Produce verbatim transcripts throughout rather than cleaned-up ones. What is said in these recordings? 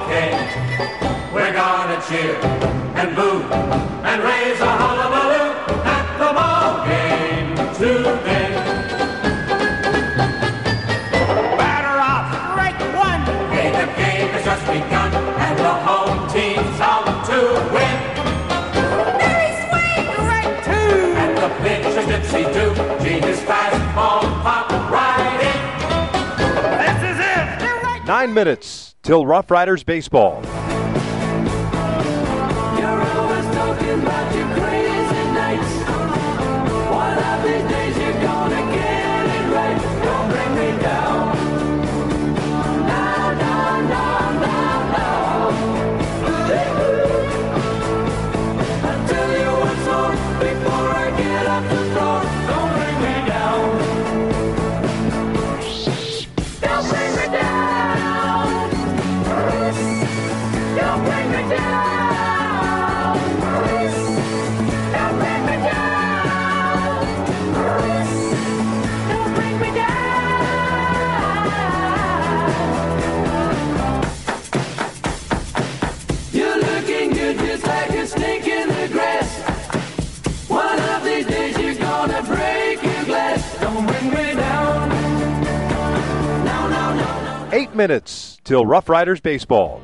ball game. We're gonna cheer and boo and raise a hullabaloo at the ball game today. Batter off, strike one. Hey, the game has just begun and the home team's out to win. Very swing, strike two. And the pitch is dipsy-do. Gee, his fastball pop right in. This is it. Right. Nine minutes till Rough Riders baseball. About your crazy nights. One of these days you're gonna get it right. Don't bring me down. No, no, no, no, no. I'll tell you once more before I get off the floor. Don't bring me down. Don't bring me down. Don't bring me down. Eight minutes till Rough Riders baseball.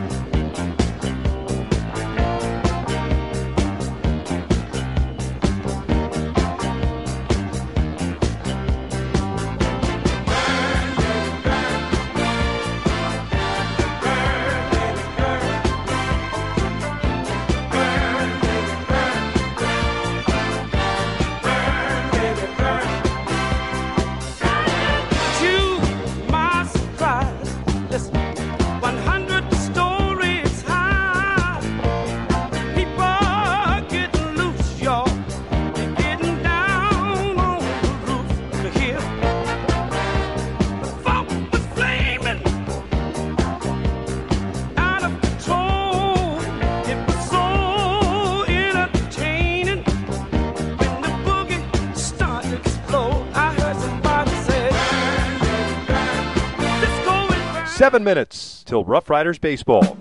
Seven minutes till Rough Riders baseball.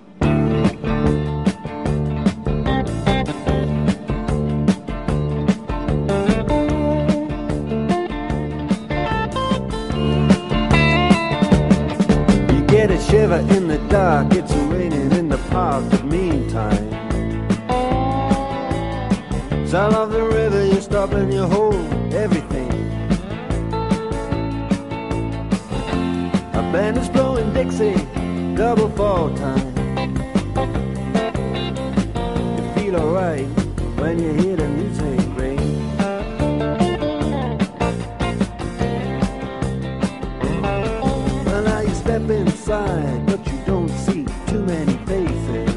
You get a shiver in the dark, it's raining in the park, but meantime, sound of the river, you stop and you hold everything. A band is blowing Dixie, double fall time. You feel alright when you hear the music ring. Well, now you step inside, but you don't see too many faces.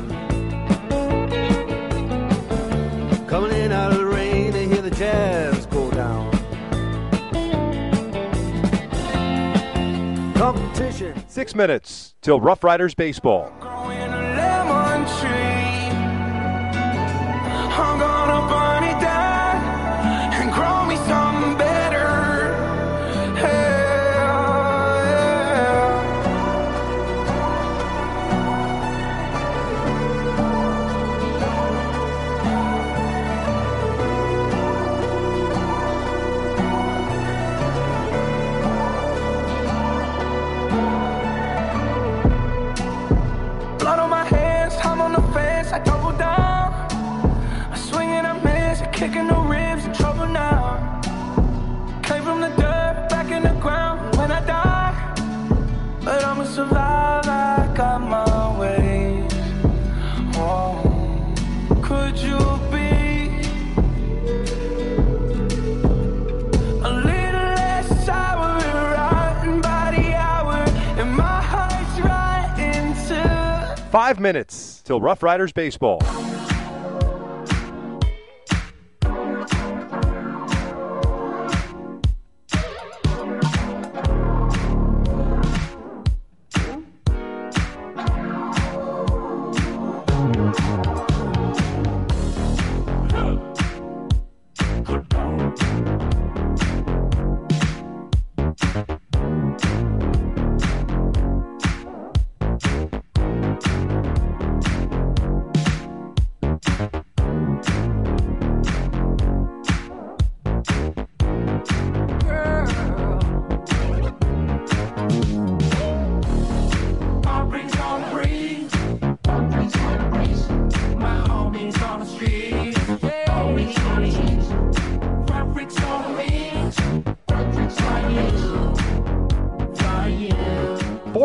Coming in out of the rain, they hear the jazz go down. Competition. Six minutes till Rough Riders baseball. Growing a lemon tree. I'm gonna burn it down and grow me something better. Hell, yeah. Blood on my hands, I'm on the fence, I double down. I swing and I miss, I kick in the ribs, in trouble now. Came from the dirt, back in the ground when I die. But I'ma survive, I got my ways. Oh, could you be a little less sour, rotten by the hour, and my heart's right into. Five minutes till Rough Riders baseball.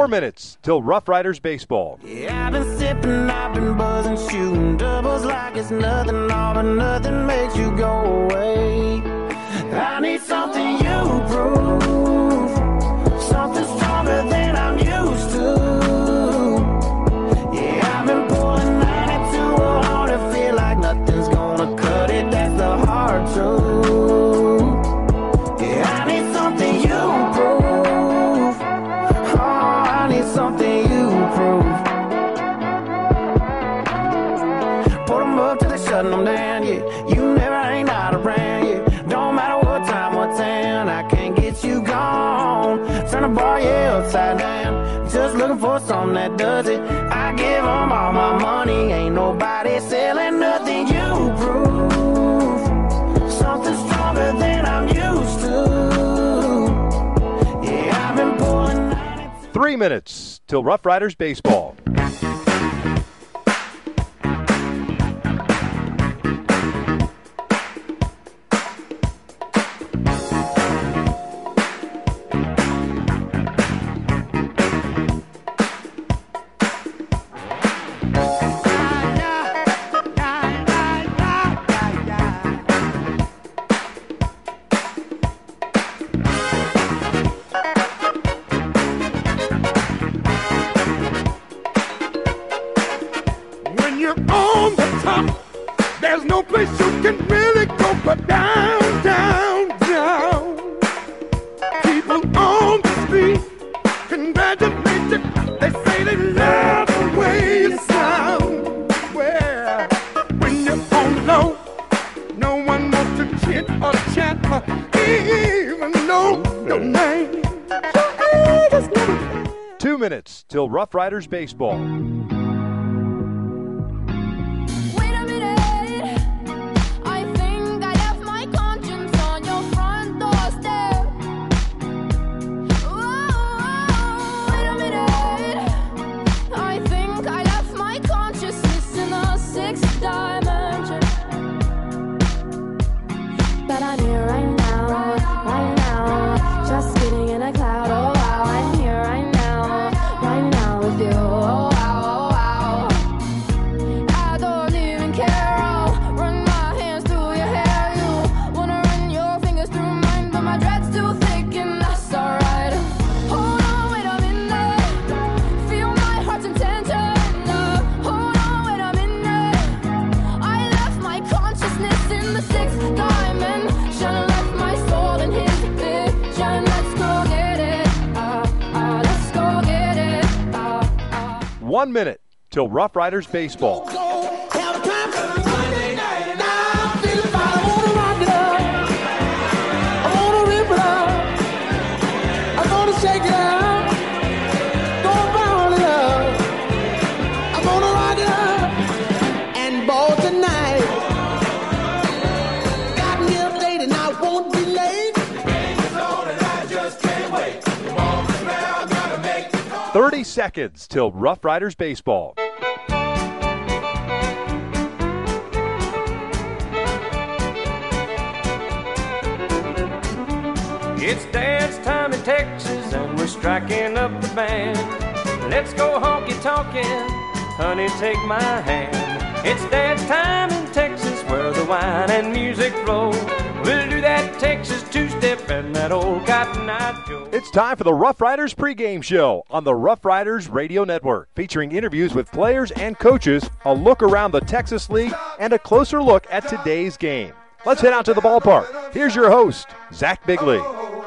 Four minutes till Rough Riders baseball. Yeah, I've been sipping, I've been buzzing, shooting doubles like it's nothing, all but nothing makes you go away. I need something you prove, something stronger than I'm used to. Yeah, I've been pulling ninety-two hard to feel like nothing's gonna cut it, that's the hard truth. Yeah, I need something you prove, oh, I need something you prove. Put them up till they shutting them down, yeah, you never ain't out of brand, yeah. Don't matter what time, what town, I can't get you gone. Turn the bar, yeah, upside down. Just looking for something that does it. I give them all my money. Ain't nobody selling nothing. You prove something stronger than I'm used to. Yeah, I've been pulling ninety-two. Three minutes till Rough Riders baseball. Two minutes till Rough Riders baseball. One minute till Rough Riders baseball. thirty seconds till Rough Riders baseball. It's dance time in Texas and we're striking up the band. Let's go honky-tonkin', honey, take my hand. It's dance time in Texas where the wine and music flow. We'll do that Texas two-step and that old Cotton Eye Joe. It's time for the Rough Riders pregame show on the Rough Riders Radio Network, featuring interviews with players and coaches, a look around the Texas League, and a closer look at today's game. Let's head out to the ballpark. Here's your host, Zach Bigley.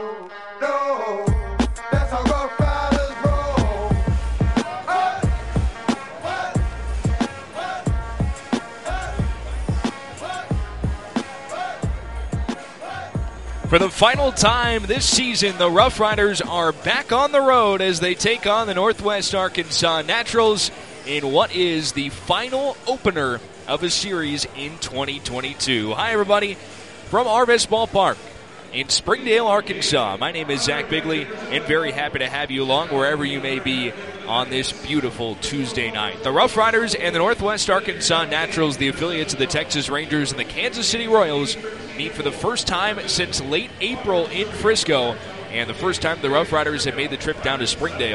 For the final time this season, the Rough Riders are back on the road as they take on the Northwest Arkansas Naturals in what is the final opener of a series in twenty twenty-two. Hi, everybody, from Arvest Ballpark in Springdale, Arkansas. My name is Zach Bigley, and very happy to have you along wherever you may be on this beautiful Tuesday night. The Rough Riders and the Northwest Arkansas Naturals, the affiliates of the Texas Rangers and the Kansas City Royals, meet for the first time since late April in Frisco, and the first time the Rough Riders have made the trip down to Springdale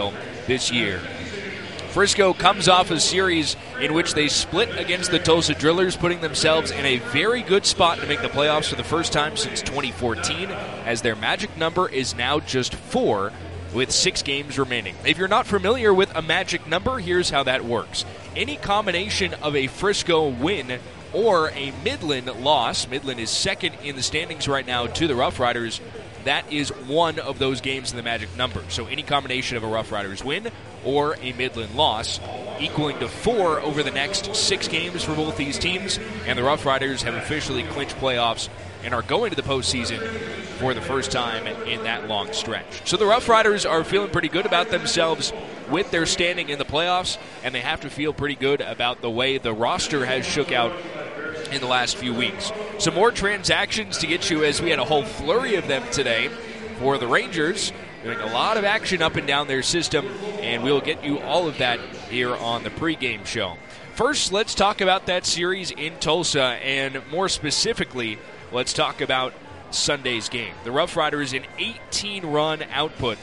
this year. Frisco comes off a series in which they split against the Tulsa Drillers, putting themselves in a very good spot to make the playoffs for the first time since twenty fourteen, as their magic number is now just four with six games remaining. If you're not familiar with a magic number, here's how that works. Any combination of a Frisco win or a Midland loss, Midland is second in the standings right now to the Rough Riders, that is one of those games in the magic number. So any combination of a Rough Riders win or a Midland loss, equaling to four over the next six games for both these teams, and the Rough Riders have officially clinched playoffs and are going to the postseason for the first time in that long stretch. So the Rough Riders are feeling pretty good about themselves with their standing in the playoffs, and they have to feel pretty good about the way the roster has shook out in the last few weeks. Some more transactions to get you, as we had a whole flurry of them today for the Rangers, doing a lot of action up and down their system, and we'll get you all of that here on the pregame show. First, let's talk about that series in Tulsa, and more specifically, let's talk about Sunday's game. The Rough Riders, an eighteen-run output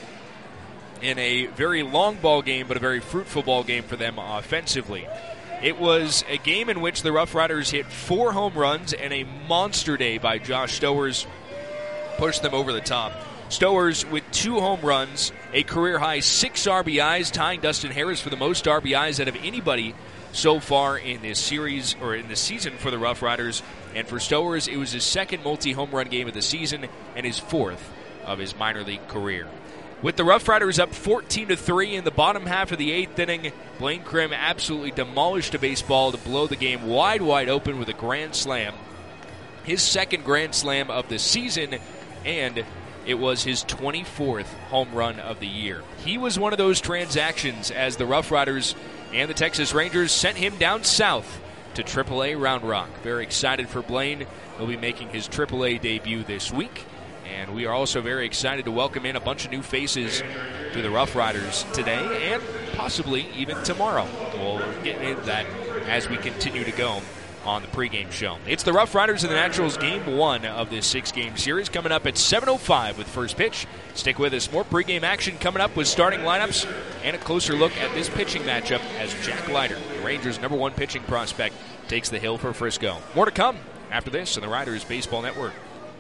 in a very long ball game, but a very fruitful ball game for them offensively. It was a game in which the Rough Riders hit four home runs, and a monster day by Josh Stowers pushed them over the top. Stowers with two home runs, a career-high six R B Is, tying Dustin Harris for the most R B Is out of anybody so far in this series, or in this season for the Rough Riders. And for Stowers, it was his second multi-home run game of the season and his fourth of his minor league career. With the Rough Riders up fourteen to three in the bottom half of the eighth inning, Blaine Krim absolutely demolished a baseball to blow the game wide, wide open with a grand slam. His second grand slam of the season, and it was his twenty-fourth home run of the year. He was one of those transactions as the Rough Riders and the Texas Rangers sent him down south to triple A Round Rock. Very excited for Blaine. He'll be making his triple A debut this week. And we are also very excited to welcome in a bunch of new faces to the Rough Riders today and possibly even tomorrow. We'll get into that as we continue to go on the pregame show. It's the Rough Riders and the Naturals, game one of this six-game series, coming up at seven oh five with first pitch. Stick with us. More pregame action coming up with starting lineups and a closer look at this pitching matchup as Jack Leiter, the Rangers' number one pitching prospect, takes the hill for Frisco. More to come after this on the Riders Baseball Network.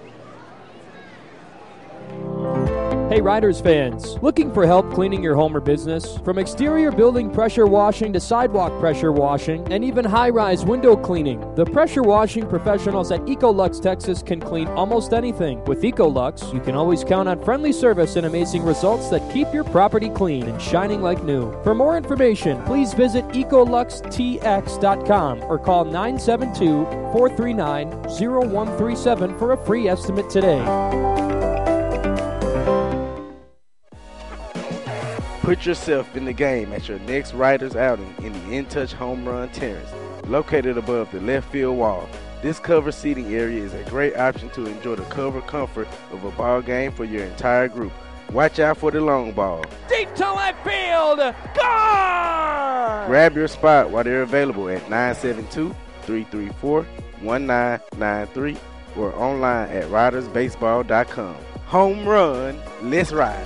Hey Riders fans, looking for help cleaning your home or business? From exterior building pressure washing to sidewalk pressure washing and even high-rise window cleaning, the pressure washing professionals at Ecolux Texas can clean almost anything. With Ecolux, you can always count on friendly service and amazing results that keep your property clean and shining like new. For more information, please visit ecolux t x dot com or call nine seven two, four three nine, zero one three seven for a free estimate today. Put yourself in the game at your next Riders outing in the In Touch Home Run Terrace, located above the left field wall. This covered seating area is a great option to enjoy the covered comfort of a ball game for your entire group. Watch out for the long ball. Deep to left field, gone! Grab your spot while they're available at nine seven two, three three four, one nine nine three or online at riders baseball dot com. Home run, let's ride.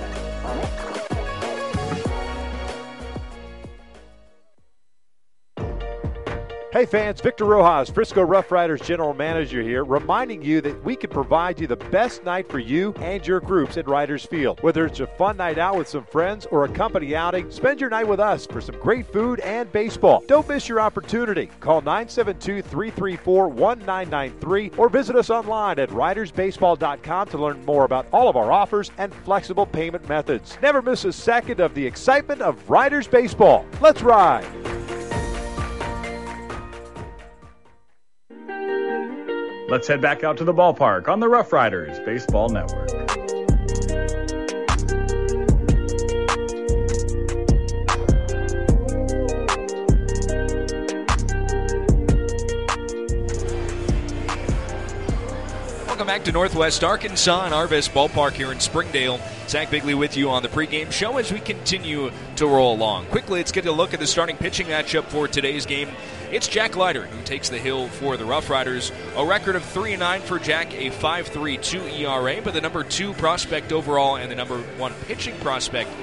Hey fans, Victor Rojas, Frisco Rough Riders General Manager here, reminding you that we can provide you the best night for you and your groups at Riders Field. Whether it's a fun night out with some friends or a company outing, spend your night with us for some great food and baseball. Don't miss your opportunity. Call nine seven two, three three four, one nine nine three or visit us online at riders baseball dot com to learn more about all of our offers and flexible payment methods. Never miss a second of the excitement of Riders Baseball. Let's ride! Let's head back out to the ballpark on the Rough Riders Baseball Network. Welcome back to Northwest Arkansas and Arvest Ballpark here in Springdale. Zach Bigley with you on the pregame show as we continue to roll along. Quickly, let's get a look at the starting pitching matchup for today's game. It's Jack Leiter who takes the hill for the Rough Riders. A record of three and nine for Jack, a five point three two E R A, but the number two prospect overall and the number one pitching prospect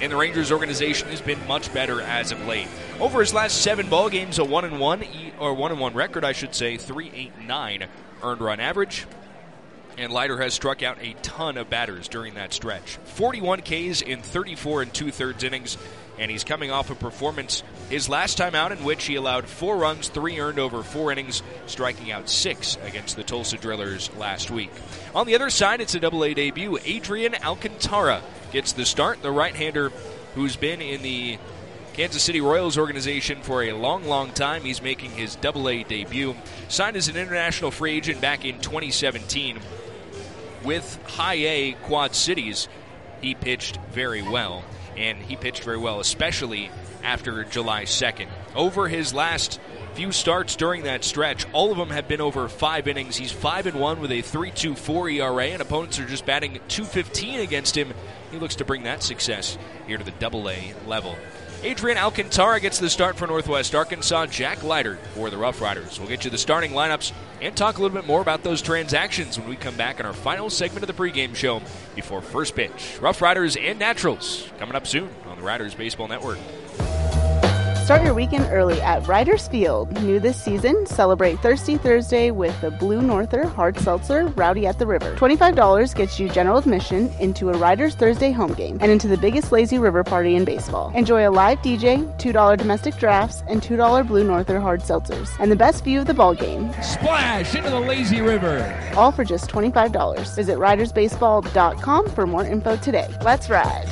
and the Rangers organization has been much better as of late. Over his last seven ball games, a one and one or one and one record, I should say, three eight nine earned run average. And Leiter has struck out a ton of batters during that stretch. forty-one Ks in thirty-four and two-thirds innings, and he's coming off a performance his last time out in which he allowed four runs, three earned over four innings, striking out six against the Tulsa Drillers last week. On the other side, it's a double-A debut. Adrian Alcantara gets the start, the right-hander who's been in the Kansas City Royals organization for a long, long time. He's making his double-A debut. Signed as an international free agent back in twenty seventeen. With high-A Quad Cities, he pitched very well, and he pitched very well, especially after July second. Over his last few starts during that stretch, all of them have been over five innings. He's five and one with a three point two four E R A, and opponents are just batting two fifteen against him. He looks to bring that success here to the double-A level. Adrian Alcantara gets the start for Northwest Arkansas. Jack Leiter for the Rough Riders. We'll get you the starting lineups and talk a little bit more about those transactions when we come back in our final segment of the pregame show before first pitch. Rough Riders and Naturals coming up soon on the Riders Baseball Network. Start your weekend early at Riders Field. New this season, celebrate Thirsty Thursday with the Blue Norther Hard Seltzer Rowdy at the River. twenty-five dollars gets you general admission into a Riders Thursday home game and into the biggest lazy river party in baseball. Enjoy a live D J, two dollars domestic drafts, and two dollars Blue Norther Hard Seltzers, and the best view of the ball game. Splash into the lazy river. All for just twenty-five dollars. Visit riders baseball dot com for more info today. Let's ride.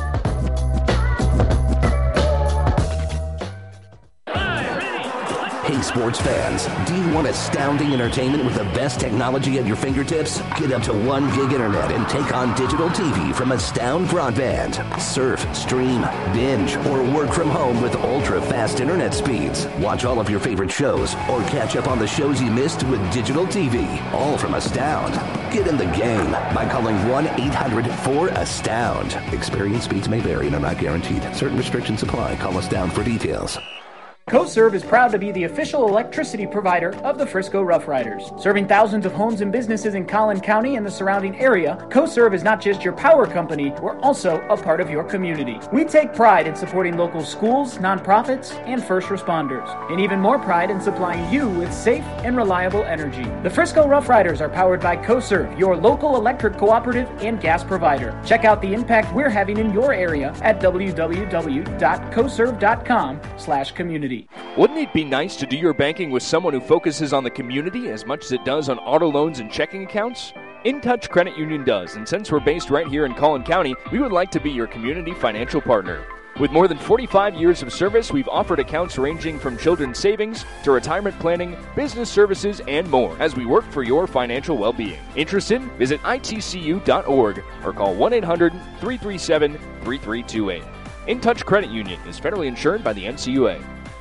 Hey, sports fans, do you want astounding entertainment with the best technology at your fingertips? Get up to one gig internet and take on digital T V from Astound Broadband. Surf, stream, binge, or work from home with ultra-fast internet speeds. Watch all of your favorite shows or catch up on the shows you missed with digital T V, all from Astound. Get in the game by calling one eight hundred four astound. Experience speeds may vary and are not guaranteed. Certain restrictions apply. Call Astound for details. CoServe is proud to be the official electricity provider of the Frisco Rough Riders. Serving thousands of homes and businesses in Collin County and the surrounding area, CoServe is not just your power company, we're also a part of your community. We take pride in supporting local schools, nonprofits, and first responders, and even more pride in supplying you with safe and reliable energy. The Frisco Rough Riders are powered by CoServe, your local electric cooperative and gas provider. Check out the impact we're having in your area at w w w dot coserve dot com slash community. Wouldn't it be nice to do your banking with someone who focuses on the community as much as it does on auto loans and checking accounts? InTouch Credit Union does, and since we're based right here in Collin County, we would like to be your community financial partner. With more than forty-five years of service, we've offered accounts ranging from children's savings to retirement planning, business services, and more as we work for your financial well-being. Interested? Visit I T C U dot org or call one eight hundred three three seven three three two eight. InTouch Credit Union is federally insured by the N C U A.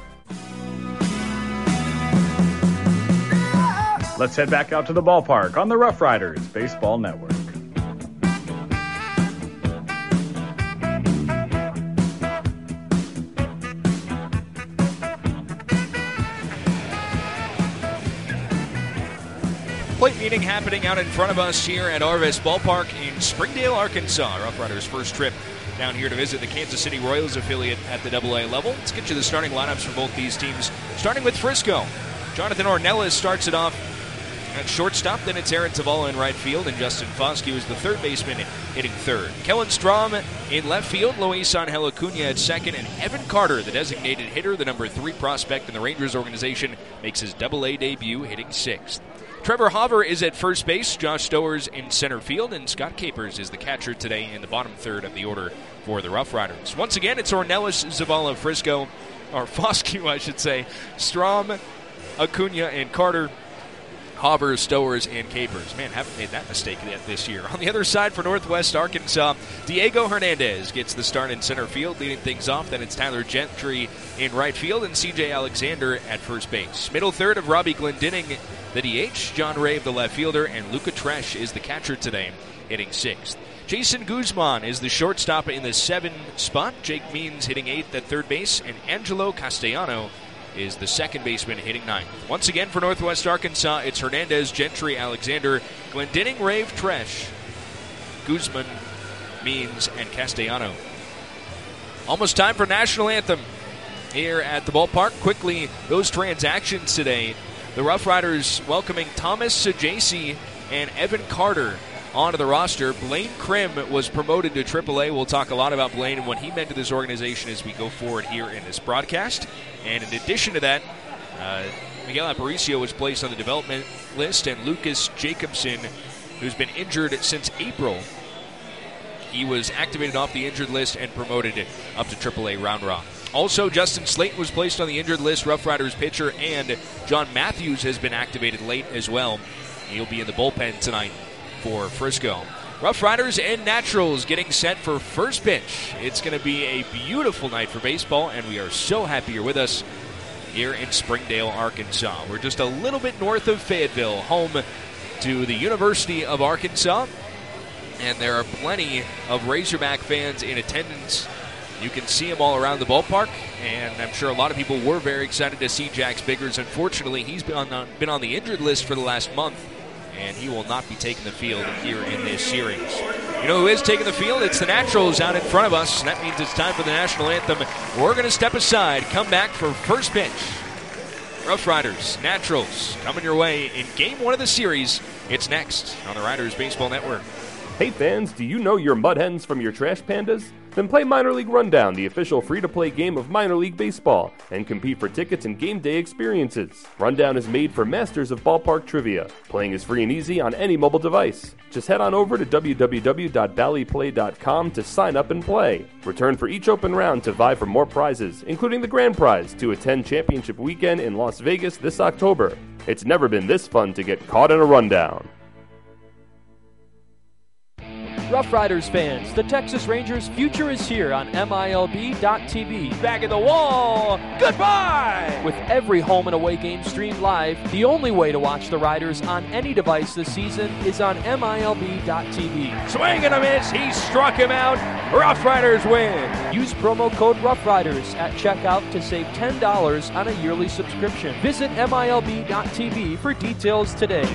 Let's head back out to the ballpark on the Rough Riders Baseball Network. Plate meeting happening out in front of us here at Arvest Ballpark in Springdale, Arkansas. Rough Riders' first trip down here to visit the Kansas City Royals affiliate at the double A level. Let's get you the starting lineups for both these teams, starting with Frisco. Jonathan Ornelas starts it off at shortstop, then it's Aaron Zavala in right field, and Justin Foskey is the third baseman hitting third. Kellen Strom in left field, Luis Angel Acuna at second, and Evan Carter, the designated hitter, the number three prospect in the Rangers organization, makes his double A debut hitting sixth. Trevor Hauver is at first base, Josh Stowers in center field, and Scott Capers is the catcher today in the bottom third of the order for the Rough Riders. Once again, it's Ornelas, Zavala, Frisco, or Foskey, I should say, Strom, Acuna, and Carter. Hauver, Stowers, and Capers. Man, haven't made that mistake yet this year. On the other side for Northwest Arkansas, Diego Hernandez gets the start in center field, leading things off. Then it's Tyler Gentry in right field and C J Alexander at first base. Middle third of Robbie Glendinning, the D H, John Ray, the left fielder, and Luca Tresh is the catcher today, hitting sixth. Jason Guzman is the shortstop in the seven spot. Jake Means hitting eighth at third base, and Angelo Castellano is the second baseman hitting ninth. Once again for Northwest Arkansas, it's Hernandez, Gentry, Alexander, Glendinning, Rave, Tresh, Guzman, Means, and Castellano. Almost time for National Anthem here at the ballpark. Quickly, those transactions today. The Rough Riders welcoming Thomas Sajasi and Evan Carter onto the roster. Blaine Krim was promoted to triple A. We'll talk a lot about Blaine and what he meant to this organization as we go forward here in this broadcast. And in addition to that, uh, Miguel Aparicio was placed on the development list, and Lucas Jacobson, who's been injured since April, he was activated off the injured list and promoted up to triple A Round Rock. Also, Justin Slayton was placed on the injured list, Rough Riders pitcher, and John Matthews has been activated late as well. He'll be in the bullpen tonight for Frisco. Rough Riders and Naturals getting set for first pitch. It's going to be a beautiful night for baseball, and we are so happy you're with us here in Springdale, Arkansas. We're just a little bit north of Fayetteville, home to the University of Arkansas, and there are plenty of Razorback fans in attendance. You can see them all around the ballpark, and I'm sure a lot of people were very excited to see Jax Biggers. Unfortunately, he's been on the, been on the injured list for the last month, and he will not be taking the field here in this series. You know who is taking the field? It's the Naturals out in front of us. That means it's time for the National Anthem. We're going to step aside, come back for first pitch. Rough Riders, Naturals, coming your way in game one of the series. It's next on the Riders Baseball Network. Hey fans, do you know your Mud Hens from your Trash Pandas? Then play Minor League Rundown, the official free-to-play game of Minor League Baseball, and compete for tickets and game day experiences. Rundown is made for masters of ballpark trivia. Playing is free and easy on any mobile device. Just head on over to w w w dot bally play dot com to sign up and play. Return for each open round to vie for more prizes, including the grand prize to attend Championship Weekend in Las Vegas this October. It's never been this fun to get caught in a rundown. Rough Riders fans, the Texas Rangers' future is here on M I L B dot T V. Back at the wall, goodbye! With every home and away game streamed live, the only way to watch the Riders on any device this season is on M I L B dot T V. Swing and a miss, he struck him out. Rough Riders win. Use promo code Rough Riders at checkout to save ten dollars on a yearly subscription. Visit M I L B dot T V for details today.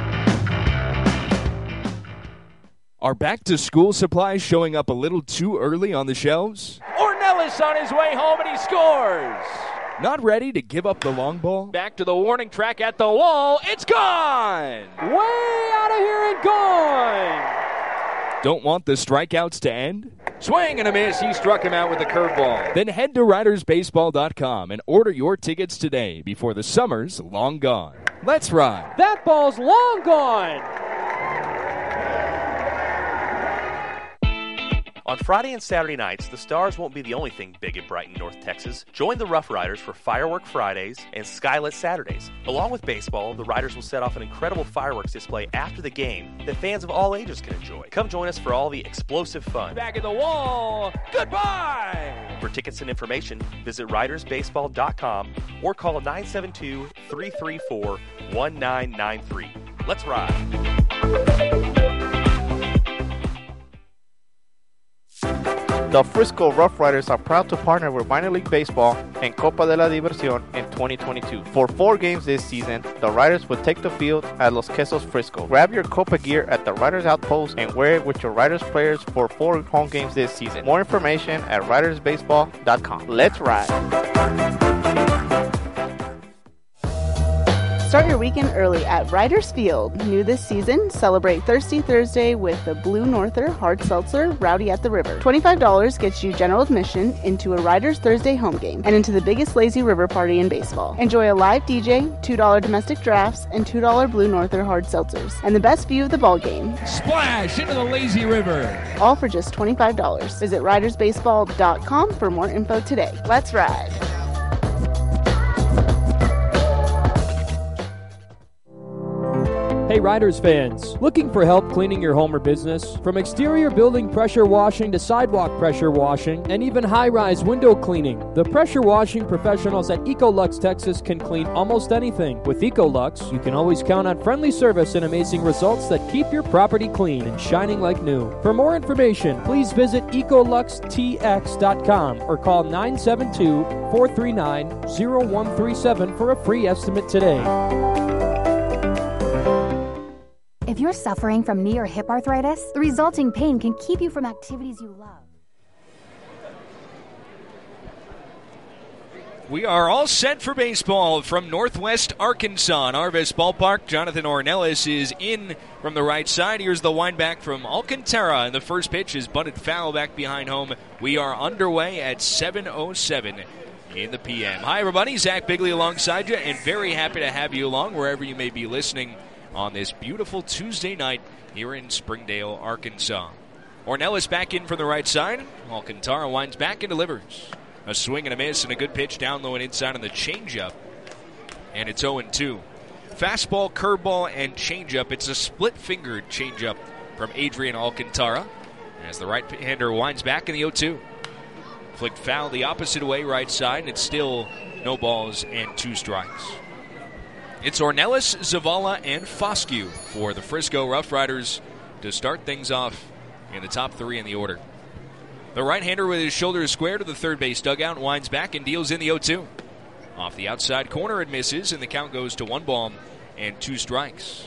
Are back-to-school supplies showing up a little too early on the shelves? Ornelas on his way home, and he scores! Not ready to give up the long ball? Back to the warning track at the wall. It's gone! Way out of here and gone! Don't want the strikeouts to end? Swing and a miss. He struck him out with a curveball. Then head to riders baseball dot com and order your tickets today before the summer's long gone. Let's ride. That ball's long gone! On Friday and Saturday nights, the Stars won't be the only thing big and bright in North Texas. Join the Rough Riders for Firework Fridays and Skylit Saturdays. Along with baseball, the Riders will set off an incredible fireworks display after the game that fans of all ages can enjoy. Come join us for all the explosive fun. Back at the wall, goodbye! For tickets and information, visit riders baseball dot com or call nine seven two, three three four, one nine nine three. Let's ride. The Frisco Rough Riders are proud to partner with Minor League Baseball and Copa de la Diversión in twenty twenty-two. For four games this season, the Riders will take the field at Los Quesos Frisco. Grab your Copa gear at the Riders Outpost and wear it with your Riders players for four home games this season. More information at riders baseball dot com. Let's ride! Start your weekend early at Riders Field. New this season, celebrate Thirsty Thursday with the Blue Norther Hard Seltzer Rowdy at the River. twenty-five dollars gets you general admission into a Riders Thursday home game and into the biggest lazy river party in baseball. Enjoy a live D J, two dollars domestic drafts, and two dollars Blue Norther Hard Seltzers, and the best view of the ball game. Splash into the lazy river. All for just twenty-five dollars. Visit riders baseball dot com for more info today. Let's ride. Hey Riders fans, looking for help cleaning your home or business? From exterior building pressure washing to sidewalk pressure washing and even high-rise window cleaning, the pressure washing professionals at Ecolux Texas can clean almost anything. With Ecolux, you can always count on friendly service and amazing results that keep your property clean and shining like new. For more information, please visit ecolux t x dot com or call nine seven two, four three nine, zero one three seven for a free estimate today. If you're suffering from knee or hip arthritis, the resulting pain can keep you from activities you love. We are all set for baseball from Northwest Arkansas in Arvest Ballpark. Jonathan Ornelas is in from the right side. Here's the wind back from Alcantara, and the first pitch is butted foul back behind home. We are underway at seven oh seven in the P M. Hi, everybody. Zach Bigley alongside you, and very happy to have you along wherever you may be listening on this beautiful Tuesday night here in Springdale, Arkansas. Ornelas back in from the right side. Alcantara winds back and delivers. A swing and a miss and a good pitch down low and inside on the changeup. And it's oh two. Fastball, curveball, and changeup. It's a split-fingered changeup from Adrian Alcantara as the right-hander winds back in the oh two. Flicked foul the opposite way, right side, and it's still no balls and two strikes. It's Ornelas, Zavala, and Foscue for the Frisco Rough Riders to start things off in the top three in the order. The right-hander with his shoulders square to the third base dugout winds back and deals in the oh two. Off the outside corner it misses, and the count goes to one ball and two strikes.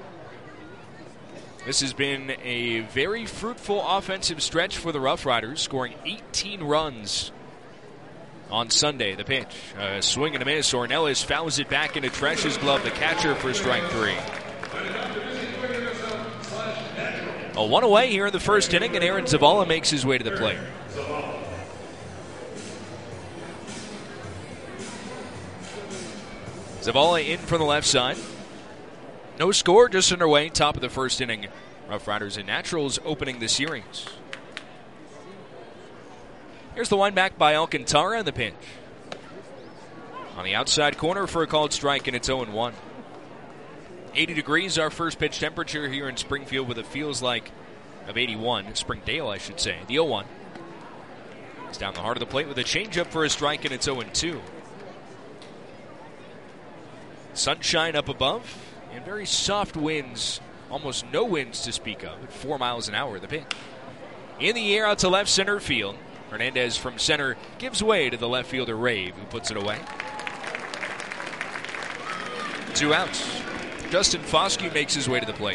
This has been a very fruitful offensive stretch for the Rough Riders, scoring eighteen runs on Sunday. The pitch, a swing and a miss. Ornelas fouls it back into Tresh's glove, the catcher, for strike three. A one away here in the first inning, and Aaron Zavala makes his way to the plate. Zavala in from the left side. No score, just underway, top of the first inning. Rough Riders and Naturals opening the series. Here's the wind back by Alcantara in the pinch. On the outside corner for a called strike, and it's oh one. eighty degrees, our first pitch temperature here in Springfield with a feels like of eighty-one. Springdale, I should say. The oh one. It's down the heart of the plate with a changeup for a strike, and it's oh two. Sunshine up above, and very soft winds. Almost no winds to speak of at four miles an hour. The pitch. In the air out to left center field. Hernandez from center gives way to the left fielder, Rave, who puts it away. Two outs. Justin Foscue makes his way to the plate.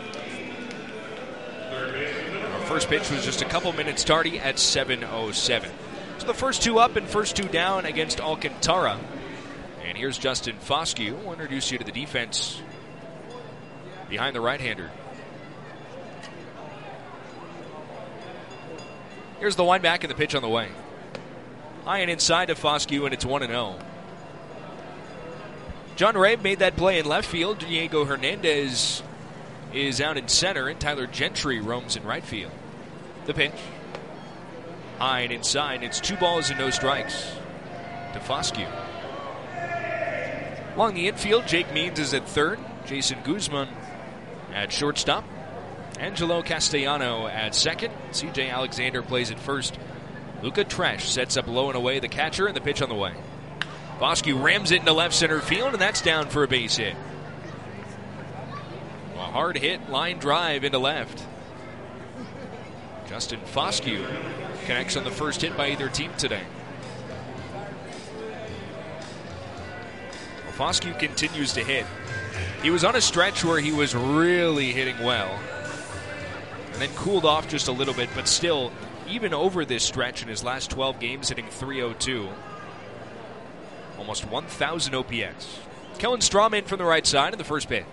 Our first pitch was just a couple minutes tardy at seven oh seven. So the first two up and first two down against Alcantara. And here's Justin Foscue. We'll introduce you to the defense behind the right-hander. Here's the wind back and the pitch on the way. High and inside to Foscue, and it's one oh. John Ray made that play in left field. Diego Hernandez is out in center, and Tyler Gentry roams in right field. The pitch. High and inside. It's two balls and no strikes to Foscue. Along the infield, Jake Means is at third. Jason Guzman at shortstop. Angelo Castellano at second. C J Alexander plays at first. Luca Tresh sets up low and away the catcher, and the pitch on the way. Foscue rams it into left center field, and that's down for a base hit. A hard hit line drive into left. Justin Foscue connects on the first hit by either team today. Well, Foscue continues to hit. He was on a stretch where he was really hitting well, and then cooled off just a little bit, but still, even over this stretch in his last twelve games, hitting three oh two. Almost one thousand O P S. Kellen Strom in from the right side in the first pitch.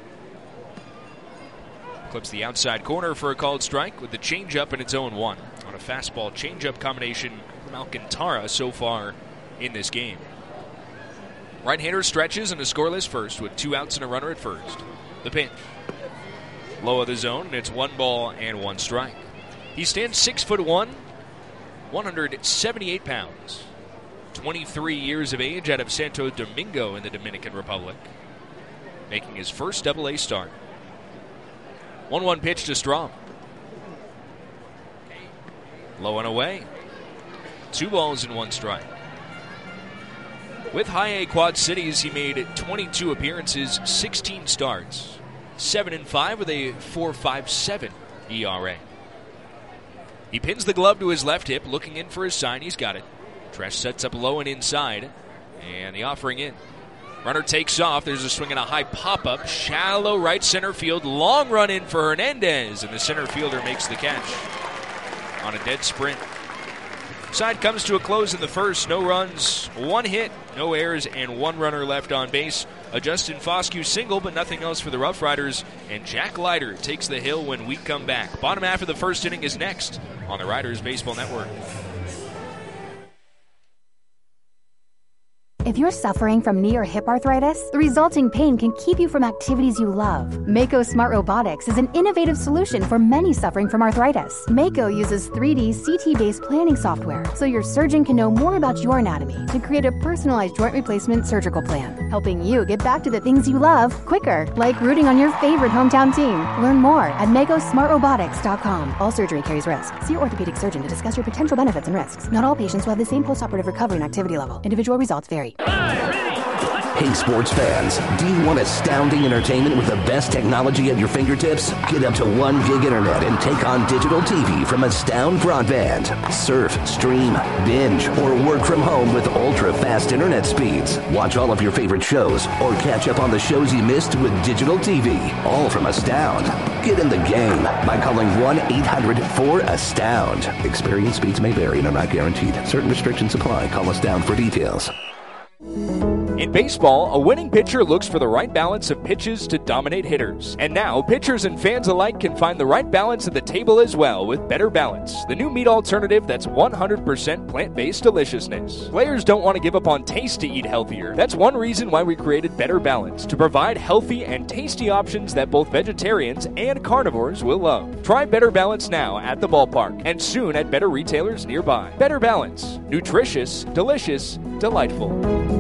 Clips the outside corner for a called strike with the changeup, and it's oh one on a fastball changeup combination from Alcantara so far in this game. Right-hander stretches and a scoreless first with two outs and a runner at first. The pitch. Low of the zone, and it's one ball and one strike. He stands six foot one, one hundred seventy-eight pounds. twenty-three years of age out of Santo Domingo in the Dominican Republic. Making his first double A start. one one pitch to Strom. Low and away. Two balls and one strike. With High A Quad Cities, he made twenty-two appearances, sixteen starts. seven and five with a four point five seven E R A. He pins the glove to his left hip, looking in for his sign. He's got it. Tresh sets up low and inside, and the offering in. Runner takes off. There's a swing and a high pop-up. Shallow right center field. Long run in for Hernandez, and the center fielder makes the catch on a dead sprint. Side comes to a close in the first. No runs, one hit, no errors, and one runner left on base. A Justin Foscue single, but nothing else for the Rough Riders. And Jack Leiter takes the hill when we come back. Bottom half of the first inning is next on the Riders Baseball Network. If you're suffering from knee or hip arthritis, the resulting pain can keep you from activities you love. Mako Smart Robotics is an innovative solution for many suffering from arthritis. Mako uses three D C T-based planning software, so your surgeon can know more about your anatomy to create a personalized joint replacement surgical plan, helping you get back to the things you love quicker, like rooting on your favorite hometown team. Learn more at Mako Smart Robotics dot com. All surgery carries risk. See your orthopedic surgeon to discuss your potential benefits and risks. Not all patients will have the same postoperative recovery and activity level. Individual results vary. Hey, sports fans, do you want astounding entertainment with the best technology at your fingertips? Get up to one gig internet and take on digital T V from Astound Broadband. Surf, stream, binge, or work from home with ultra-fast internet speeds. Watch all of your favorite shows or catch up on the shows you missed with digital T V, all from Astound. Get in the game by calling one eight hundred four astound. Experience speeds may vary and are not guaranteed. Certain restrictions apply. Call Astound for details. In baseball, a winning pitcher looks for the right balance of pitches to dominate hitters. And now, pitchers and fans alike can find the right balance at the table as well with Better Balance, the new meat alternative that's one hundred percent plant-based deliciousness. Players don't want to give up on taste to eat healthier. That's one reason why we created Better Balance, to provide healthy and tasty options that both vegetarians and carnivores will love. Try Better Balance now at the ballpark and soon at better retailers nearby. Better Balance. Nutritious, delicious, delightful.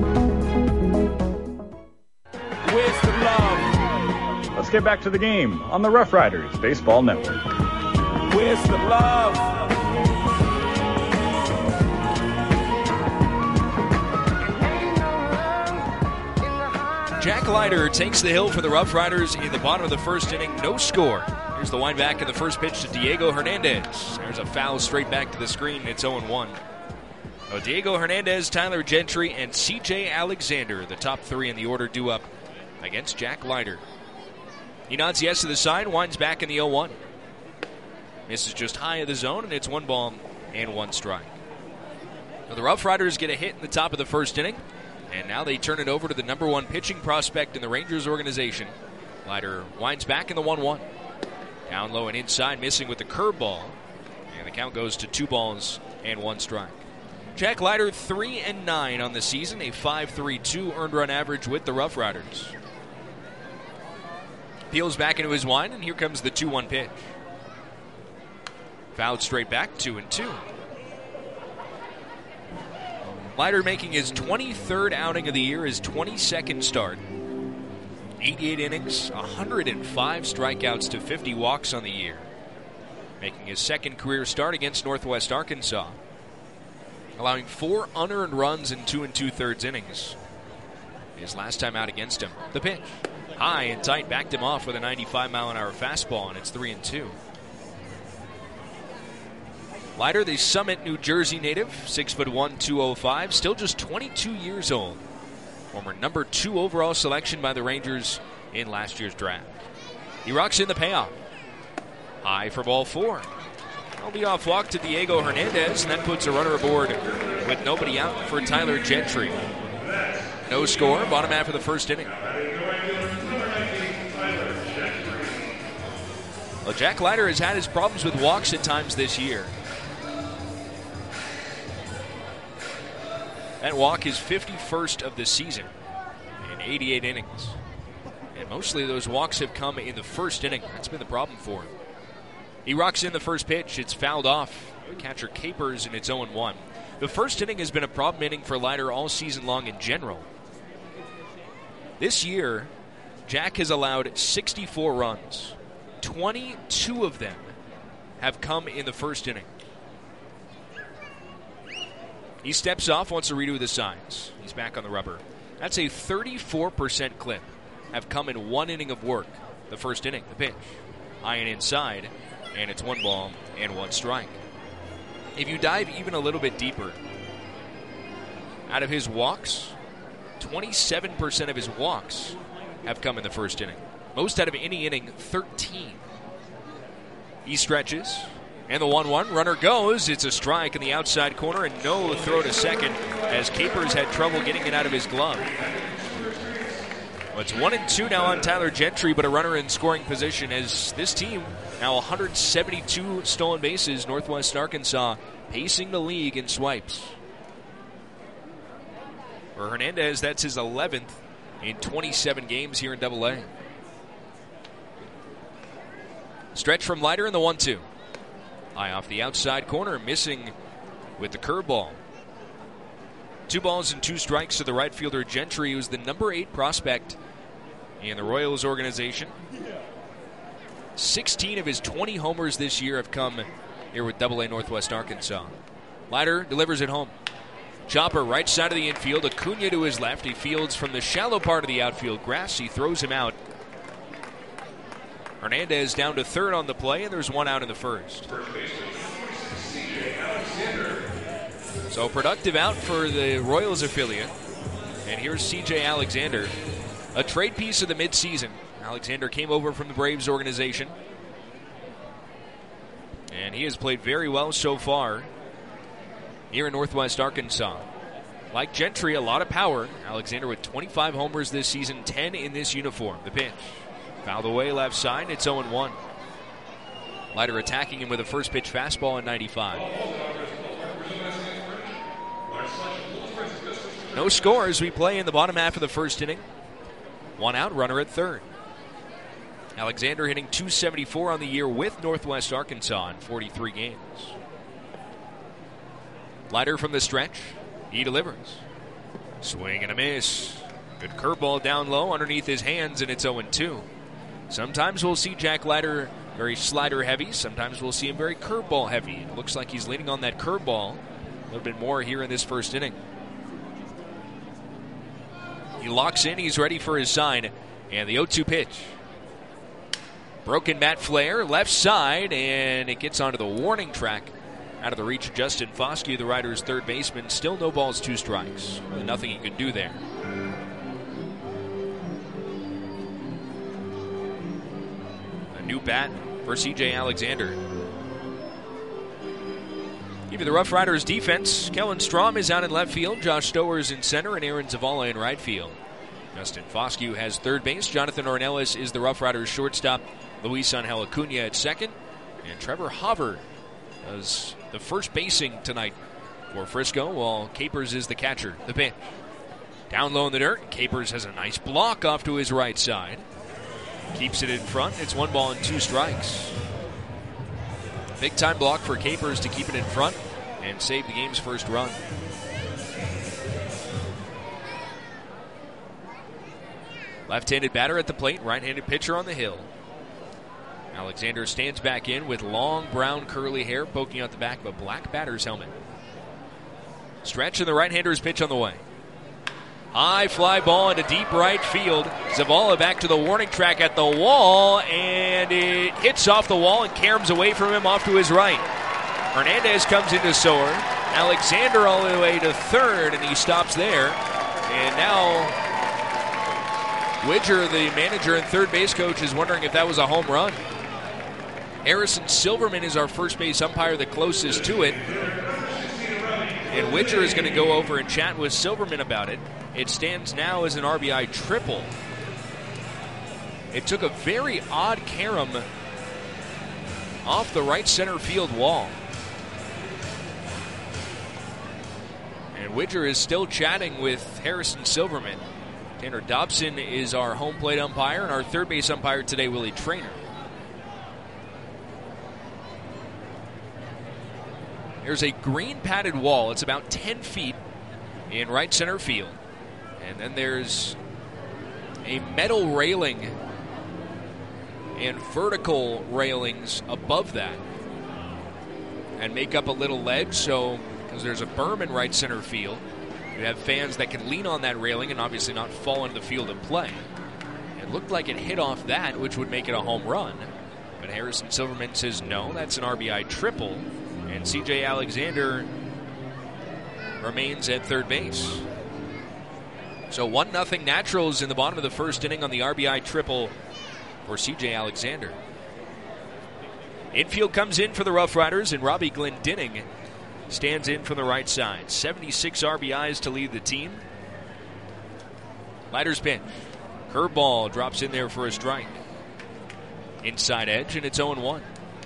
Where's the love? Let's get back to the game on the Rough Riders Baseball Network. Where's the love? Jack Leiter takes the hill for the Rough Riders in the bottom of the first inning. No score. Here's the wind back in the first pitch to Diego Hernandez. There's a foul straight back to the screen. It's oh one. Oh, Diego Hernandez, Tyler Gentry, and C J Alexander, the top three in the order, due up against Jack Leiter. He nods yes to the side, winds back in the oh one. Misses just high of the zone, and it's one ball and one strike. Now the Rough Riders get a hit in the top of the first inning, and now they turn it over to the number one pitching prospect in the Rangers organization. Leiter winds back in the one one. Down low and inside, missing with the curveball, and the count goes to two balls and one strike. Jack Leiter three and nine on the season, a five point three two earned run average with the Rough Riders. Peels back into his wind, and here comes the two one pitch. Fouled straight back, two and two. Leiter making his twenty-third outing of the year, his twenty-second start. eighty-eight innings, one hundred five strikeouts to fifty walks on the year. Making his second career start against Northwest Arkansas. Allowing four unearned runs in two and two-thirds innings. His last time out against him. The pitch. High and tight, backed him off with a ninety-five mile an hour fastball, and it's three and two. Leiter, the Summit, New Jersey native, six foot one, two oh five, still just twenty-two years old. Former number two overall selection by the Rangers in last year's draft. He rocks in the payoff. High for ball four. A leadoff walk to Diego Hernandez, and that puts a runner aboard with nobody out for Tyler Gentry. No score, bottom half of the first inning. Well, Jack Leiter has had his problems with walks at times this year. That walk is fifty-first of the season in eighty-eight innings. And mostly those walks have come in the first inning. That's been the problem for him. He rocks in the first pitch. It's fouled off. The catcher capers, and it's oh one. The first inning has been a problem inning for Leiter all season long in general. This year, Jack has allowed sixty-four runs. twenty-two of them have come in the first inning. He steps off, wants to redo the signs. He's back on the rubber. That's a thirty-four percent clip. Have come in one inning of work. The first inning, the pitch. High and inside, and it's one ball and one strike. If you dive even a little bit deeper, out of his walks, twenty-seven percent of his walks have come in the first inning. Most out of any inning, thirteen. He stretches, And the one one, runner goes. It's a strike in the outside corner and no throw to second as Capers had trouble getting it out of his glove. Well, it's one and two now on Tyler Gentry, but a runner in scoring position as this team now one hundred seventy-two stolen bases. Northwest Arkansas pacing the league in swipes. For Hernandez, that's his eleventh in twenty-seven games here in Double A. Stretch from Leiter in the one two. High off the outside corner, missing with the curveball. Two balls and two strikes to the right fielder Gentry, who's the number eight prospect in the Royals organization. sixteen of his twenty homers this year have come here with Double A Northwest Arkansas. Leiter delivers it home. Chopper right side of the infield. Acuna to his left. He fields from the shallow part of the outfield grass. He throws him out. Hernandez down to third on the play, and there's one out in the first. So productive out for the Royals affiliate. And here's C J Alexander, a trade piece of the midseason. Alexander came over from the Braves organization, and he has played very well so far here in Northwest Arkansas. Like Gentry, a lot of power. Alexander with twenty-five homers this season, ten in this uniform. The pitch. Fouled away left side. It's oh and one. Leiter attacking him with a first pitch fastball at ninety-five. No score as we play in the bottom half of the first inning. One out, runner at third. Alexander hitting two seventy-four on the year with Northwest Arkansas in forty-three games. Leiter from the stretch. He delivers. Swing and a miss. Good curveball down low underneath his hands, and it's oh and two. Sometimes we'll see Jack Leiter very slider heavy. Sometimes we'll see him very curveball heavy. It looks like he's leaning on that curveball a little bit more here in this first inning. He locks in. He's ready for his sign. And the oh two pitch. Broken bat flare, left side, and it gets onto the warning track. Out of the reach of Justin Foskey, the Riders' third baseman. Still no balls, two strikes. Nothing he could do there. A new bat for C J Alexander. Give you the Rough Riders defense. Kellen Strom is out in left field. Josh Stower is in center, and Aaron Zavala in right field. Justin Foskey has third base. Jonathan Ornelas is the Rough Riders shortstop. Luis Angel Acuna at second. And Trevor Hover does the first basing tonight for Frisco, while Capers is the catcher. The pitch. Down low in the dirt. Capers has a nice block off to his right side. Keeps it in front. It's one ball and two strikes. Big time block for Capers to keep it in front and save the game's first run. Left-handed batter at the plate, right-handed pitcher on the hill. Alexander stands back in with long brown curly hair poking out the back of a black batter's helmet. Stretch and the right-hander's pitch on the way. High fly ball into deep right field. Zavala back to the warning track at the wall, and it hits off the wall and caroms away from him off to his right. Hernandez comes into Sower. Alexander all the way to third, and he stops there. And now Widger, the manager and third base coach, is wondering if that was a home run. Harrison Silverman is our first base umpire, the closest to it. And Widger is going to go over and chat with Silverman about it. It stands now as an R B I triple. It took a very odd carom off the right center field wall. And Widger is still chatting with Harrison Silverman. Tanner Dobson is our home plate umpire, and our third base umpire today, Willie Traynor. There's a green padded wall. It's about ten feet in right center field. And then there's a metal railing and vertical railings above that and make up a little ledge. So, because there's a berm in right center field, you have fans that can lean on that railing and obviously not fall into the field and play. It looked like it hit off that, which would make it a home run. But Harrison Silverman says no, that's an R B I triple. And C J Alexander remains at third base. So one nothing Naturals in the bottom of the first inning on the R B I triple for C J Alexander. Infield comes in for the Rough Riders, and Robbie Glendinning stands in from the right side. seventy-six R B Is to lead the team. Leiter's pitch. Curveball drops in there for a strike. Inside edge, and it's oh one.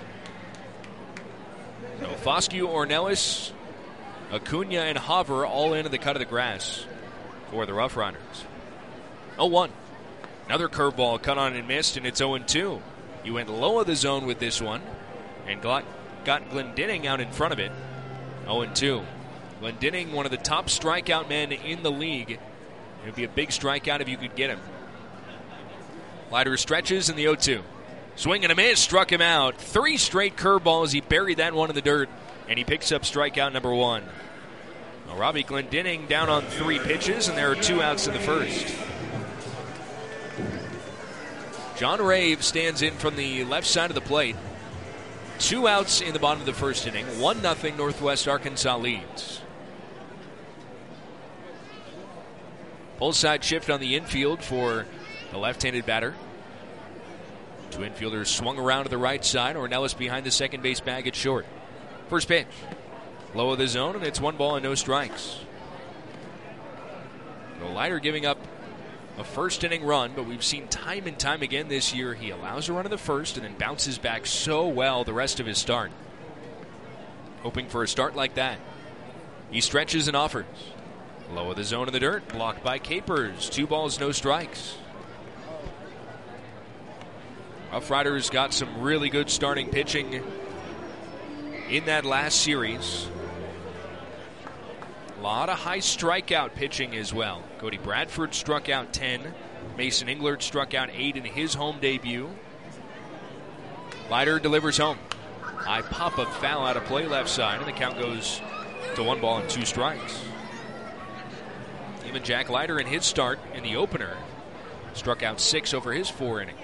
So Foscue, Ornelas, Acuna, and Hover all into the cut of the grass for the Rough Riders. oh one. Another curveball cut on and missed, and it's oh two. He went low of the zone with this one and got, got Glendinning out in front of it. oh two. Glendinning, one of the top strikeout men in the league. It would be a big strikeout if you could get him. Leiter stretches in the oh two. Swing and a miss, struck him out. Three straight curveballs. He buried that one in the dirt, and he picks up strikeout number one. Well, Robbie Glendinning down on three pitches, and there are two outs in the first. John Rave stands in from the left side of the plate. Two outs in the bottom of the first inning. one nothing Northwest Arkansas leads. Pull side shift on the infield for the left-handed batter. Two infielders swung around to the right side. Ornelas behind the second base bag at short. First pitch. Low of the zone, and it's one ball and no strikes. The Leiter giving up a first inning run, but we've seen time and time again this year he allows a run in the first and then bounces back so well the rest of his start. Hoping for a start like that. He stretches and offers. Low of the zone in the dirt, blocked by Capers. Two balls, no strikes. Rough Riders got some really good starting pitching in that last series. A lot of high strikeout pitching as well. Cody Bradford struck out ten. Mason Englert struck out eight in his home debut. Leiter delivers home. High pop-up foul out of play left side, and the count goes to one ball and two strikes. Even Jack Leiter in his start in the opener struck out six over his four innings.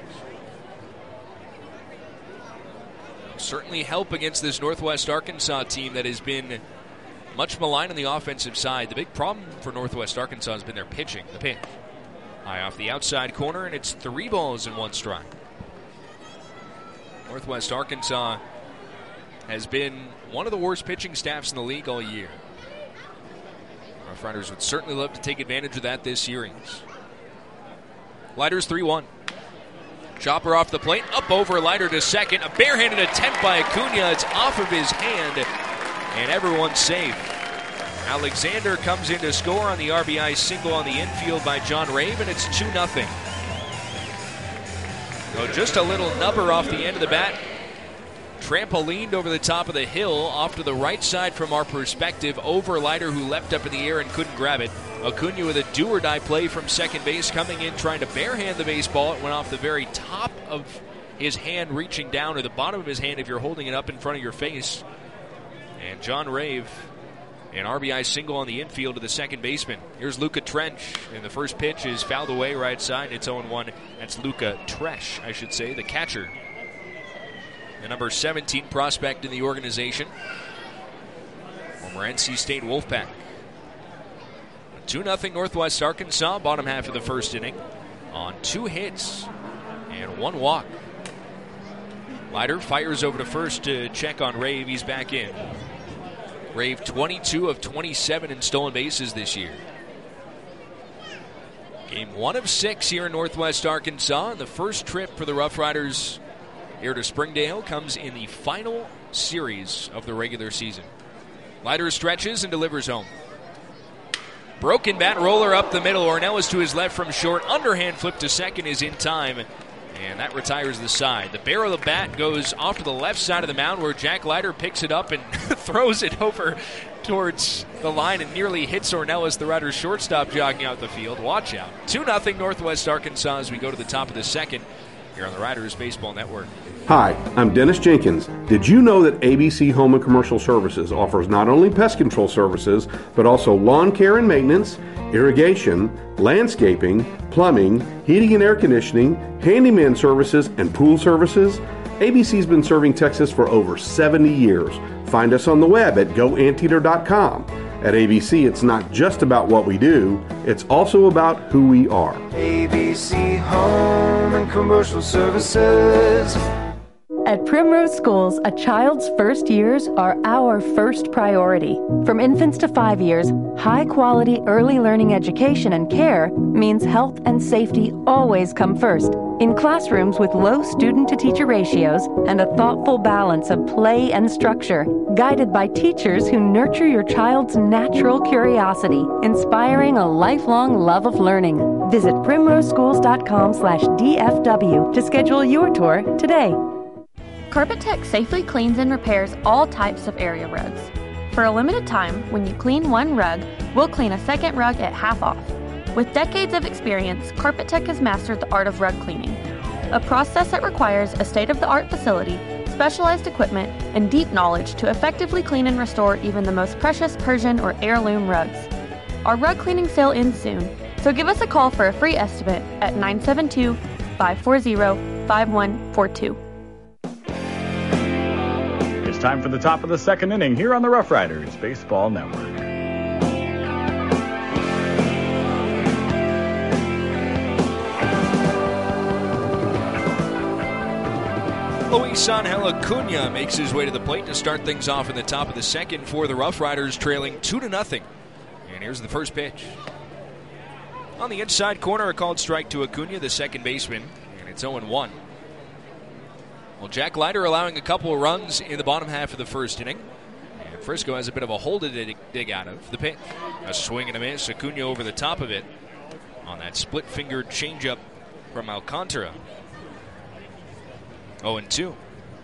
Certainly help against this Northwest Arkansas team that has been much maligned on the offensive side. The big problem for Northwest Arkansas has been their pitching. The pitch. High off the outside corner, and it's three balls and one strike. Northwest Arkansas has been one of the worst pitching staffs in the league all year. Rough Riders would certainly love to take advantage of that this series. Leiter's three one. Chopper off the plate, up over Leiter to second. A barehanded attempt by Acuna. It's off of his hand, and everyone's safe. Alexander comes in to score on the R B I single on the infield by John Rave, and it's two nothing. So just a little nubber off the end of the bat. Trampolined over the top of the hill off to the right side from our perspective over Leiter, who leapt up in the air and couldn't grab it. Acuna with a do-or-die play from second base, coming in trying to barehand the baseball. It went off the very top of his hand, reaching down to the bottom of his hand if you're holding it up in front of your face. And John Rave, an R B I single on the infield to the second baseman. Here's Luca Trench, and the first pitch is fouled away right side. It's oh one. That's Luca Tresh, I should say, the catcher. The number seventeen prospect in the organization. Former N C State Wolfpack. two nothing Northwest Arkansas, bottom half of the first inning, on two hits and one walk. Leiter fires over to first to check on Rave. He's back in. Rave twenty-two of twenty-seven in stolen bases this year. Game one of six here in Northwest Arkansas, and the first trip for the Rough Riders here to Springdale comes in the final series of the regular season. Leiter stretches and delivers home. Broken bat roller up the middle. Ornelas to his left from short. Underhand flip to second is in time, and that retires the side. The barrel of the bat goes off to the left side of the mound, where Jack Leiter picks it up and throws it over towards the line and nearly hits Ornelas, the Riders shortstop, jogging out the field. Watch out. two nothing Northwest Arkansas as we go to the top of the second here on the Riders Baseball Network. Hi, I'm Dennis Jenkins. Did you know that A B C Home and Commercial Services offers not only pest control services, but also lawn care and maintenance, irrigation, landscaping, plumbing, heating and air conditioning, handyman services, and pool services? A B C's been serving Texas for over seventy years. Find us on the web at go anteater dot com. At A B C, it's not just about what we do, it's also about who we are. A B C Home and Commercial Services. At Primrose Schools, a child's first years are our first priority. From infants to five years, high-quality early learning education and care means health and safety always come first. In classrooms with low student-to-teacher ratios and a thoughtful balance of play and structure, guided by teachers who nurture your child's natural curiosity, inspiring a lifelong love of learning. Visit primroseschools.com slash DFW to schedule your tour today. CarpetTech safely cleans and repairs all types of area rugs. For a limited time, when you clean one rug, we'll clean a second rug at half off. With decades of experience, CarpetTech has mastered the art of rug cleaning, a process that requires a state-of-the-art facility, specialized equipment, and deep knowledge to effectively clean and restore even the most precious Persian or heirloom rugs. Our rug cleaning sale ends soon, so give us a call for a free estimate at nine seven two, five four zero, five one four two. It's time for the top of the second inning here on the Rough Riders Baseball Network. Luis Angel Acuna makes his way to the plate to start things off in the top of the second for the Rough Riders, trailing two to nothing. And here's the first pitch. On the inside corner, a called strike to Acuna, the second baseman, and it's oh and one. Well, Jack Leiter allowing a couple of runs in the bottom half of the first inning. And Frisco has a bit of a hole to dig, dig out of. The pitch, a swing and a miss. Acuna over the top of it on that split-fingered changeup from Alcantara. oh and two.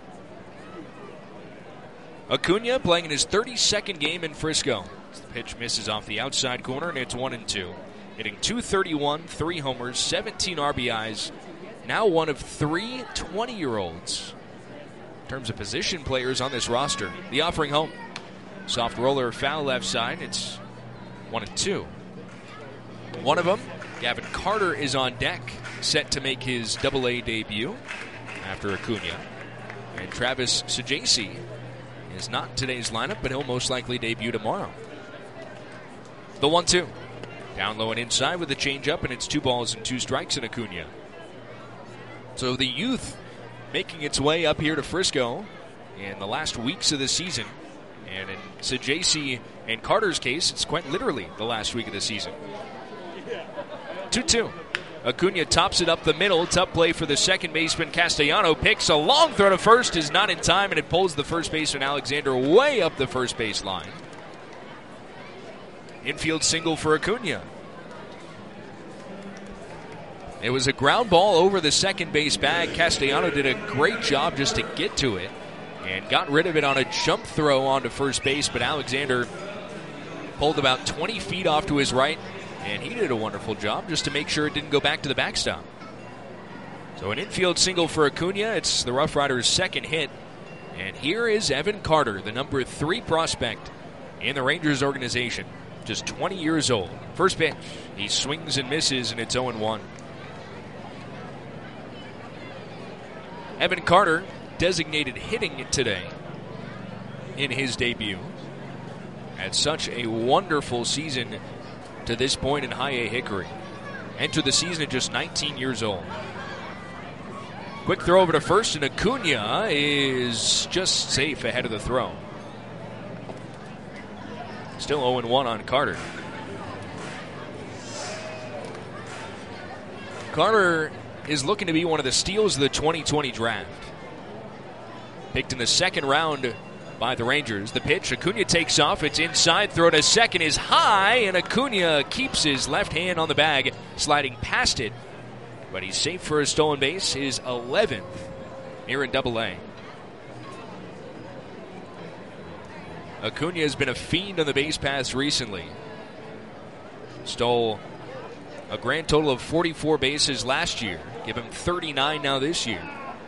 Acuna playing in his thirty-second game in Frisco. The pitch misses off the outside corner, and it's one and two. Hitting two thirty-one, three homers, seventeen R B Is. Now one of three twenty-year-olds in terms of position players on this roster. The offering home. Soft roller, foul left side. It's one and two. One of them, Gavin Carter, is on deck, set to make his double A debut after Acuna. And Travis Sajasi is not in today's lineup, but he'll most likely debut tomorrow. The one two. Down low and inside with the changeup, and it's two balls and two strikes in Acuna. So the youth making its way up here to Frisco in the last weeks of the season. And in Sajasi and Carter's case, it's quite literally the last week of the season. two two. Acuna tops it up the middle. Tough play for the second baseman. Castellano picks a long throw to first, is not in time, and it pulls the first baseman Alexander way up the first base line. Infield single for Acuna. It was a ground ball over the second base bag. Castellano did a great job just to get to it and got rid of it on a jump throw onto first base, but Alexander pulled about twenty feet off to his right, and he did a wonderful job just to make sure it didn't go back to the backstop. So an infield single for Acuna. It's the Rough Riders' second hit. And here is Evan Carter, the number three prospect in the Rangers organization. Just twenty years old. First pitch. He swings and misses, and it's oh and one. Evan Carter designated hitting today in his debut. Had such a wonderful season to this point in High A Hickory. Entered the season at just nineteen years old. Quick throw over to first, and Acuna is just safe ahead of the throw. Still oh and one on Carter. Carter is looking to be one of the steals of the twenty twenty draft. Picked in the second round by the Rangers. The pitch, Acuna takes off. It's inside. Throw to second is high, and Acuna keeps his left hand on the bag, sliding past it. But he's safe for a stolen base, his eleventh here in Double A. Acuna has been a fiend on the base paths recently. Stole a grand total of forty-four bases last year. Give him thirty-nine now this year.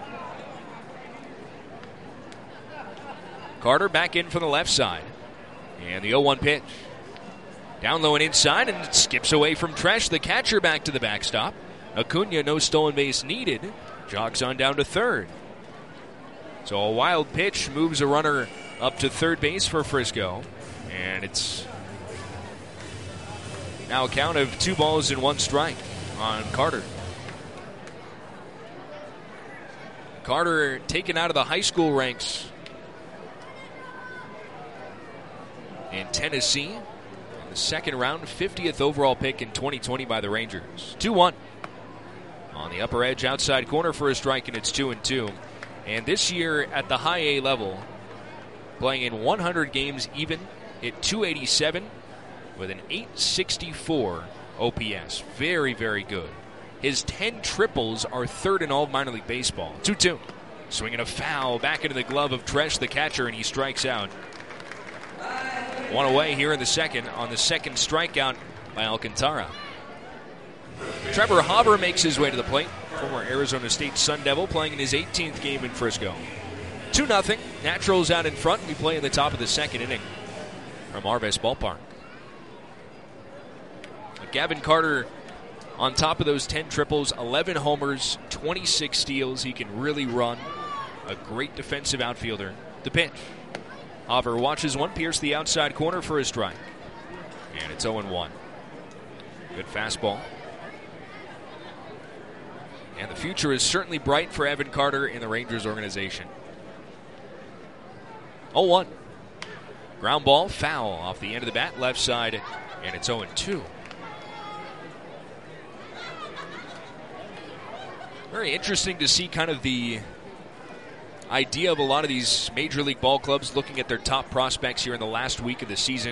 Carter back in from the left side. And the oh one pitch. Down low and inside, and it skips away from Tresh, the catcher, back to the backstop. Acuna, no stolen base needed. Jogs on down to third. So a wild pitch moves a runner up to third base for Frisco. And it's now a count of two balls and one strike on Carter. Carter taken out of the high school ranks in Tennessee. In the second round, fiftieth overall pick in twenty twenty by the Rangers. two one. On the upper edge, outside corner for a strike, and it's two and two. And this year at the high A level, playing in one hundred games even at two eighty-seven with an eight sixty-four O P S. Very, very good. His ten triples are third in all of minor league baseball. two two. Swinging a foul back into the glove of Tresh, the catcher, and he strikes out. One away here in the second on the second strikeout by Alcantara. Trevor Hauver makes his way to the plate. Former Arizona State Sun Devil playing in his eighteenth game in Frisco. two nothing. Naturals out in front. We play in the top of the second inning from Arvest Ballpark. Gavin Carter on top of those ten triples, eleven homers, twenty-six steals. He can really run. A great defensive outfielder. The pitch. Hauver watches one pierce the outside corner for a strike. And it's oh and one. Good fastball. And the future is certainly bright for Evan Carter in the Rangers organization. oh one. Ground ball, foul off the end of the bat, left side, and it's oh and two. Very interesting to see kind of the idea of a lot of these Major League ball clubs looking at their top prospects here in the last week of the season.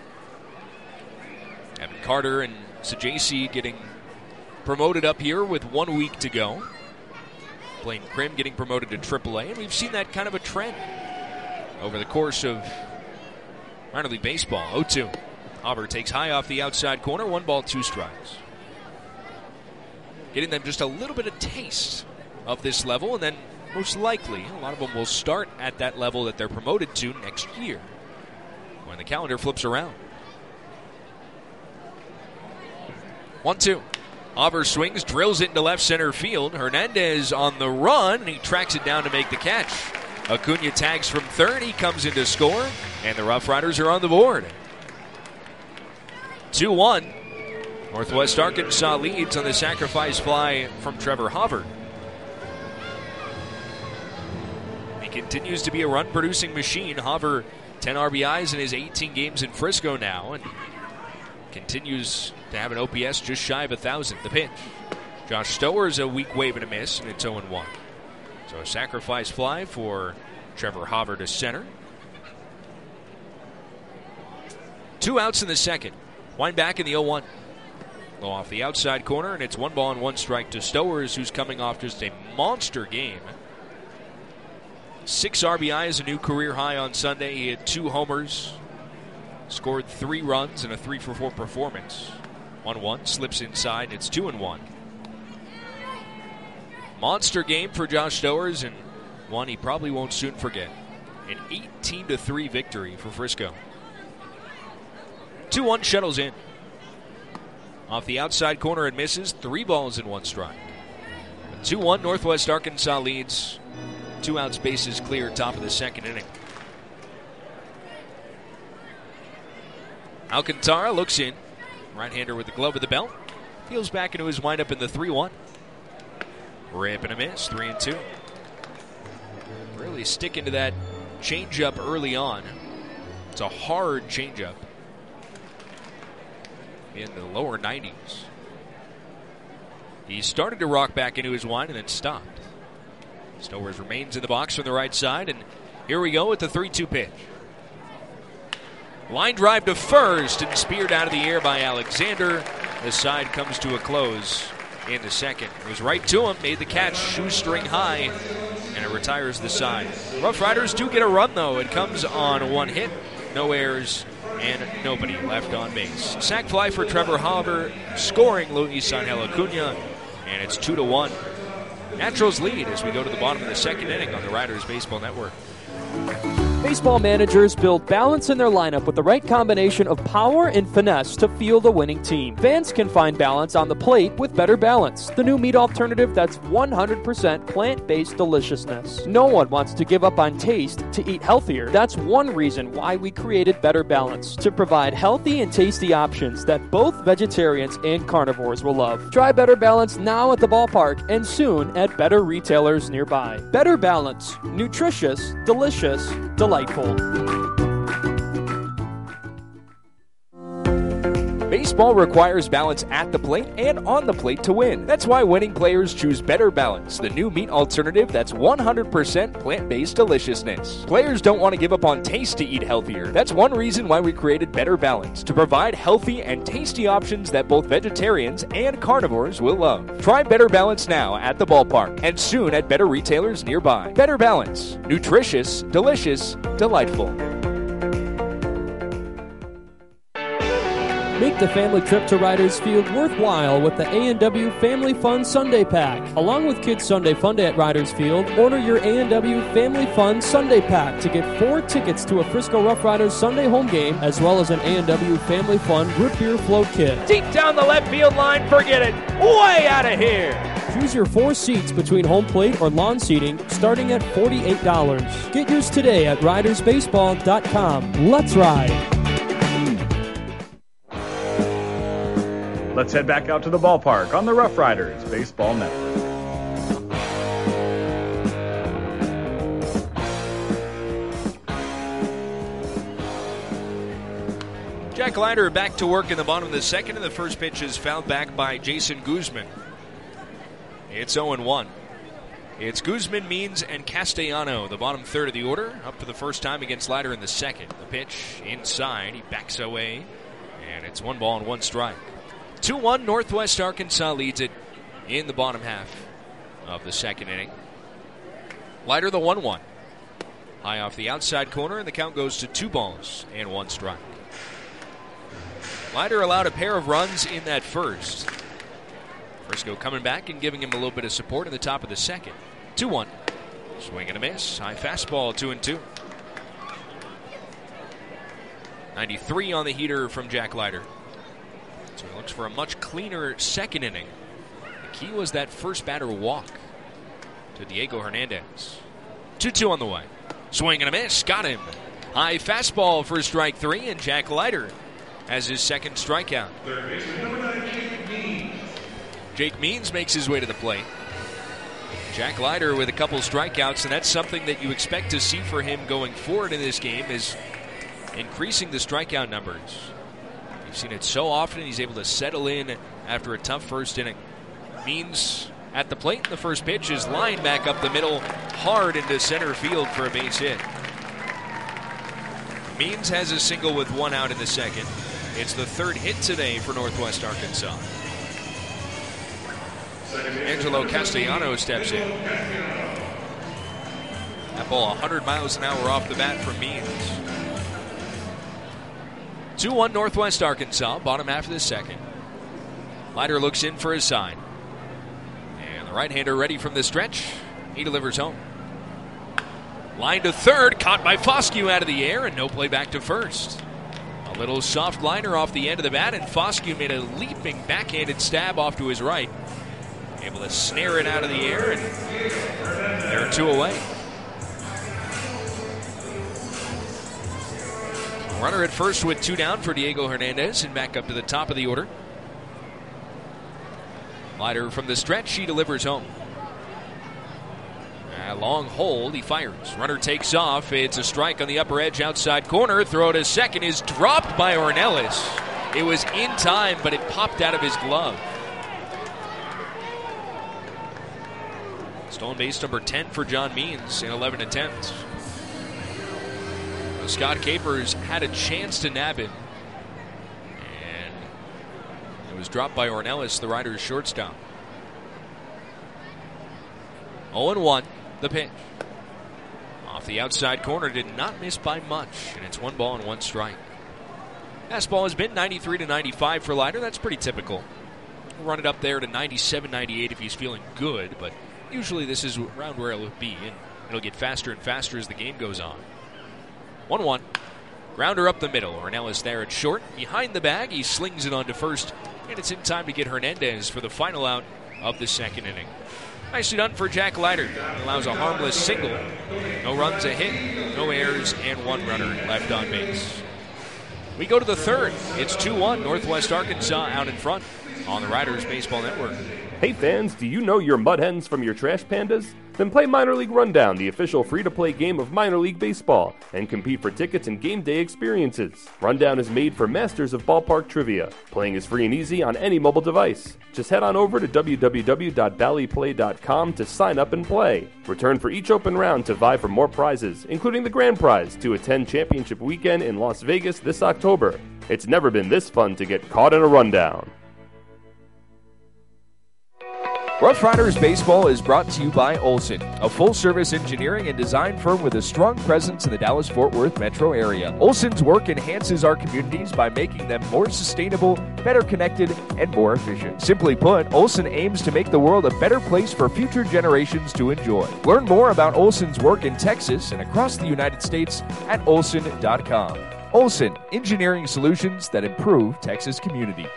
Evan Carter and Sajaci getting promoted up here with one week to go. Blaine Krim getting promoted to triple A, and we've seen that kind of a trend over the course of minor league baseball. oh two. Hauver takes high off the outside corner, one ball, two strikes. Getting them just a little bit of taste of this level, and then most likely a lot of them will start at that level that they're promoted to next year when the calendar flips around. one two. Hauver swings, drills it into left center field. Hernandez on the run, and he tracks it down to make the catch. Acuna tags from third. He comes in to score, and the Rough Riders are on the board. two one. Northwest Arkansas leads on the sacrifice fly from Trevor Hauver. He continues to be a run-producing machine. Hauver, ten R B Is in his eighteen games in Frisco now, and continues to have an O P S just shy of one thousand. The pitch. Josh Stowers a weak wave and a miss, and it's oh and one. So a sacrifice fly for Trevor Hauver to center. Two outs in the second. Wind back in the oh one. Low off the outside corner, and it's one ball and one strike to Stowers, who's coming off just a monster game. Six R B Is, a new career high on Sunday. He had two homers, scored three runs, and a three for four performance. one one, slips inside, and it's two and one. Monster game for Josh Stowers, and one he probably won't soon forget. An eighteen to three victory for Frisco. two one shuttles in. Off the outside corner and misses. Three balls and one strike. two one, Northwest Arkansas leads. Two outs, bases clear, top of the second inning. Alcantara looks in. Right-hander with the glove of the belt. Feels back into his windup in the three one. Rip and a miss, three and two. Really sticking to that changeup early on. It's a hard changeup. In the lower nineties. He started to rock back into his wind and then stopped. Stowers remains in the box from the right side, and here we go with the three two pitch. Line drive to first and speared out of the air by Alexander. The side comes to a close in the second. It was right to him, made the catch, shoestring high, and it retires the side. Rough Riders do get a run, though. It comes on one hit, no errors, and nobody left on base. Sac fly for Trevor Hauver, scoring Luis Angel Acuna, and it's two to one. Naturals lead as we go to the bottom of the second inning on the Riders Baseball Network. Baseball managers build balance in their lineup with the right combination of power and finesse to field a winning team. Fans can find balance on the plate with Better Balance, the new meat alternative that's one hundred percent plant-based deliciousness. No one wants to give up on taste to eat healthier. That's one reason why we created Better Balance, to provide healthy and tasty options that both vegetarians and carnivores will love. Try Better Balance now at the ballpark and soon at better retailers nearby. Better Balance. Nutritious, delicious, delightful. Baseball requires balance at the plate and on the plate to win. That's why winning players choose Better Balance, the new meat alternative that's one hundred percent plant-based deliciousness. Players don't want to give up on taste to eat healthier. That's one reason why we created Better Balance, to provide healthy and tasty options that both vegetarians and carnivores will love. Try Better Balance now at the ballpark and soon at better retailers nearby. Better Balance. Nutritious, delicious, delightful. Make the family trip to Riders Field worthwhile with the A and W Family Fun Sunday Pack. Along with Kids Sunday Funday at Riders Field, order your A and W Family Fun Sunday Pack to get four tickets to a Frisco Rough Riders Sunday home game, as well as an A and W Family Fun Root Beer Float Kit. Deep down the left field line, forget it. Way out of here. Choose your four seats between home plate or lawn seating, starting at forty-eight dollars. Get yours today at riders baseball dot com. Let's ride. Let's head back out to the ballpark on the Rough Riders Baseball Network. Jack Leiter back to work in the bottom of the second, and the first pitch is fouled back by Jason Guzman. It's oh and one. It's Guzman, Means, and Castellano, the bottom third of the order, up for the first time against Leiter in the second. The pitch inside, he backs away, and it's one ball and one strike. two one, Northwest Arkansas leads it in the bottom half of the second inning. Leiter the one one. High off the outside corner, and the count goes to two balls and one strike. Leiter allowed a pair of runs in that first. Frisco coming back and giving him a little bit of support in the top of the second. two one. Swing and a miss. High fastball, two and two. ninety-three on the heater from Jack Leiter. So he looks for a much cleaner second inning. The key was that first batter walk to Diego Hernandez. two two on the way. Swing and a miss. Got him. High fastball for strike three, and Jack Leiter has his second strikeout. Jake Means makes his way to the plate. Jack Leiter with a couple strikeouts, and that's something that you expect to see for him going forward in this game, is increasing the strikeout numbers. You've seen it so often. He's able to settle in after a tough first inning. Means at the plate. The first pitch is lined back up the middle, hard into center field for a base hit. Means has a single with one out in the second. It's the third hit today for Northwest Arkansas. Angelo Castellano steps in. That ball one hundred miles an hour off the bat from Means. two one Northwest Arkansas, bottom half of the second. Leiter looks in for his sign. And the right-hander ready from the stretch. He delivers home. Line to third, caught by Foscue out of the air, and no play back to first. A little soft liner off the end of the bat, and Foscue made a leaping backhanded stab off to his right. Able to snare it out of the air, and they're two away. Runner at first with two down for Diego Hernandez, and back up to the top of the order. Leiter from the stretch, he delivers home. A long hold, he fires. Runner takes off. It's a strike on the upper edge outside corner. Throw to second is dropped by Ornelas. It was in time, but it popped out of his glove. Stolen base number ten for John Means in eleven attempts. Scott Capers had a chance to nab him, and it was dropped by Ornelas, the Riders' shortstop. oh and one, the pitch. Off the outside corner, did not miss by much, and it's one ball and one strike. Fastball has been ninety-three to ninety-five for Leiter. That's pretty typical. We'll run it up there to ninety-seven, ninety-eight if he's feeling good, but usually this is around where it'll be, and it'll get faster and faster as the game goes on. one one. Grounder up the middle. Ornelas there at short. Behind the bag, he slings it onto first, and it's in time to get Hernandez for the final out of the second inning. Nicely done for Jack Leiter. He allows a harmless single. No runs, a hit, no errors, and one runner left on base. We go to the third. It's two one. Northwest Arkansas out in front on the Riders Baseball Network. Hey fans, do you know your mud hens from your trash pandas? Then play Minor League Rundown, the official free-to-play game of minor league baseball, and compete for tickets and game day experiences. Rundown is made for masters of ballpark trivia. Playing is free and easy on any mobile device. Just head on over to w w w dot bally play dot com to sign up and play. Return for each open round to vie for more prizes, including the grand prize to attend championship weekend in Las Vegas this October. It's never been this fun to get caught in a rundown. Rough Riders Baseball is brought to you by Olson, a full-service engineering and design firm with a strong presence in the Dallas-Fort Worth metro area. Olson's work enhances our communities by making them more sustainable, better connected, and more efficient. Simply put, Olson aims to make the world a better place for future generations to enjoy. Learn more about Olson's work in Texas and across the United States at olson dot com. Olson, engineering solutions that improve Texas communities.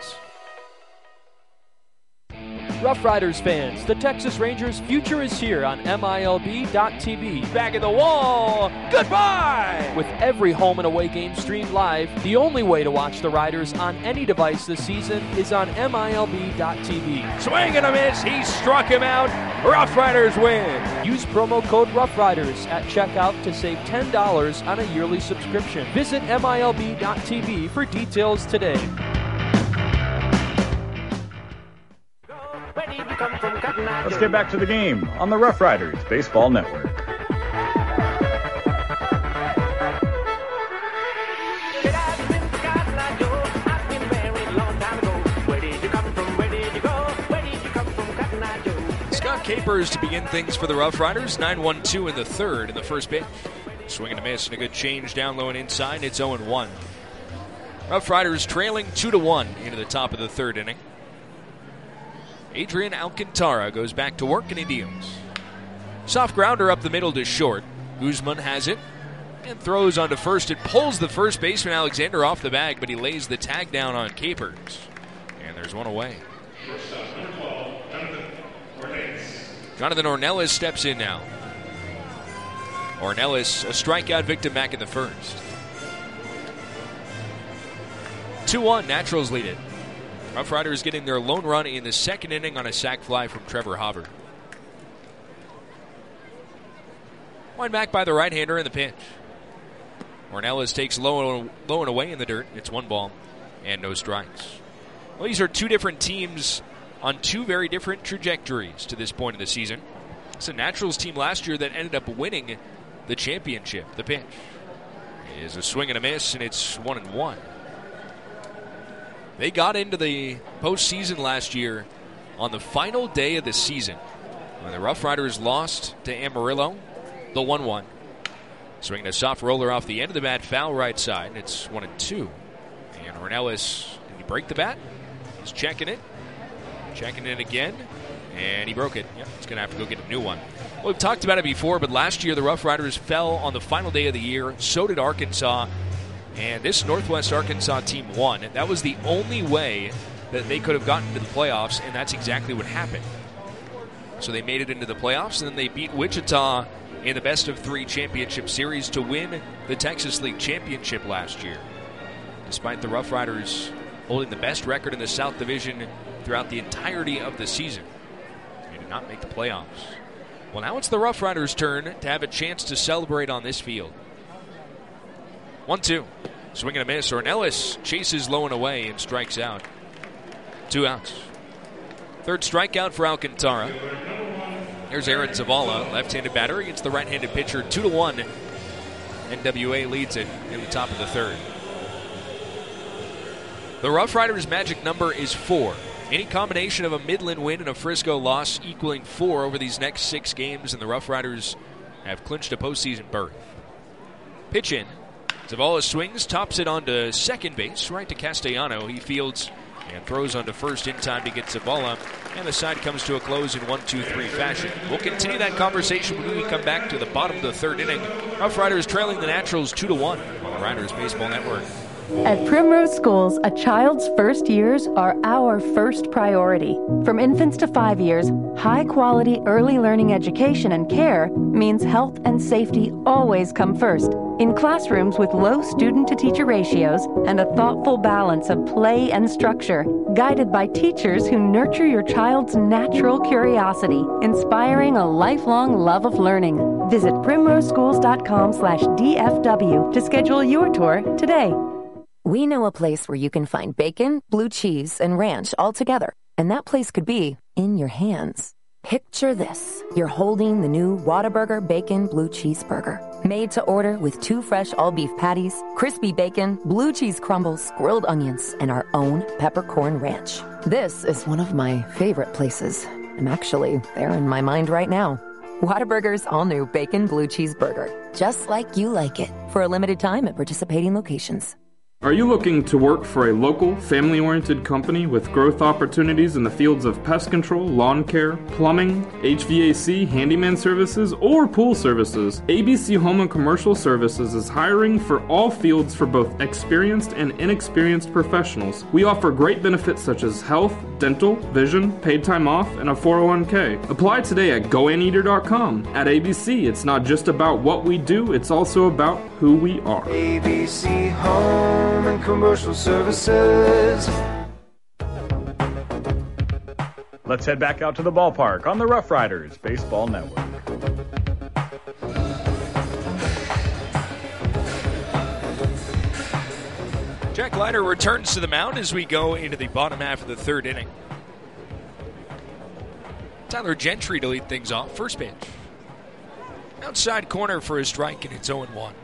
Rough Riders fans, the Texas Rangers' future is here on M I L B dot T V. Back in the wall. Goodbye! With every home and away game streamed live, the only way to watch the Riders on any device this season is on M I L B dot T V. Swing and a miss. He struck him out. Rough Riders win. Use promo code Rough Riders at checkout to save ten dollars on a yearly subscription. Visit M I L B dot T V for details today. Let's get back to the game on the Rough Riders Baseball Network. Scott Capers to begin things for the Rough Riders. nine one two in the third in the first pitch. Swing and a miss and a good change down low and inside. It's oh one. Rough Riders trailing two to one into the top of the third inning. Adrian Alcantara goes back to work and he deals. Soft grounder up the middle to short. Guzman has it and throws onto first. It pulls the first baseman Alexander off the bag, but he lays the tag down on Capers. And there's one away. Jonathan Ornelas steps in now. Ornelas, a strikeout victim back in the first. two one, Naturals lead it. Rough Riders getting their lone run in the second inning on a sac fly from Trevor Hauver. One back by the right-hander in the pitch. Ornelas takes low, low and away in the dirt. It's one ball and no strikes. Well, these are two different teams on two very different trajectories to this point of the season. It's a Naturals team last year that ended up winning the championship. The pitch is a swing and a miss, and it's one and one. They got into the postseason last year on the final day of the season when the Rough Riders lost to Amarillo, the one one. Swinging a soft roller off the end of the bat, foul right side, and it's one and two. And Ornelas, did he break the bat? He's checking it. Checking it again, and he broke it. Yep, he's going to have to go get a new one. Well, we've talked about it before, but last year the Rough Riders fell on the final day of the year. So did Arkansas. And this Northwest Arkansas team won. That was the only way that they could have gotten to the playoffs, and that's exactly what happened. So they made it into the playoffs, and then they beat Wichita in the best of three championship series to win the Texas League championship last year. Despite the Rough Riders holding the best record in the South Division throughout the entirety of the season, they did not make the playoffs. Well, now it's the Rough Riders' turn to have a chance to celebrate on this field. one two. Swing and a miss. Ornelas chases low and away and strikes out. Two outs. Third strikeout for Alcantara. There's Aaron Zavala, left-handed batter against the right-handed pitcher. Two to one. N W A leads it in the top of the third. The Rough Riders' magic number is four. Any combination of a Midland win and a Frisco loss equaling four over these next six games, and the Rough Riders have clinched a postseason berth. Pitch in. Zavala swings, tops it onto second base, right to Castellano. He fields and throws onto first in time to get Zavala And the side comes to a close in one two three fashion. We'll continue that conversation when we come back to the bottom of the third inning. Rough Riders trailing the Naturals two to one on the Riders Baseball Network. At Primrose Schools, a child's first years are our first priority. From infants to five years, high-quality early learning education and care means health and safety always come first. In classrooms with low student-to-teacher ratios and a thoughtful balance of play and structure, guided by teachers who nurture your child's natural curiosity, inspiring a lifelong love of learning. Visit primroseschools.com slash DFW to schedule your tour today. We know a place where you can find bacon, blue cheese, and ranch all together. And that place could be in your hands. Picture this. You're holding the new Whataburger Bacon Blue Cheese Burger. Made to order with two fresh all-beef patties, crispy bacon, blue cheese crumbles, grilled onions, and our own peppercorn ranch. This is one of my favorite places. I'm actually there in my mind right now. Whataburger's all-new Bacon Blue Cheese Burger. Just like you like it. For a limited time at participating locations. Are you looking to work for a local, family-oriented company with growth opportunities in the fields of pest control, lawn care, plumbing, H V A C, handyman services, or pool services? A B C Home and Commercial Services is hiring for all fields for both experienced and inexperienced professionals. We offer great benefits such as health, dental, vision, paid time off, and a four oh one k. Apply today at go anteater dot com. At A B C, it's not just about what we do, it's also about who we are. A B C Home and Commercial Services. Let's head back out to the ballpark on the Rough Riders Baseball Network. Jack Leiter returns to the mound as we go into the bottom half of the third inning. Tyler Gentry to lead things off. First pitch. Outside corner for a strike, and it's oh one.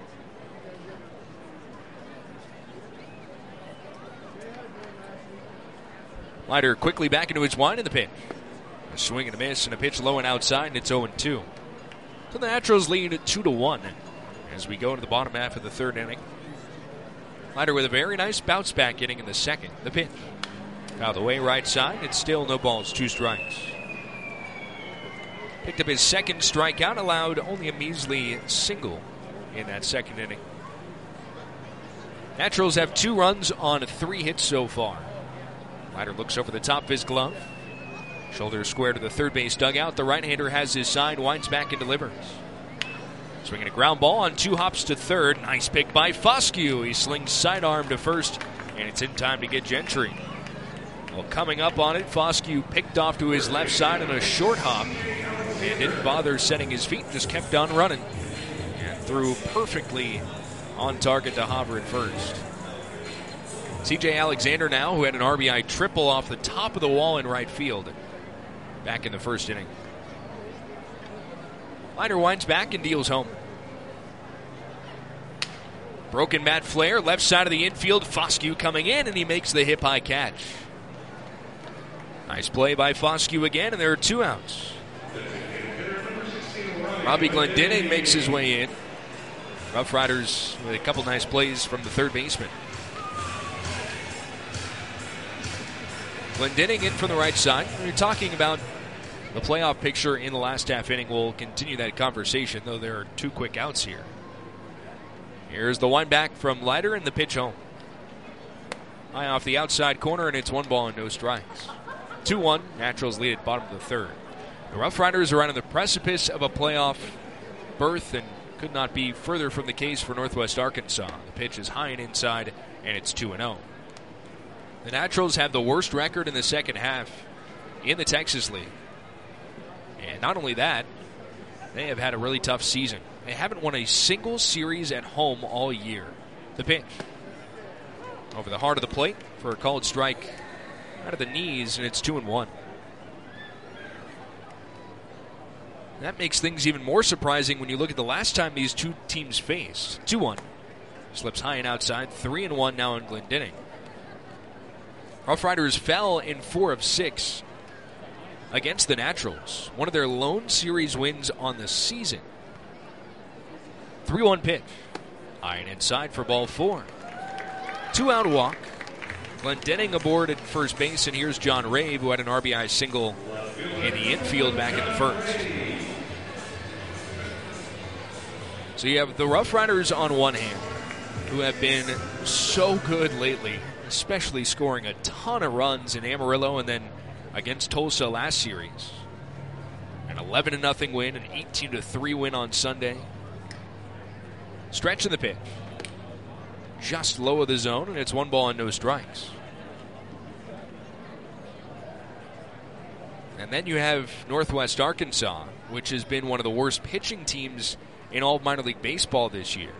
Leiter quickly back into his wind in the pitch. A swing and a miss and a pitch low and outside, and it's oh two. So the Naturals lead at two to one as we go to the bottom half of the third inning. Leiter with a very nice bounce back inning in the second. The pitch. Out of the way, right side. It's still no balls, two strikes. Picked up his second strikeout, allowed only a measly single in that second inning. Naturals have two runs on three hits so far. Leiter looks over the top of his glove. Shoulder square to the third base dugout. The right-hander has his side, winds back and delivers. Swinging a ground ball on two hops to third. Nice pick by Foscue. He slings sidearm to first, and it's in time to get Gentry. Well, coming up on it, Foscue picked off to his left side on a short hop and didn't bother setting his feet, just kept on running and threw perfectly on target to Hopper at first. C J Alexander now, who had an R B I triple off the top of the wall in right field back in the first inning. Leiter winds back and deals home. Broken bat flare, left side of the infield. Foscue coming in, and he makes the hip-high catch. Nice play by Foscue again, and there are two outs. Robbie Glendinning makes his way in. Rough Riders with a couple nice plays from the third baseman. Glendinning in from the right side. We're talking about the playoff picture in the last half inning. We'll continue that conversation, though there are two quick outs here. Here's the wind back from Leiter and the pitch home. High off the outside corner, and it's one ball and no strikes. two one, Naturals lead at bottom of the third. The Rough Riders are on the precipice of a playoff berth and could not be further from the case for Northwest Arkansas. The pitch is high and inside, and it's two and oh. The Naturals have the worst record in the second half in the Texas League. And not only that, they have had a really tough season. They haven't won a single series at home all year. The pitch. Over the heart of the plate for a called strike out of the knees, and it's two and one. That makes things even more surprising when you look at the last time these two teams faced. two one. Slips high and outside. three and one now on Glendinning. Rough Riders fell in four of six against the Naturals. One of their lone series wins on the season. three one pitch. High and inside for ball four. Two out walk. Glendening aboard at first base, and here's John Rave, who had an R B I single in the infield back in the first. So you have the Rough Riders on one hand, who have been so good lately, especially scoring a ton of runs in Amarillo and then against Tulsa last series. An eleven to nothing win, an eighteen to three win on Sunday. Stretch in the pitch. Just low of the zone, and it's one ball and no strikes. And then you have Northwest Arkansas, which has been one of the worst pitching teams in all of minor league baseball this year.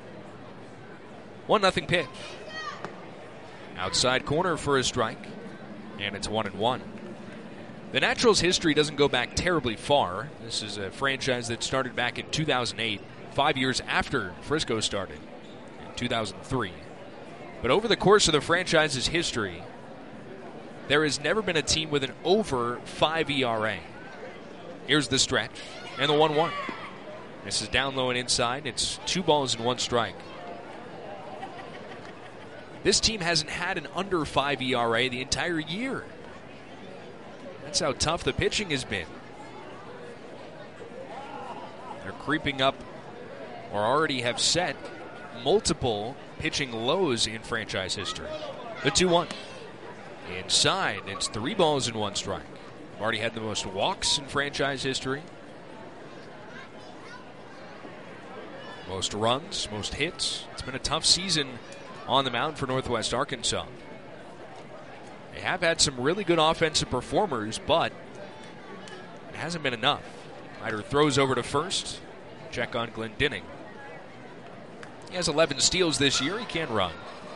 One nothing pitch. Outside corner for a strike, and it's one and one. The Naturals' history doesn't go back terribly far. This is a franchise that started back in two thousand eight, five years after Frisco started. two thousand three. But over the course of the franchise's history, there has never been a team with an over five E R A. Here's the stretch and the one one. This is down low and inside. It's two balls and one strike. This team hasn't had an under five E R A the entire year. That's how tough the pitching has been. They're creeping up, or already have set multiple pitching lows in franchise history. The two one. Inside, it's three balls and one strike. Already had the most walks in franchise history. Most runs, most hits. It's been a tough season on the mound for Northwest Arkansas. They have had some really good offensive performers, but it hasn't been enough. Ryder throws over to first. Check on Glendening. He has eleven steals this year. He can run.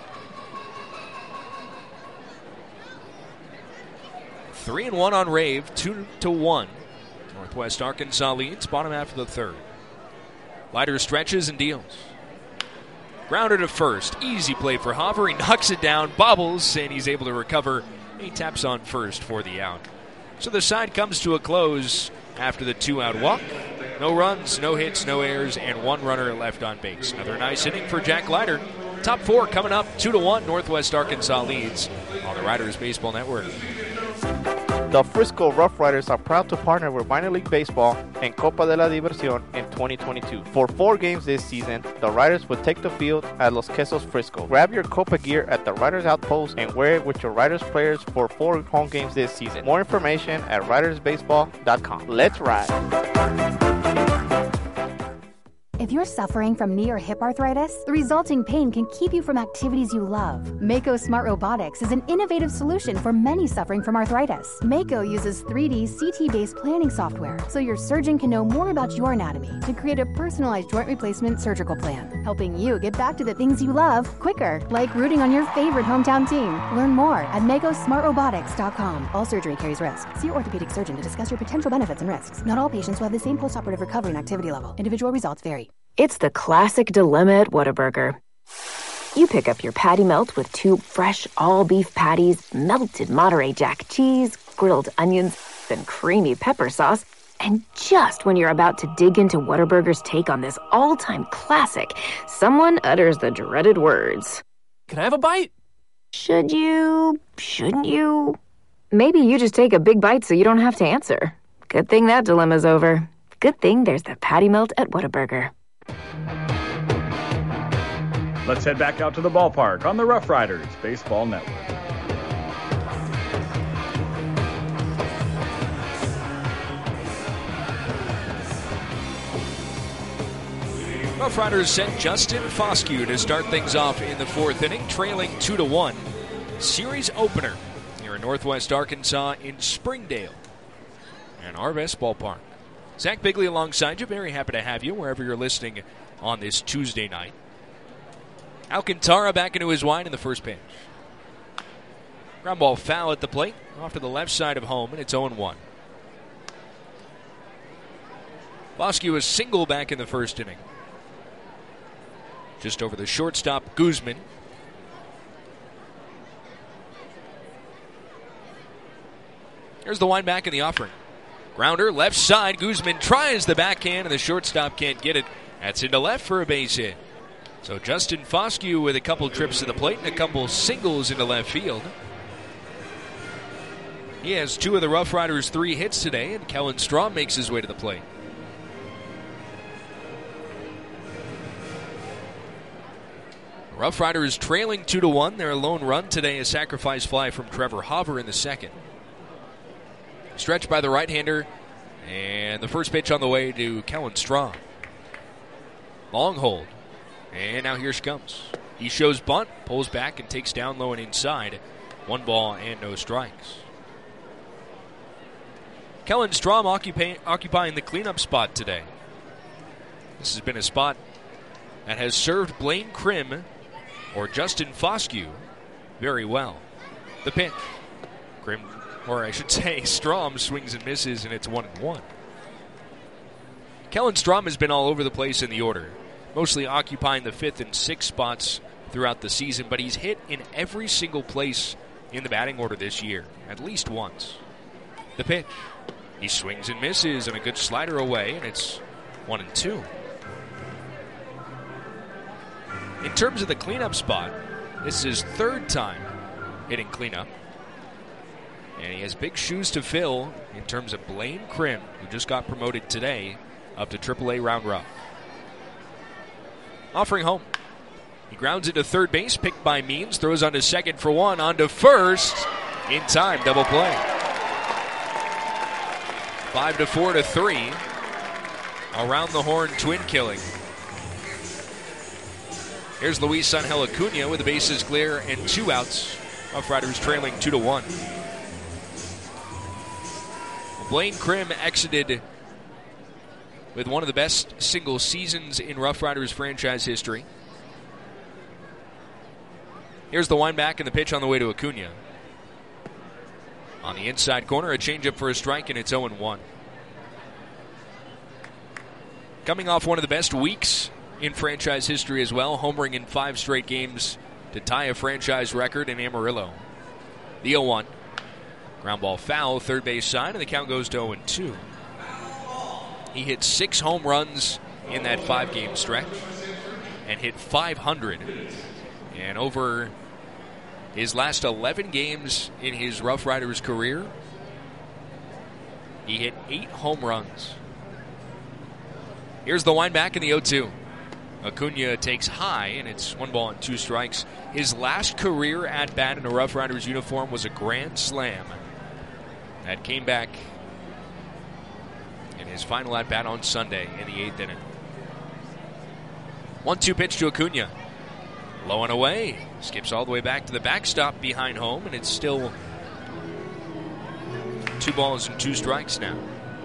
Three and one on Rave, two to one. Northwest Arkansas leads, bottom half of the third. Leiter stretches and deals. Grounded to first. Easy play for Hoffer. He knocks it down, bobbles, and he's able to recover. He taps on first for the out. So the side comes to a close after the two-out walk. No runs, no hits, no errors, and one runner left on base. Another nice inning for Jack Leiter. Top four coming up, two to one. Northwest Arkansas leads on the Riders Baseball Network. The Frisco Rough Riders are proud to partner with Minor League Baseball and Copa de la Diversión in twenty twenty-two. For four games this season, the Riders will take the field at Los Quesos Frisco. Grab your Copa gear at the Riders Outpost and wear it with your Riders players for four home games this season. More information at riders baseball dot com. Let's ride! If you're suffering from knee or hip arthritis, the resulting pain can keep you from activities you love. Mako Smart Robotics is an innovative solution for many suffering from arthritis. Mako uses three D C T-based planning software, so your surgeon can know more about your anatomy to create a personalized joint replacement surgical plan, helping you get back to the things you love quicker, like rooting on your favorite hometown team. Learn more at mako smart robotics dot com. All surgery carries risk. See your orthopedic surgeon to discuss your potential benefits and risks. Not all patients will have the same postoperative recovery and activity level. Individual results vary. It's the classic dilemma at Whataburger. You pick up your patty melt with two fresh all-beef patties, melted Monterey Jack cheese, grilled onions, and creamy pepper sauce, and just when you're about to dig into Whataburger's take on this all-time classic, someone utters the dreaded words. Can I have a bite? Should you? Shouldn't you? Maybe you just take a big bite so you don't have to answer. Good thing that dilemma's over. Good thing there's the patty melt at Whataburger. Let's head back out to the ballpark on the Rough Riders Baseball Network. Rough Riders sent Justin Foscue to start things off in the fourth inning, trailing two to one. Series opener here in Northwest Arkansas in Springdale and Arvest Ballpark. Zach Bigley alongside you. Very happy to have you wherever you're listening on this Tuesday night. Alcantara back into his wide in the first pitch. Ground ball foul at the plate, off to the left side of home, and it's oh one. Foscue is single back in the first inning. Just over the shortstop, Guzman. Here's the wind back in the offering. Grounder, left side. Guzman tries the backhand, and the shortstop can't get it. That's into left for a base hit. So Justin Foscue with a couple trips to the plate and a couple singles into left field. He has two of the Rough Riders' three hits today, and Kellen Strom makes his way to the plate. Rough Riders trailing two to one. Their lone run today, a sacrifice fly from Trevor Hauver in the second. Stretched by the right-hander, and the first pitch on the way to Kellen Strom. Long hold, and now here she comes. He shows bunt, pulls back, and takes down low and inside. One ball and no strikes. Kellen Strom occupy, occupying the cleanup spot today. This has been a spot that has served Blaine Krim or Justin Foscue very well. The pitch. Krim, or I should say Strom, swings and misses, and it's one and one. Kellen Strom has been all over the place in the order, mostly occupying the fifth and sixth spots throughout the season, but he's hit in every single place in the batting order this year, at least once. The pitch. He swings and misses, and a good slider away, and it's one and two. In terms of the cleanup spot, this is his third time hitting cleanup. And he has big shoes to fill in terms of Blaine Krim, who just got promoted today up to triple A Round Rock. Offering home. He grounds it to third base, picked by Means, throws on to second for one, on to first. In time, double play. Five to four to three. Around the horn twin killing. Here's Luis Angel Acuna with the bases clear and two outs. Rough Riders trailing two to one. Blaine Krim exited with one of the best single seasons in Rough Riders franchise history. Here's the wind back and the pitch on the way to Acuna. On the inside corner, a changeup for a strike, and it's oh and one. Coming off one of the best weeks in franchise history as well, homering in five straight games to tie a franchise record in Amarillo. The oh one. Ground ball foul, third base side, and the count goes to oh and two. He hit six home runs in that five-game stretch and hit five hundred. And over his last eleven games in his Rough Riders career, he hit eight home runs. Here's the wind back in the oh two. Acuna takes high, and it's one ball and two strikes. His last career at-bat in a Rough Riders uniform was a grand slam. That came back in his final at-bat on Sunday in the eighth inning. one two pitch to Acuna. Low and away. Skips all the way back to the backstop behind home, and it's still two balls and two strikes now.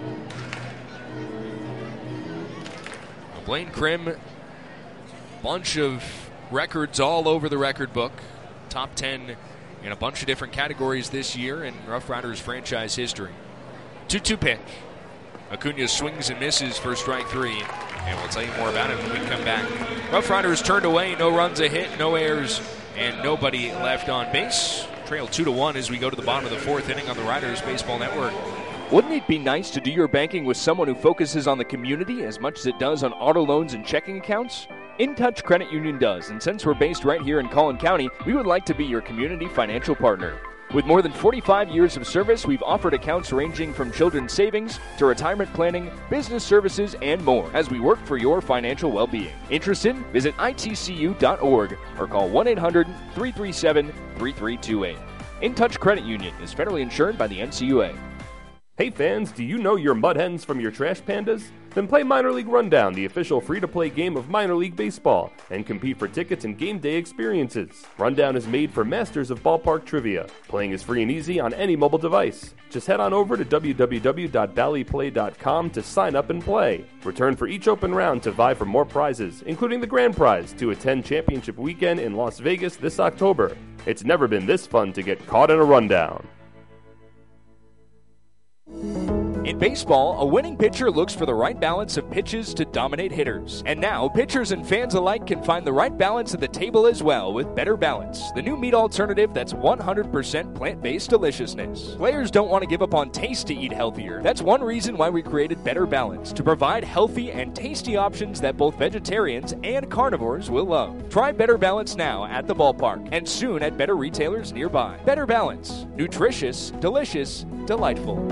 Blaine Krim, bunch of records all over the record book. Top ten in a bunch of different categories this year in Rough Riders franchise history. two two pitch. Acuna swings and misses for strike three, and we'll tell you more about it when we come back. Rough Riders turned away, no runs a hit, no errors, and nobody left on base. Trail two to one as we go to the bottom of the fourth inning on the Riders Baseball Network. Wouldn't it be nice to do your banking with someone who focuses on the community as much as it does on auto loans and checking accounts? InTouch Credit Union does, and since we're based right here in Collin County, we would like to be your community financial partner. With more than forty-five years of service, we've offered accounts ranging from children's savings to retirement planning, business services, and more as we work for your financial well-being. Interested? Visit I T C U dot org or call one eight hundred, three three seven, three three two eight. InTouch Credit Union is federally insured by the N C U A. Hey fans, do you know your mud hens from your trash pandas? Then play Minor League Rundown, the official free-to-play game of Minor League Baseball, and compete for tickets and game day experiences. Rundown is made for masters of ballpark trivia. Playing is free and easy on any mobile device. Just head on over to w w w dot bally play dot com to sign up and play. Return for each open round to vie for more prizes, including the grand prize to attend Championship Weekend in Las Vegas this October. It's never been this fun to get caught in a rundown. In baseball, a winning pitcher looks for the right balance of pitches to dominate hitters. And now, pitchers and fans alike can find the right balance at the table as well with Better Balance, the new meat alternative that's one hundred percent plant-based deliciousness. Players don't want to give up on taste to eat healthier. That's one reason why we created Better Balance, to provide healthy and tasty options that both vegetarians and carnivores will love. Try Better Balance now at the ballpark and soon at better retailers nearby. Better Balance. Nutritious, delicious, delightful.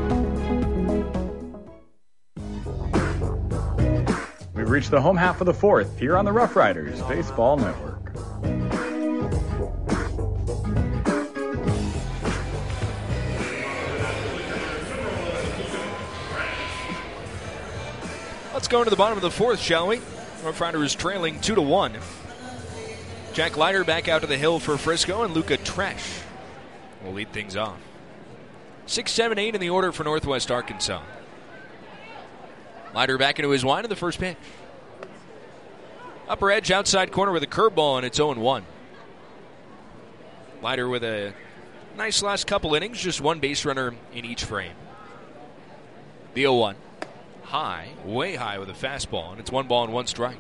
We've reached the home half of the fourth here on the Rough Riders Baseball Network. Let's go into the bottom of the fourth, shall we? Rough Riders trailing two to one. Jack Leiter back out to the hill for Frisco, and Luca Tresh will lead things off. Six, seven, eight in the order for Northwest Arkansas. Leiter back into his line in the first pitch. Upper edge, outside corner with a curveball, and it's oh one. Leiter with a nice last couple innings, just one base runner in each frame. The oh one. High, way high with a fastball, and it's one ball and one strike.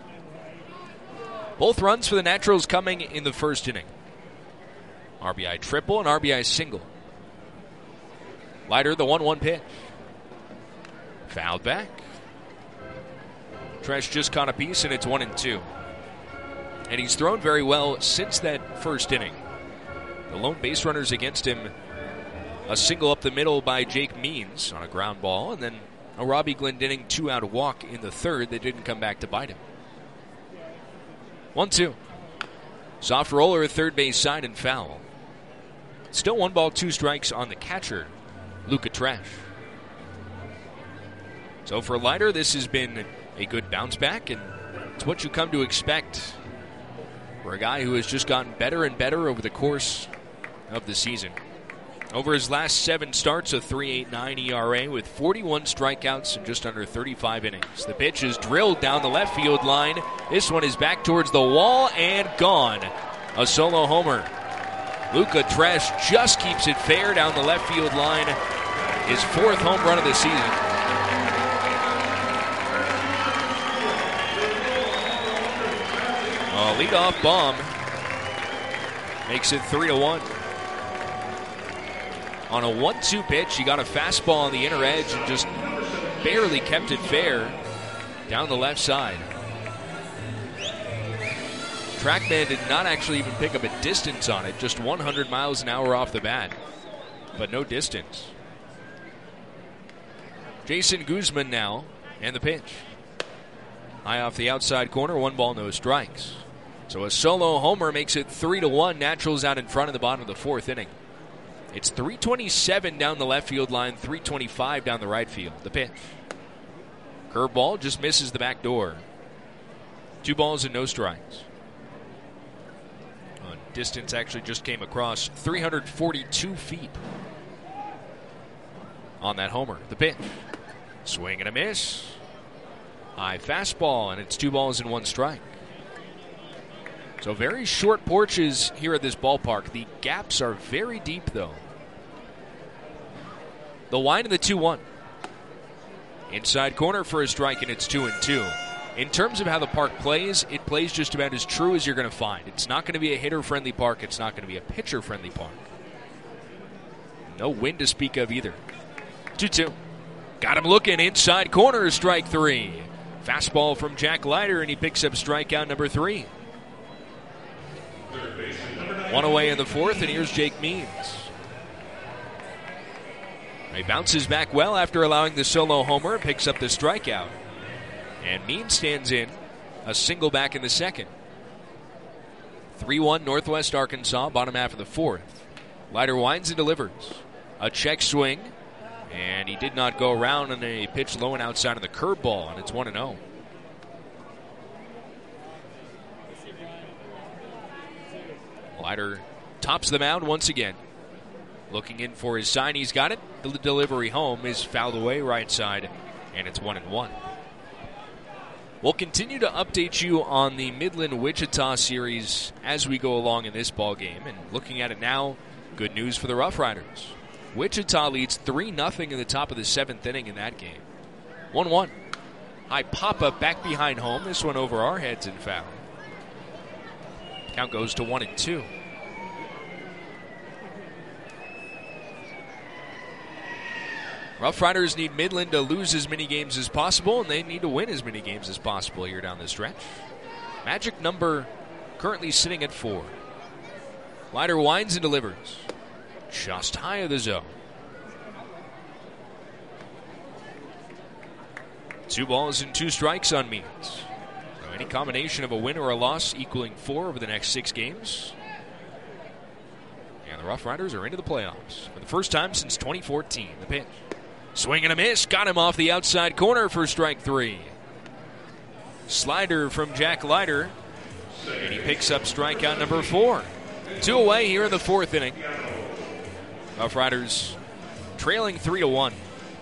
Both runs for the Naturals coming in the first inning. R B I triple and R B I single. Leiter, the one one pitch. Fouled back. Tresh just caught a piece, and it's one and two. And he's thrown very well since that first inning. The lone base runners against him. A single up the middle by Jake Means on a ground ball, and then a Robbie Glendening two-out walk in the third that didn't come back to bite him. one two. Soft roller at third base side and foul. Still one ball, two strikes on the catcher, Luca Tresh. So for Leiter, this has been a good bounce back, and it's what you come to expect for a guy who has just gotten better and better over the course of the season. Over his last seven starts, a three point eight nine E R A with forty-one strikeouts in just under thirty-five innings. The pitch is drilled down the left field line. This one is back towards the wall and gone. A solo homer. Luca Tresh just keeps it fair down the left field line. His fourth home run of the season. A leadoff bomb makes it three to one. On a one two pitch, he got a fastball on the inner edge and just barely kept it fair down the left side. TrackMan did not actually even pick up a distance on it, just one hundred miles an hour off the bat, but no distance. Jason Guzman now, and the pitch. High off the outside corner, one ball, no strikes. So a solo homer makes it three to one. Naturals out in front in the bottom of the fourth inning. It's three twenty-seven down the left field line, three twenty-five down the right field. The pitch. Curveball just misses the back door. Two balls and no strikes. Uh, distance actually just came across three hundred forty-two feet on that homer. The pitch. Swing and a miss. High fastball, and it's two balls and one strike. So very short porches here at this ballpark. The gaps are very deep, though. The line in the two one. Inside corner for a strike, and it's two and two. In terms of how the park plays, it plays just about as true as you're going to find. It's not going to be a hitter-friendly park. It's not going to be a pitcher-friendly park. No wind to speak of either. two two. Got him looking inside corner, strike three. Fastball from Jack Leiter, and he picks up strikeout number three. One away in the fourth, and here's Jake Means. He bounces back well after allowing the solo homer, picks up the strikeout. And Means stands in, a single back in the second. three one Northwest Arkansas, bottom half of the fourth. Leiter winds and delivers. A check swing, and he did not go around on a pitch low and outside of the curveball, and it's one and oh. Leiter tops the mound once again. Looking in for his sign. He's got it. The delivery home is fouled away right side, and it's one and one. We'll continue to update you on the Midland-Wichita series as we go along in this ball game. And looking at it now, good news for the Rough Riders. Wichita leads three nothing in the top of the seventh inning in that game. one one. High pop-up back behind home. This one over our heads and foul. Count goes to one and two. Rough Riders need Midland to lose as many games as possible, and they need to win as many games as possible here down the stretch. Magic number currently sitting at four. Leiter winds and delivers. Just high of the zone. Two balls and two strikes on Means. So any combination of a win or a loss equaling four over the next six games. And the Rough Riders are into the playoffs for the first time since twenty fourteen. The pitch. Swing and a miss. Got him off the outside corner for strike three. Slider from Jack Leiter. And he picks up strikeout number four. Two away here in the fourth inning. Rough Riders trailing three to one.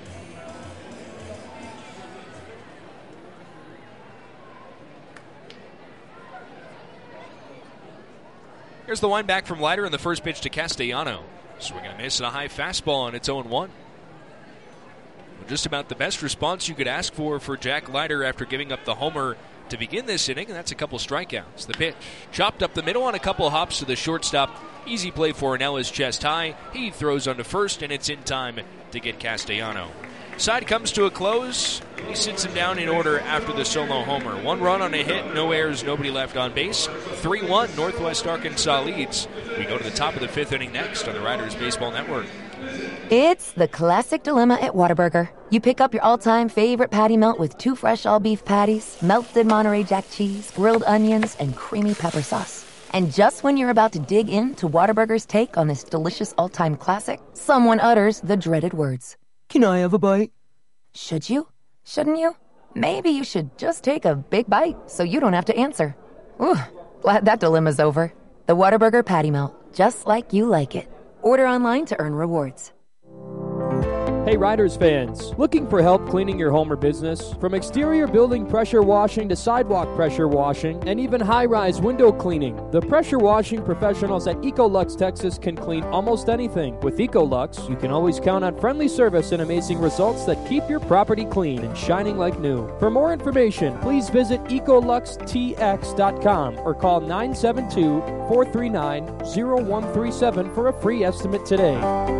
Here's the wind back from Leiter in the first pitch to Castellano. Swing and a miss and a high fastball, and it's oh one. Just about the best response you could ask for for Jack Leiter after giving up the homer to begin this inning, and that's a couple strikeouts. The pitch chopped up the middle on a couple hops to the shortstop. Easy play for Ornella's chest high. He throws onto first, and it's in time to get Castellano. Side comes to a close. He sits him down in order after the solo homer. One run on a hit, no errors, nobody left on base. three one, Northwest Arkansas leads. We go to the top of the fifth inning next on the Riders Baseball Network. It's the classic dilemma at Whataburger. You pick up your all-time favorite patty melt with two fresh all-beef patties, melted Monterey Jack cheese, grilled onions, and creamy pepper sauce. And just when you're about to dig into Whataburger's take on this delicious all-time classic, someone utters the dreaded words. Can I have a bite? Should you? Shouldn't you? Maybe you should just take a big bite so you don't have to answer. Ooh, glad that dilemma's over. The Whataburger Patty Melt, just like you like it. Order online to earn rewards. Hey Riders fans, looking for help cleaning your home or business? From exterior building pressure washing to sidewalk pressure washing and even high-rise window cleaning, the pressure washing professionals at Ecolux Texas can clean almost anything. With Ecolux, you can always count on friendly service and amazing results that keep your property clean and shining like new. For more information, please visit ecolux t x dot com or call nine seven two, four three nine, zero one three seven for a free estimate today.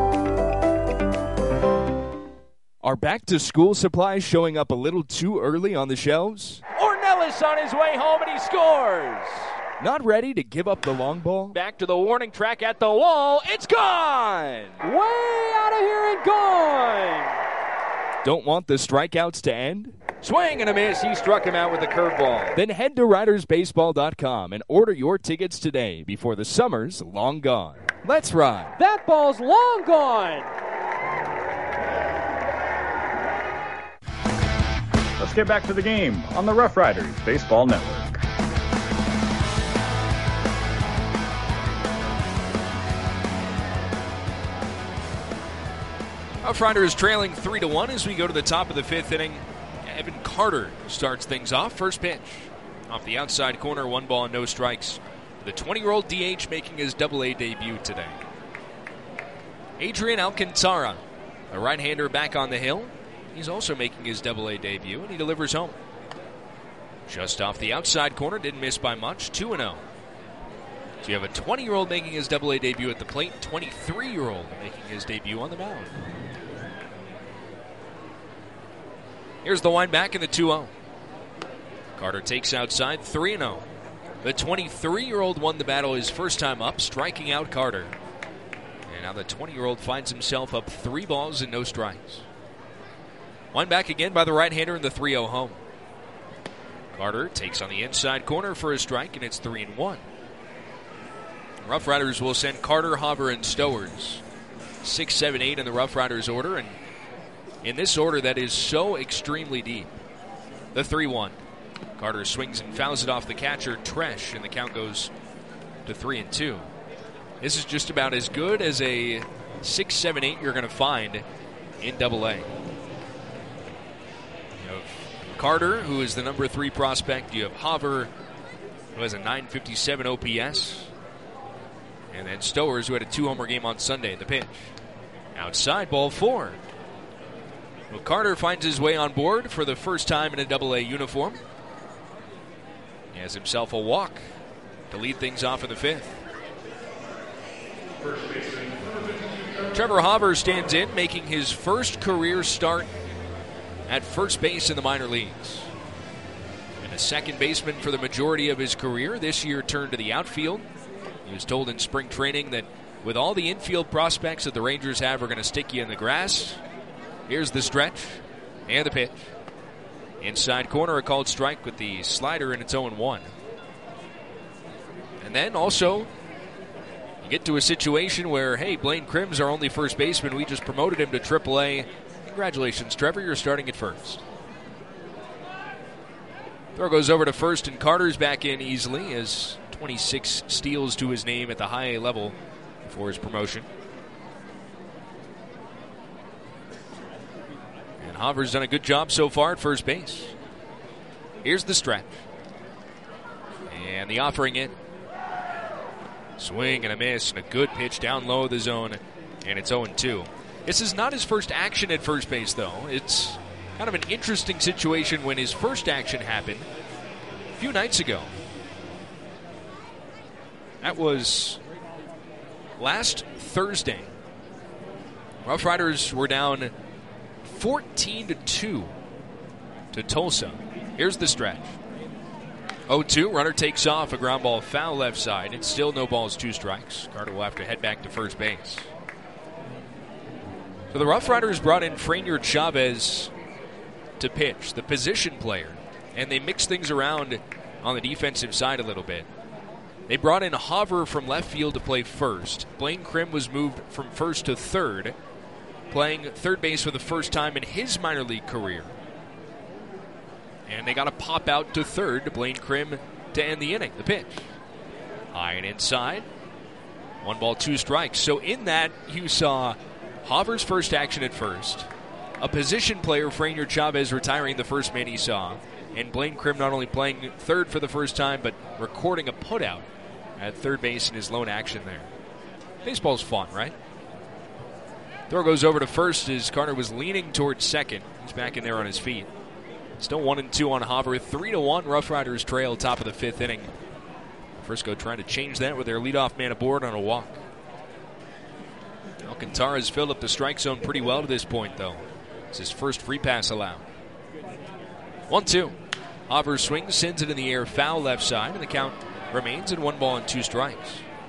Are back-to-school supplies showing up a little too early on the shelves? Ornelas on his way home, and he scores. Not ready to give up the long ball? Back to the warning track at the wall. It's gone. Way out of here and gone. Don't want the strikeouts to end? Swing and a miss. He struck him out with a curveball. Then head to riders baseball dot com and order your tickets today before the summer's long gone. Let's ride. That ball's long gone. Let's get back to the game on the Rough Riders Baseball Network. Rough Riders trailing three to one as we go to the top of the fifth inning. Evan Carter starts things off. First pitch off the outside corner, one ball and no strikes. The twenty-year-old D H making his double A debut today. Adrian Alcantara, a right-hander back on the hill. He's also making his double A debut, and he delivers home. Just off the outside corner, didn't miss by much, two and oh. So you have a twenty-year-old making his double A debut at the plate, twenty-three-year-old making his debut on the mound. Here's the wind back in the two oh. Carter takes outside, three and oh. The twenty-three-year-old won the battle his first time up, striking out Carter. And now the twenty-year-old finds himself up three balls and no strikes. One back again by the right-hander in the three oh home. Carter takes on the inside corner for a strike, and it's three and one. Rough Riders will send Carter, Hopper, and Stowers. Six, seven, eight in the Rough Riders order, and in this order that is so extremely deep. The three one. Carter swings and fouls it off the catcher, Tresh, and the count goes to three and two. This is just about as good as a six, seven, eight you're going to find in Double A. Carter, who is the number three prospect. You have Haver, who has a nine fifty-seven O P S. And then Stowers, who had a two-homer game on Sunday. The pitch. Outside, ball four. Well, Carter finds his way on board for the first time in a double A uniform. He has himself a walk to lead things off in the fifth. Trevor Hauver stands in, making his first career start at first base in the minor leagues. And a second baseman for the majority of his career. This year turned to the outfield. He was told in spring training that with all the infield prospects that the Rangers have, are going to stick you in the grass. Here's the stretch and the pitch. Inside corner, a called strike with the slider, and it's oh one. And then also, you get to a situation where, hey, Blaine Crim's our only first baseman. We just promoted him to triple A. Congratulations, Trevor. You're starting at first. Throw goes over to first, and Carter's back in easily as twenty-six steals to his name at the high A level before his promotion. And Hauver's done a good job so far at first base. Here's the stretch. And the offering in. Swing and a miss, and a good pitch down low of the zone, and it's oh two. This is not his first action at first base, though. It's kind of an interesting situation when his first action happened a few nights ago. That was last Thursday. Rough Riders were down fourteen to two to Tulsa. Here's the stretch. oh two, runner takes off, a ground ball foul left side. It's still no balls, two strikes. Carter will have to head back to first base. So the Rough Riders brought in Franier Chavez to pitch, the position player, and they mixed things around on the defensive side a little bit. They brought in Hauver from left field to play first. Blaine Crim was moved from first to third, playing third base for the first time in his minor league career. And they got a pop out to third to Blaine Crim to end the inning. The pitch. High and inside. One ball, two strikes. So in that, you saw Hauver's first action at first, a position player, Franier Chavez, retiring the first man he saw, and Blaine Crim not only playing third for the first time, but recording a putout at third base in his lone action there. Baseball's fun, right? Throw goes over to first as Carter was leaning towards second. He's back in there on his feet. Still one and two on Hauver. Three to one. Rough Riders trail top of the fifth inning. Frisco trying to change that with their leadoff man aboard on a walk. Alcantara has filled up the strike zone pretty well to this point, though. It's his first free pass allowed. One two. Hauver swings, sends it in the air, foul left side, and the count remains at one ball and two strikes.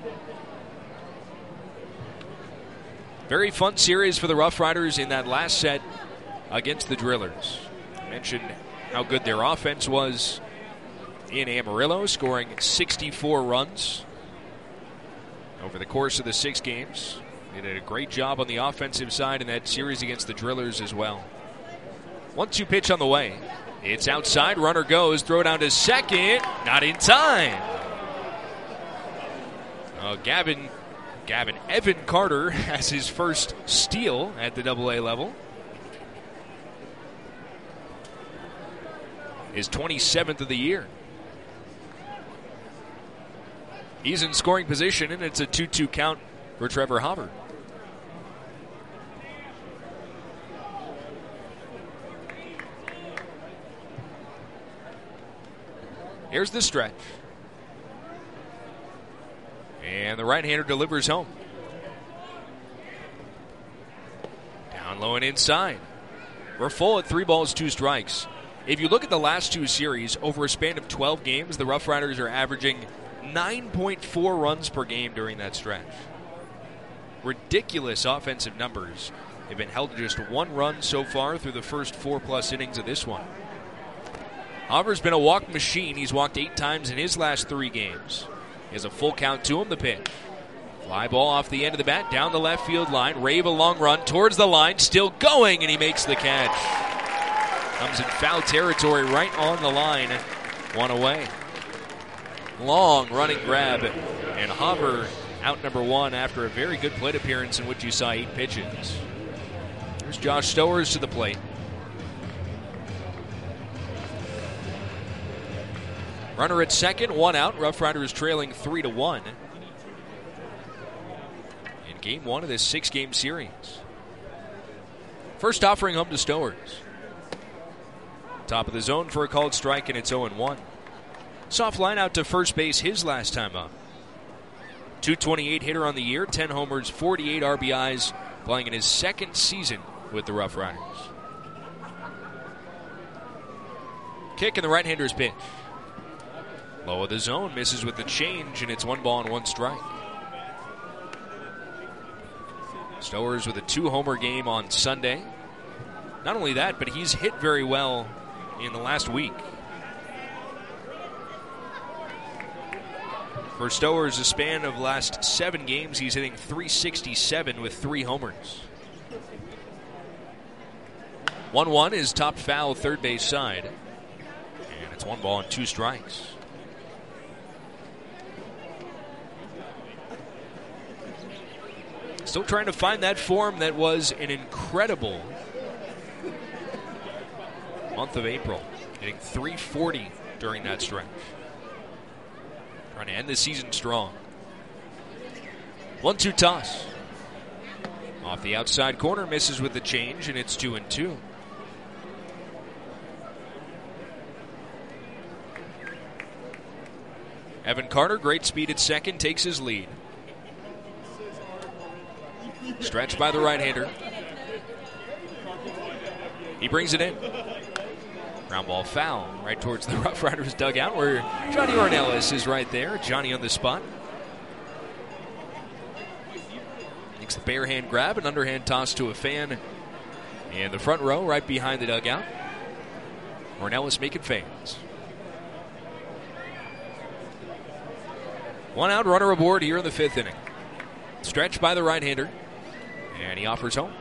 Very fun series for the Rough Riders in that last set against the Drillers. I mentioned how good their offense was in Amarillo, scoring sixty-four runs over the course of the six games. They did a great job on the offensive side in that series against the Drillers as well. one two pitch on the way. It's outside. Runner goes. Throw down to second. Not in time. Uh, Gavin, Gavin Evan Carter has his first steal at the double A level. His twenty-seventh of the year. He's in scoring position, and it's a two two count for Trevor Hauver. Here's the stretch. And the right-hander delivers home. Down low and inside. We're full at three balls, two strikes. If you look at the last two series, over a span of twelve games, the Rough Riders are averaging nine point four runs per game during that stretch. Ridiculous offensive numbers. They've been held to just one run so far through the first four-plus innings of this one. Hauver's been a walk machine. He's walked eight times in his last three games. He has a full count to him, the pitch. Fly ball off the end of the bat, down the left field line. Rave a long run towards the line, still going, and he makes the catch. Comes in foul territory right on the line. One away. Long running grab, and Hauver out number one after a very good plate appearance in which you saw eight pitches. There's Josh Stowers to the plate. Runner at second, one out. Rough Riders trailing three to one in game one of this six-game series. First offering home to Stowers. Top of the zone for a called strike, and it's oh and one. Soft line out to first base his last time up. two twenty-eight hitter on the year, ten homers, forty-eight R B Is, playing in his second season with the Rough Riders. Kick in the right-hander's pitch. Low of the zone, misses with the change, and it's one ball and one strike. Stowers with a two-homer game on Sunday. Not only that, but he's hit very well in the last week. For Stowers, a span of last seven games, he's hitting three sixty-seven with three homers. one one is top foul third base side. And it's one ball and two strikes. Still trying to find that form that was an incredible month of April. Hitting three forty during that stretch. Trying to end the season strong. one two toss. Off the outside corner, misses with the change, and it's two and two. Evan Carter, great speed at second, takes his lead. Stretched by the right-hander. He brings it in. Ground ball foul right towards the Rough Riders dugout where Johnny Ornelas is right there. Johnny on the spot. Makes the bare hand grab, an underhand toss to a fan in the front row right behind the dugout. Ornelas making fans. One out, runner aboard here in the fifth inning. Stretched by the right-hander, and he offers home.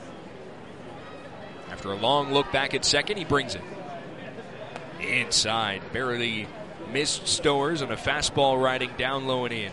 After a long look back at second, he brings it. Inside, barely missed Stowers on a fastball riding down low and in.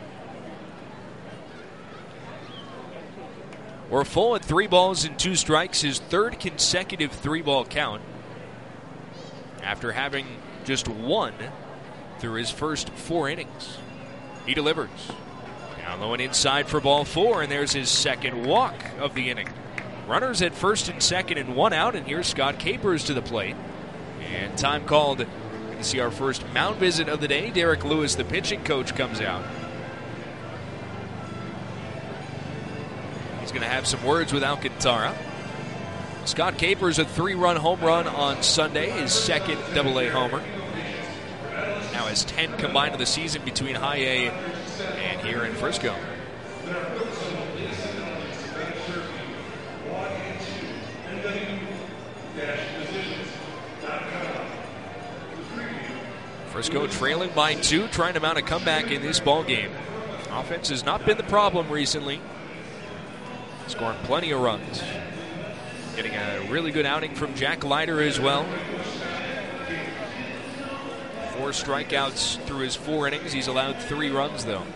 We're full at three balls and two strikes, his third consecutive three-ball count after having just one through his first four innings. He delivers. Down low and inside for ball four, and there's his second walk of the inning. Runners at first and second and one out, and here's Scott Capers to the plate. And time called to see our first mound visit of the day. Derek Lewis, the pitching coach, comes out. He's going to have some words with Alcantara. Scott Capers, a three-run home run on Sunday, his second double A homer. Now has ten combined of the season between High A and here in Frisco. Frisco trailing by two, trying to mount a comeback in this ball game. Offense has not been the problem recently. Scoring plenty of runs. Getting a really good outing from Jack Leiter as well. Four strikeouts through his four innings. He's allowed three runs, though.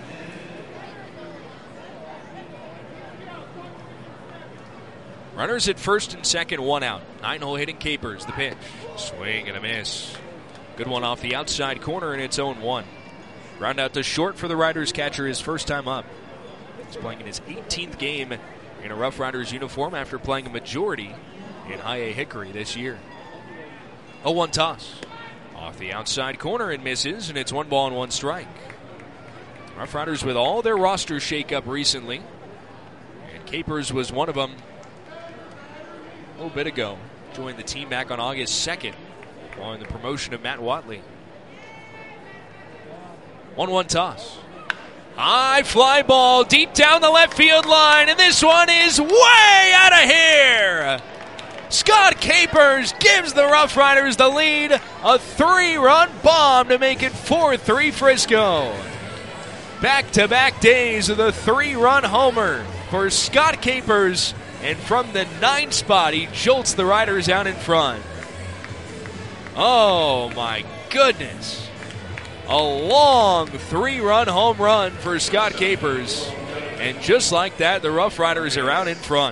Runners at first and second, one out. Nine-hole hitting Capers, the pitch. Swing and a miss. Good one off the outside corner, and it's oh and one. Ground out to short for the Riders catcher his first time up. He's playing in his eighteenth game in a Rough Riders uniform after playing a majority in High A Hickory this year. oh one toss. Off the outside corner and misses, and it's one ball and one strike. Rough Riders with all their roster shakeup recently, and Capers was one of them a little bit ago. Joined the team back on August second following the promotion of Matt Watley. one one toss. High fly ball deep down the left field line, and this one is way out of here. Scott Capers gives the Rough Riders the lead. A three-run bomb to make it four three Frisco. Back-to-back days of the three-run homer for Scott Capers. And from the ninth spot, he jolts the Riders out in front. Oh, my goodness. A long three-run home run for Scott Capers. And just like that, the Rough Riders are out in front.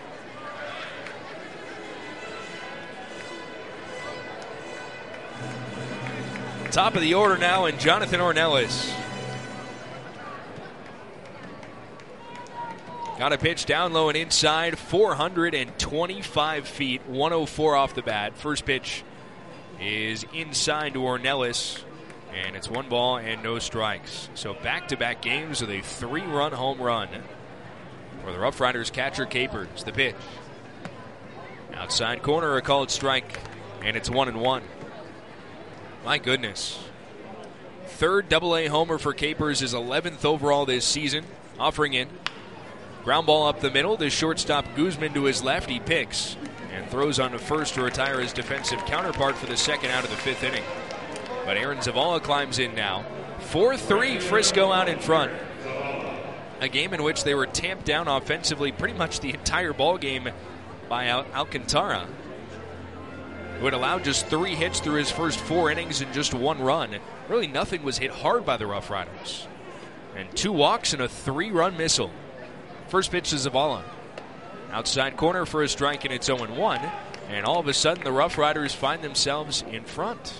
Top of the order now, and Jonathan Ornelas. Got a pitch down low and inside, four hundred twenty-five feet, one oh four off the bat. First pitch is inside to Ornelas, and it's one ball and no strikes. So back-to-back games with a three-run home run for the Rough Riders catcher Capers. The pitch. Outside corner, a called strike, and it's one and one. My goodness. Third double-A homer for Capers, his eleventh overall this season. Offering in. Ground ball up the middle. The shortstop Guzman to his left. He picks and throws on to first to retire his defensive counterpart for the second out of the fifth inning. But Aaron Zavala climbs in now. four three Frisco out in front. A game in which they were tamped down offensively pretty much the entire ball game by Al- Alcantara, who had allowed just three hits through his first four innings and just one run. Really nothing was hit hard by the Rough Riders. And two walks and a three-run missile. First pitch to Zavala. Outside corner for a strike, and it's oh one. And all of a sudden, the Rough Riders find themselves in front.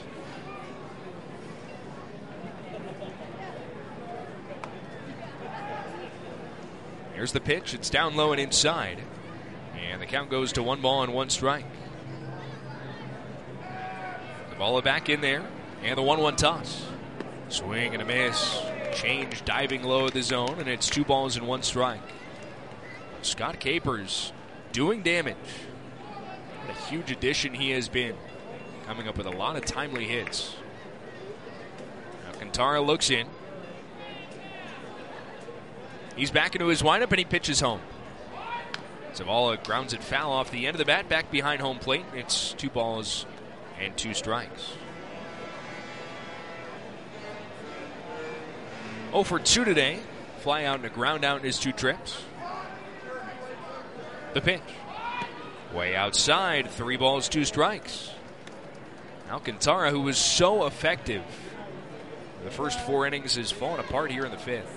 Here's the pitch. It's down low and inside. And the count goes to one ball and one strike. Zavala back in there. And the one one toss. Swing and a miss. Change diving low at the zone, and it's two balls and one strike. Scott Capers doing damage. What a huge addition he has been. Coming up with a lot of timely hits. Alcantara looks in. He's back into his windup, and he pitches home. Zavala grounds it foul off the end of the bat, back behind home plate. It's two balls and two strikes. oh for two today. Fly out and a ground out in his two trips. The pitch. Way outside. Three balls, two strikes. Alcantara, who was so effective the first four innings, has fallen apart here in the fifth.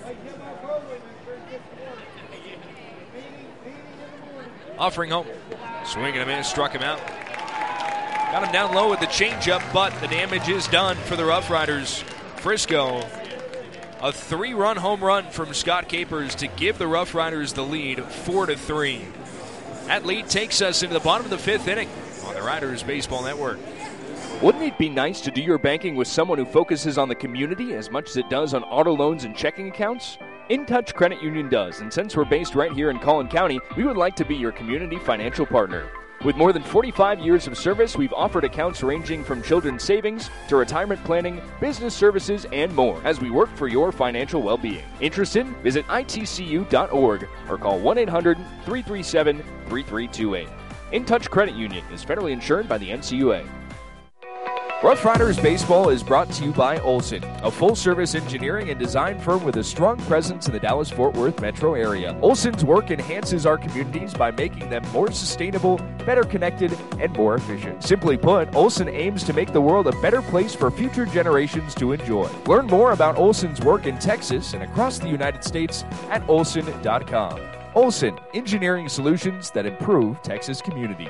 Offering home. Swing and a miss. Struck him out. Got him down low with the changeup, but the damage is done for the Rough Riders. Frisco. A three-run home run from Scott Capers to give the Rough Riders the lead, four to three. That lead takes us into the bottom of the fifth inning on the Riders Baseball Network. Wouldn't it be nice to do your banking with someone who focuses on the community as much as it does on auto loans and checking accounts? InTouch Credit Union does, and since we're based right here in Collin County, we would like to be your community financial partner. With more than forty-five years of service, we've offered accounts ranging from children's savings to retirement planning, business services, and more as we work for your financial well-being. Interested? Visit I T C U dot org or call one eight hundred, three three seven, three three two eight. InTouch Credit Union is federally insured by the N C U A. Rough Riders Baseball is brought to you by Olson, a full-service engineering and design firm with a strong presence in the Dallas-Fort Worth metro area. Olson's work enhances our communities by making them more sustainable, better connected, and more efficient. Simply put, Olson aims to make the world a better place for future generations to enjoy. Learn more about Olson's work in Texas and across the United States at olson dot com. Olson, engineering solutions that improve Texas communities.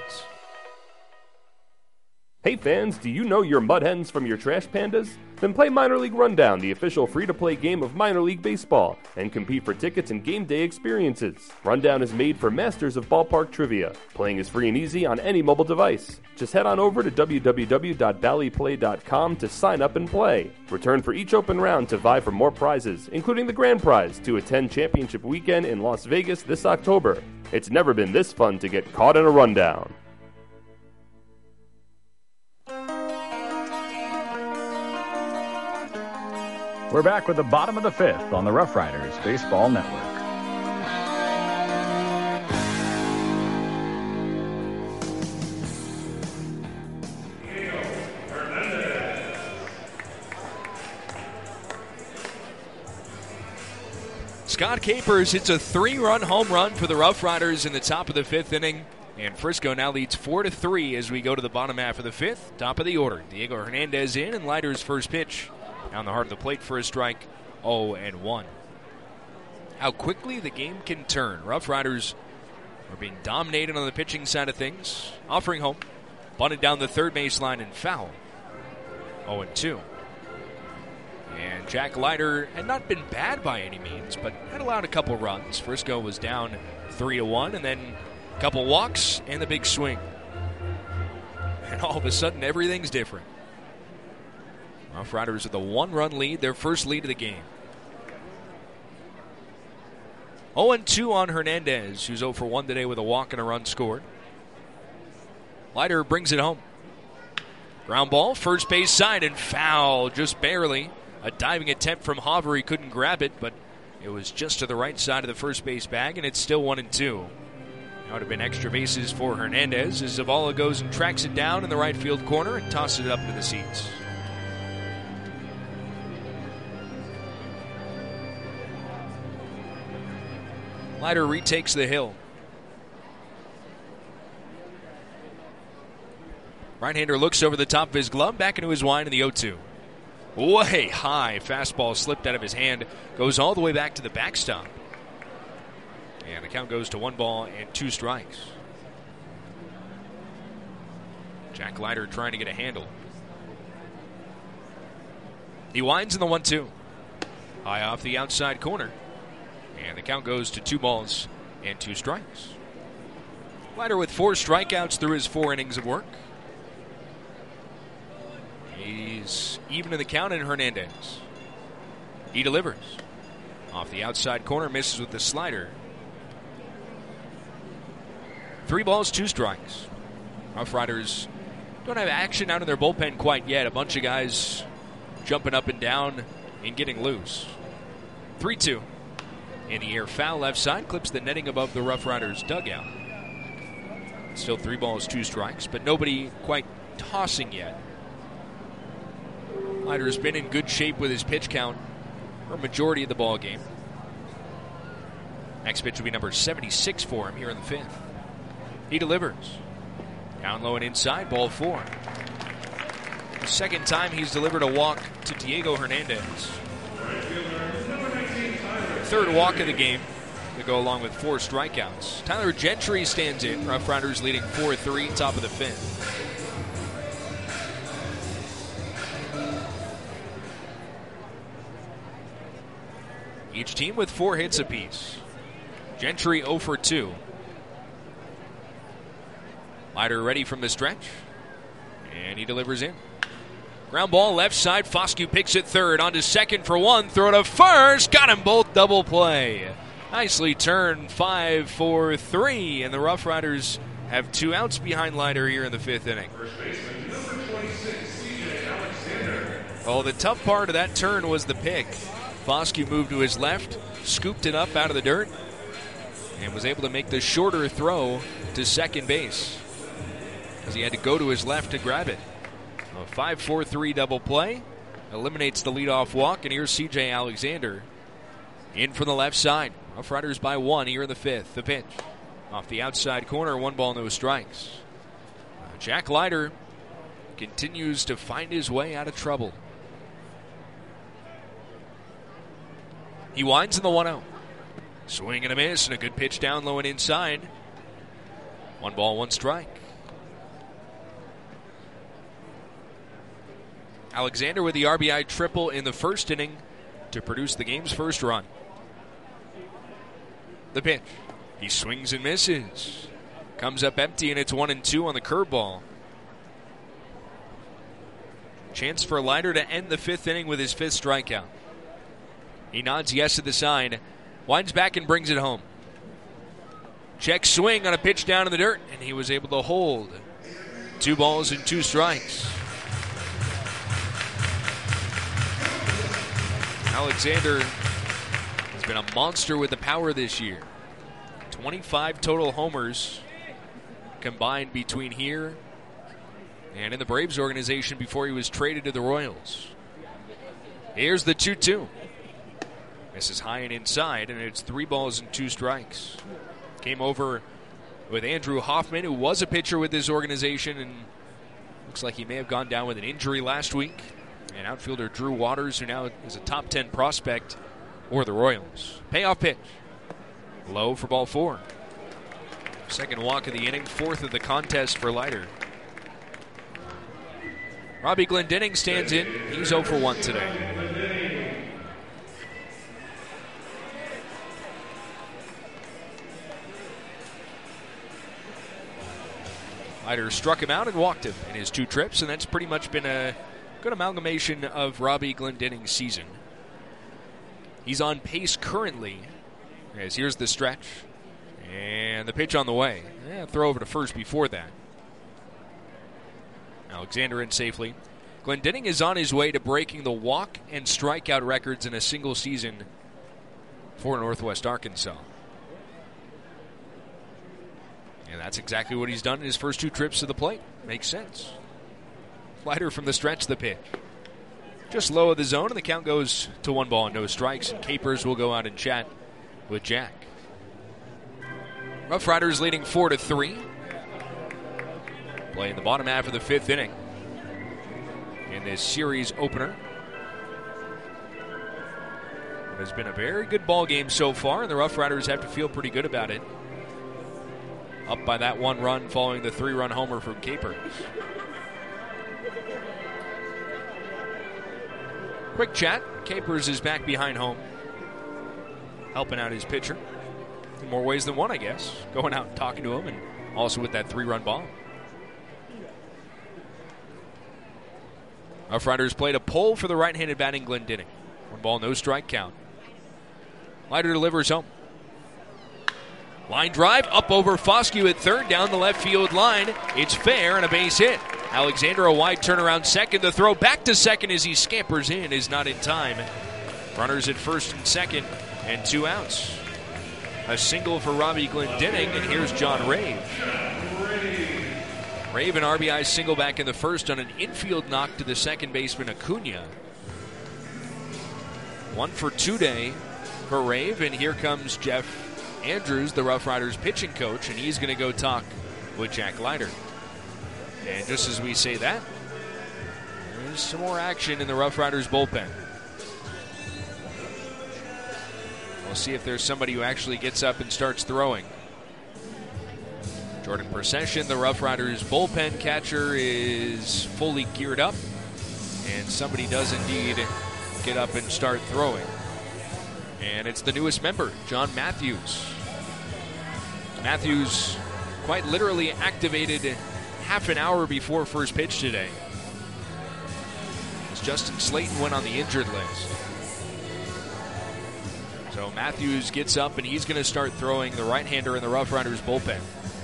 Hey fans, do you know your mud hens from your trash pandas? Then play Minor League Rundown, the official free-to-play game of minor league baseball, and compete for tickets and game day experiences. Rundown is made for masters of ballpark trivia. Playing is free and easy on any mobile device. Just head on over to w w w dot bally play dot com to sign up and play. Return for each open round to vie for more prizes, including the grand prize to attend championship weekend in Las Vegas this October. It's never been this fun to get caught in a rundown. We're back with the bottom of the fifth on the Rough Riders Baseball Network. Scott Capers hits a three-run home run for the Rough Riders in the top of the fifth inning. And Frisco now leads four to three as we go to the bottom half of the fifth. Top of the order. Diego Hernandez in, and Leiter's first pitch down the heart of the plate for a strike, oh and one. How quickly the game can turn. Rough Riders are being dominated on the pitching side of things. Offering home. Bunted down the third baseline and foul. oh and two. And Jack Leiter had not been bad by any means, but had allowed a couple runs. Frisco was down three to one, and then a couple walks and the big swing. And all of a sudden, everything's different. Rough Riders with a one-run lead, their first lead of the game. oh and two on Hernandez, who's oh for one today with a walk and a run scored. Leiter brings it home. Ground ball, first base side, and foul, just barely. A diving attempt from Hauver. He couldn't grab it, but it was just to the right side of the first base bag, and it's still one and two. That would have been extra bases for Hernandez as Zavala goes and tracks it down in the right field corner and tosses it up to the seats. Leiter retakes the hill. Right-hander looks over the top of his glove, back into his wind in the oh two. Way high. Fastball slipped out of his hand. Goes all the way back to the backstop. And the count goes to one ball and two strikes. Jack Leiter trying to get a handle. He winds in the one two. High off the outside corner. And the count goes to two balls and two strikes. Leiter with four strikeouts through his four innings of work. He's even in the count in Hernandez. He delivers. Off the outside corner, misses with the slider. Three balls, two strikes. Rough Riders don't have action out in their bullpen quite yet. A bunch of guys jumping up and down and getting loose. three two. In the air, foul left side, clips the netting above the Rough Riders dugout. Still three balls, two strikes, but nobody quite tossing yet. Leiter's been in good shape with his pitch count for a majority of the ball game. Next pitch will be number seventy-six for him here in the fifth. He delivers. Down low and inside, ball four. The second time he's delivered a walk to Diego Hernandez. Third walk of the game to go along with four strikeouts. Tyler Gentry stands in. Rough Riders leading four three, top of the fifth. Each team with four hits apiece. Gentry oh for two. Leiter ready from the stretch. And he delivers in. Ground ball left side. Foscue picks it third. On to second for one. Throw to first. Got them both. Double play. Nicely turned. Five, four, three. And the Rough Riders have two outs behind Leiter here in the fifth inning. Oh, the tough part of that turn was the pick. Foscue moved to his left, scooped it up out of the dirt, and was able to make the shorter throw to second base because he had to go to his left to grab it. A five four three double play eliminates the leadoff walk, and here's C J Alexander in from the left side. Rough Riders by one here in the fifth. The pitch off the outside corner, one ball, no strikes. Uh, Jack Leiter continues to find his way out of trouble. He winds in the one oh. Swing and a miss, and a good pitch down low and inside. One ball, one strike. Alexander with the R B I triple in the first inning to produce the game's first run. The pitch. He swings and misses. Comes up empty, and it's one and two on the curveball. Chance for Leiter to end the fifth inning with his fifth strikeout. He nods yes to the sign, winds back and brings it home. Check swing on a pitch down in the dirt, and he was able to hold. Two balls and two strikes. Alexander has been a monster with the power this year. twenty-five total homers combined between here and in the Braves organization before he was traded to the Royals. Here's the two two. Misses high and inside, and it's three balls and two strikes. Came over with Andrew Hoffman, who was a pitcher with this organization, and looks like he may have gone down with an injury last week. And outfielder Drew Waters, who now is a top ten prospect for the Royals. Payoff pitch. Low for ball four. Second walk of the inning, fourth of the contest for Leiter. Robbie Glendening stands in. He's oh for one today. Leiter struck him out and walked him in his two trips, and that's pretty much been a good amalgamation of Robbie Glendinnings's season. He's on pace currently, as here's the stretch, and the pitch on the way. Yeah, throw over to first before that. Alexander in safely. Glendinning is on his way to breaking the walk and strikeout records in a single season for Northwest Arkansas. And that's exactly what he's done in his first two trips to the plate. Makes sense. Leiter from the stretch, the pitch. Just low of the zone, and the count goes to one ball and no strikes. And Capers will go out and chat with Jack. Rough Riders leading four to three. Playing the bottom half of the fifth inning in this series opener. It has been a very good ball game so far, and the Rough Riders have to feel pretty good about it. Up by that one run following the three-run homer from Capers. Quick chat. Capers is back behind home, helping out his pitcher in more ways than one, I guess. Going out and talking to him, and also with that three-run ball. Rough Riders played a pull for the right-handed batting Glendinning. One ball, no strike count. Leiter delivers home. Line drive up over Foscue at third, down the left field line. It's fair and a base hit. Alexander a wide turnaround second. The throw back to second as he scampers in is not in time. Runners at first and second and two outs. A single for Robbie Glendinning, and here's John Rave. Rave an R B I single back in the first on an infield knock to the second baseman Acuna. One for two day for Rave, and here comes Jeff Andrews, the Rough Riders pitching coach, and he's going to go talk with Jack Leiter. And just as we say that, there's some more action in the Rough Riders bullpen. We'll see if there's somebody who actually gets up and starts throwing. Jordan Procession, the Rough Riders bullpen catcher, is fully geared up, and somebody does indeed get up and start throwing. And it's the newest member, John Matthews. Matthews quite literally activated half an hour before first pitch today, as Justin Slayton went on the injured list. So Matthews gets up and he's going to start throwing, the right-hander in the Rough Riders bullpen.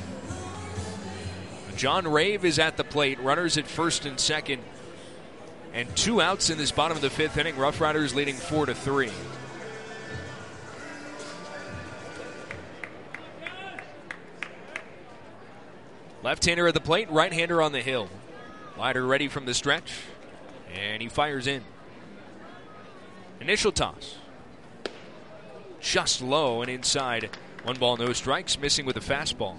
John Rave is at the plate, runners at first and second, and two outs in this bottom of the fifth inning. Rough Riders leading four to three. Left-hander at the plate, right-hander on the hill. Leiter ready from the stretch, and he fires in. Initial toss. Just low and inside. One ball, no strikes, missing with a fastball.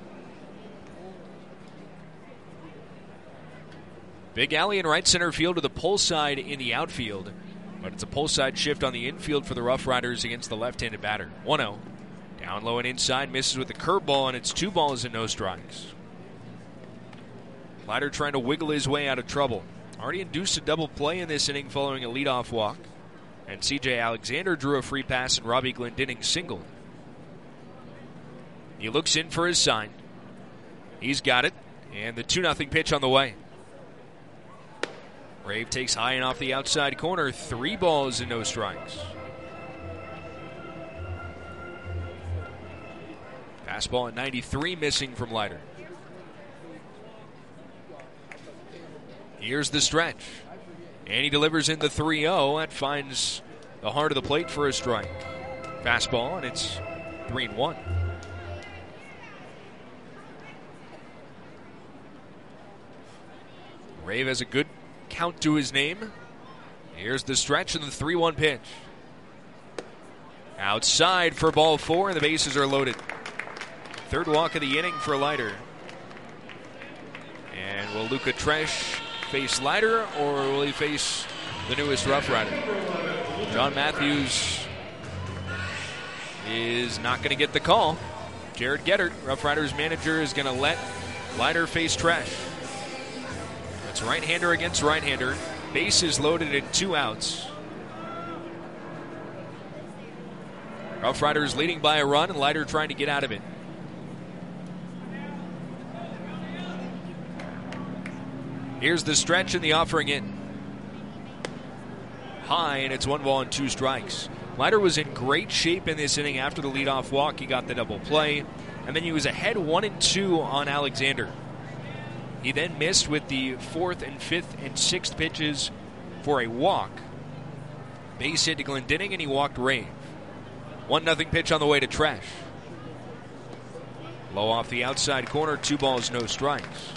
Big alley in right center field with a pull side in the outfield, but it's a pull side shift on the infield for the Rough Riders against the left-handed batter. one oh. Down low and inside, misses with the curveball, and it's two balls and no strikes. Leiter trying to wiggle his way out of trouble. Already induced a double play in this inning following a leadoff walk. And C J Alexander drew a free pass and Robbie Glendinning singled. He looks in for his sign. He's got it. And the two nothing pitch on the way. Rave takes high and off the outside corner. Three balls and no strikes. Fastball at ninety-three missing from Leiter. Here's the stretch. And he delivers in the three oh. That finds the heart of the plate for a strike. Fastball, and it's three and one. Rave has a good count to his name. Here's the stretch and the three one pitch. Outside for ball four, and the bases are loaded. Third walk of the inning for Leiter. And will Luca Tresh face Leiter, or will he face the newest Rough Rider? John Matthews is not going to get the call. Jared Gettert, Rough Riders manager, is going to let Leiter face Tresh. It's right-hander against right-hander. Bases loaded and two outs. Rough Riders leading by a run, and Leiter trying to get out of it. Here's the stretch and the offering in. High, and it's one ball and two strikes. Leiter was in great shape in this inning after the leadoff walk. He got the double play, and then he was ahead one and two on Alexander. He then missed with the fourth and fifth and sixth pitches for a walk. Base hit to Glendening, and he walked Rave. One nothing pitch on the way to Tresh. Low off the outside corner, two balls, no strikes.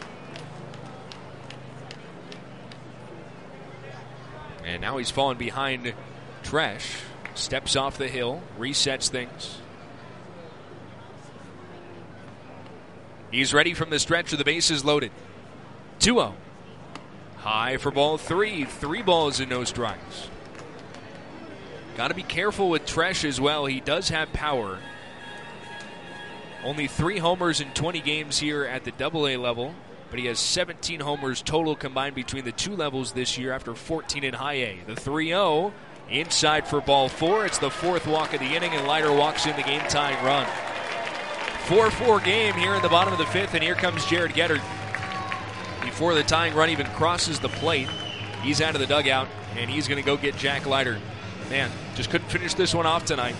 And now he's fallen behind Tresh. Steps off the hill, resets things. He's ready from the stretch with the bases loaded. two oh. High for ball three. Three balls and no strikes. Got to be careful with Tresh as well. He does have power. Only three homers in twenty games here at the double A level, but he has seventeen homers total combined between the two levels this year after fourteen in high A. The three oh inside for ball four. It's the fourth walk of the inning, and Leiter walks in the game-tying run. four four game here in the bottom of the fifth, and here comes Jared Gettert. Before the tying run even crosses the plate, he's out of the dugout, and he's going to go get Jack Leiter. Man, just couldn't finish this one off tonight.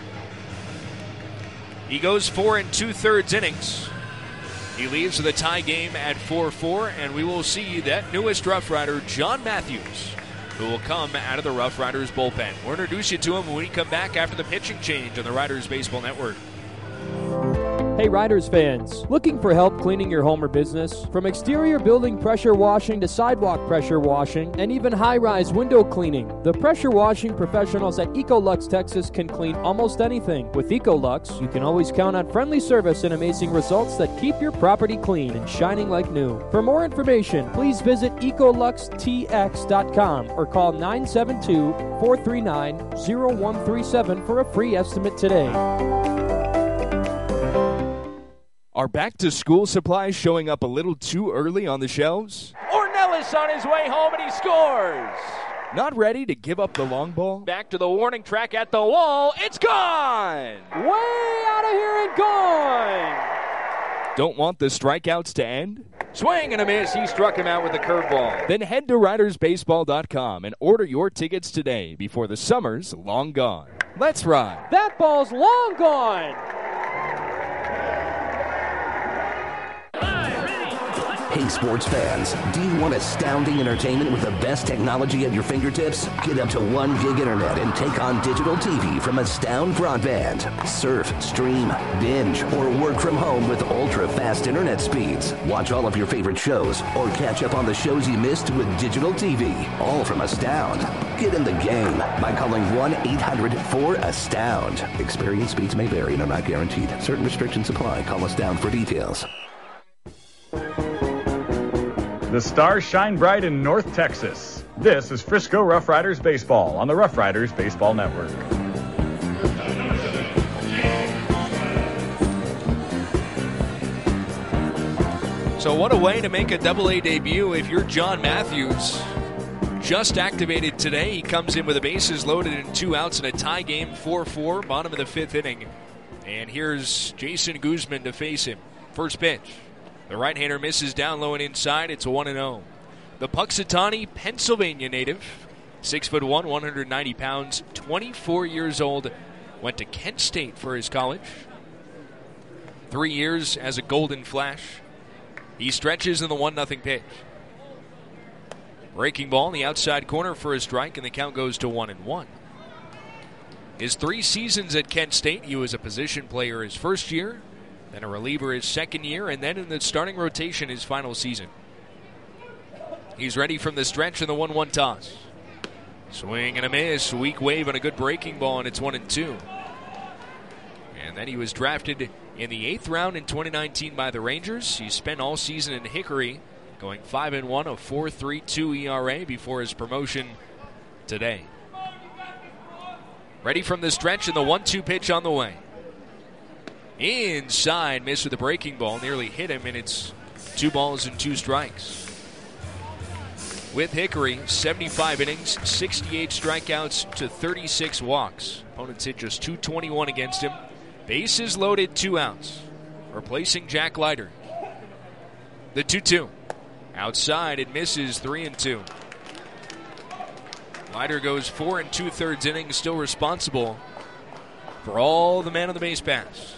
He goes four and two-thirds innings. He leaves with a tie game at four four, and we will see that newest Rough Rider, John Matthews, who will come out of the Rough Riders bullpen. We'll introduce you to him when we come back after the pitching change on the Riders Baseball Network. Hey Riders fans, looking for help cleaning your home or business? From exterior building pressure washing to sidewalk pressure washing and even high-rise window cleaning, the pressure washing professionals at Ecolux Texas can clean almost anything. With Ecolux, you can always count on friendly service and amazing results that keep your property clean and shining like new. For more information, please visit ecolux t x dot com or call nine seven two, four three nine, zero one three seven for a free estimate today. Are back-to-school supplies showing up a little too early on the shelves? Ornelas on his way home, and he scores! Not ready to give up the long ball? Back to the warning track at the wall. It's gone! Way out of here and gone! Don't want the strikeouts to end? Swing and a miss. He struck him out with a curveball. Then head to riders baseball dot com and order your tickets today before the summer's long gone. Let's ride. That ball's long gone! Hey, sports fans, do you want astounding entertainment with the best technology at your fingertips? Get up to one gig internet and take on digital T V from Astound Broadband. Surf, stream, binge, or work from home with ultra-fast internet speeds. Watch all of your favorite shows or catch up on the shows you missed with digital T V. All from Astound. Get in the game by calling one eight hundred four astound. Experience speeds may vary and are not guaranteed. Certain restrictions apply. Call Astound for details. The stars shine bright in North Texas. This is Frisco Rough Riders Baseball on the Rough Riders Baseball Network. So what a way to make a double-A debut if you're John Matthews. Just activated today. He comes in with the bases loaded and two outs in a tie game, four four, bottom of the fifth inning. And here's Jason Guzman to face him. First pitch. The right-hander misses down low and inside. It's a one and oh. The Puxatawny, Pennsylvania native, six foot one, one hundred ninety pounds, twenty-four years old, went to Kent State for his college. Three years as a Golden Flash. He stretches in the one nothing pitch. Breaking ball in the outside corner for a strike, and the count goes to one and one. His three seasons at Kent State, he was a position player his first year, then a reliever his second year, and then in the starting rotation his final season. He's ready from the stretch in the one one toss. Swing and a miss, weak wave and a good breaking ball, and it's one and two. And then he was drafted in the eighth round in twenty nineteen by the Rangers. He spent all season in Hickory, going five and one, a four point three two E R A before his promotion today. Ready from the stretch and the one two pitch on the way. Inside, missed with a breaking ball, nearly hit him, and it's two balls and two strikes. With Hickory, seventy-five innings, sixty-eight strikeouts to thirty-six walks. Opponents hit just two twenty-one against him. Bases loaded, two outs. Replacing Jack Leiter. The two two. Outside, it misses three and two. Leiter goes four and two-thirds innings, still responsible for all the man on the base pass.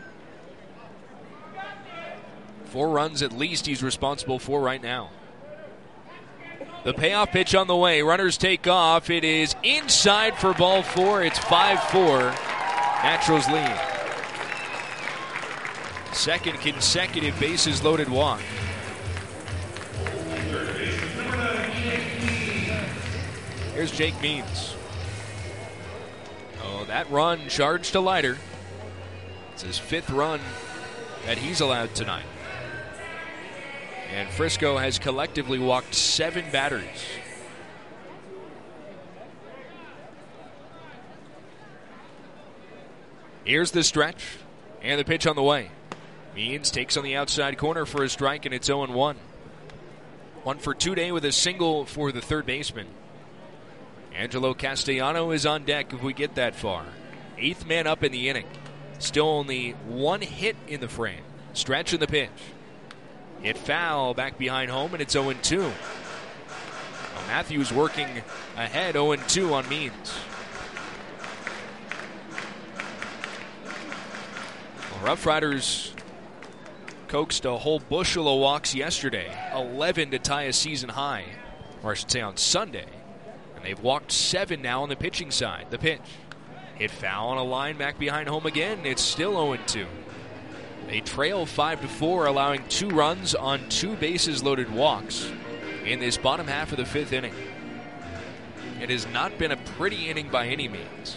Four runs at least he's responsible for right now. The payoff pitch on the way. Runners take off. It is inside for ball four. It's five four. Naturals lead. Second consecutive bases loaded walk. Here's Jake Means. Oh, that run charged to Leiter. It's his fifth run that he's allowed tonight. And Frisco has collectively walked seven batters. Here's the stretch and the pitch on the way. Means takes on the outside corner for a strike, and it's oh and one. One for two today with a single for the third baseman. Angelo Castellano is on deck if we get that far. Eighth man up in the inning. Still only one hit in the frame. Stretch in the pitch. Hit foul back behind home, and it's oh and two. Well, Matthews working ahead, oh and two on Means. Well, Rough Riders coaxed a whole bushel of walks yesterday. eleven to tie a season high, or I should say on Sunday. And they've walked seven now on the pitching side. The pitch. Hit foul on a line back behind home again. It's still oh and two. They trail five to four, allowing two runs on two bases loaded walks in this bottom half of the fifth inning. It has not been a pretty inning by any means.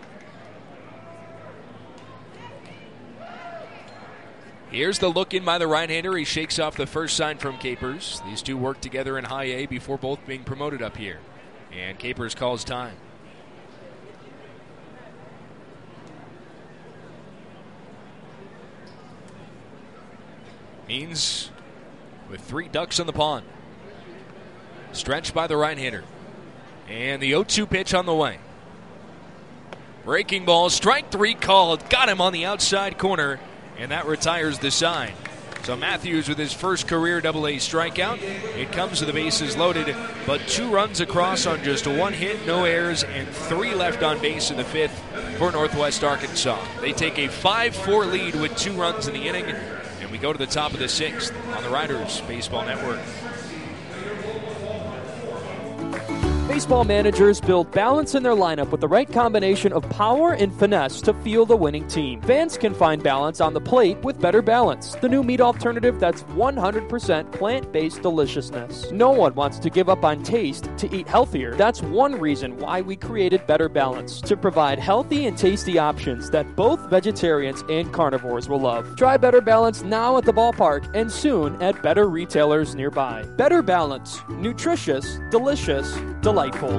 Here's the look in by the right-hander. He shakes off the first sign from Capers. These two worked together in high A before both being promoted up here. And Capers calls time. Means with three ducks on the pond. Stretched by the right-hander. And the oh two pitch on the way. Breaking ball, strike three called. Got him on the outside corner, and that retires the side. So Matthews with his first career double A strikeout. It comes to the bases loaded, but two runs across on just one hit, no errors, and three left on base in the fifth for Northwest Arkansas. They take a five four lead with two runs in the inning, and we go to the top of the sixth on the Riders Baseball Network. Baseball managers build balance in their lineup with the right combination of power and finesse to field a winning team. Fans can find balance on the plate with Better Balance, the new meat alternative that's one hundred percent plant-based deliciousness. No one wants to give up on taste to eat healthier. That's one reason why we created Better Balance, to provide healthy and tasty options that both vegetarians and carnivores will love. Try Better Balance now at the ballpark and soon at better retailers nearby. Better Balance, nutritious, delicious, delightful. Delightful.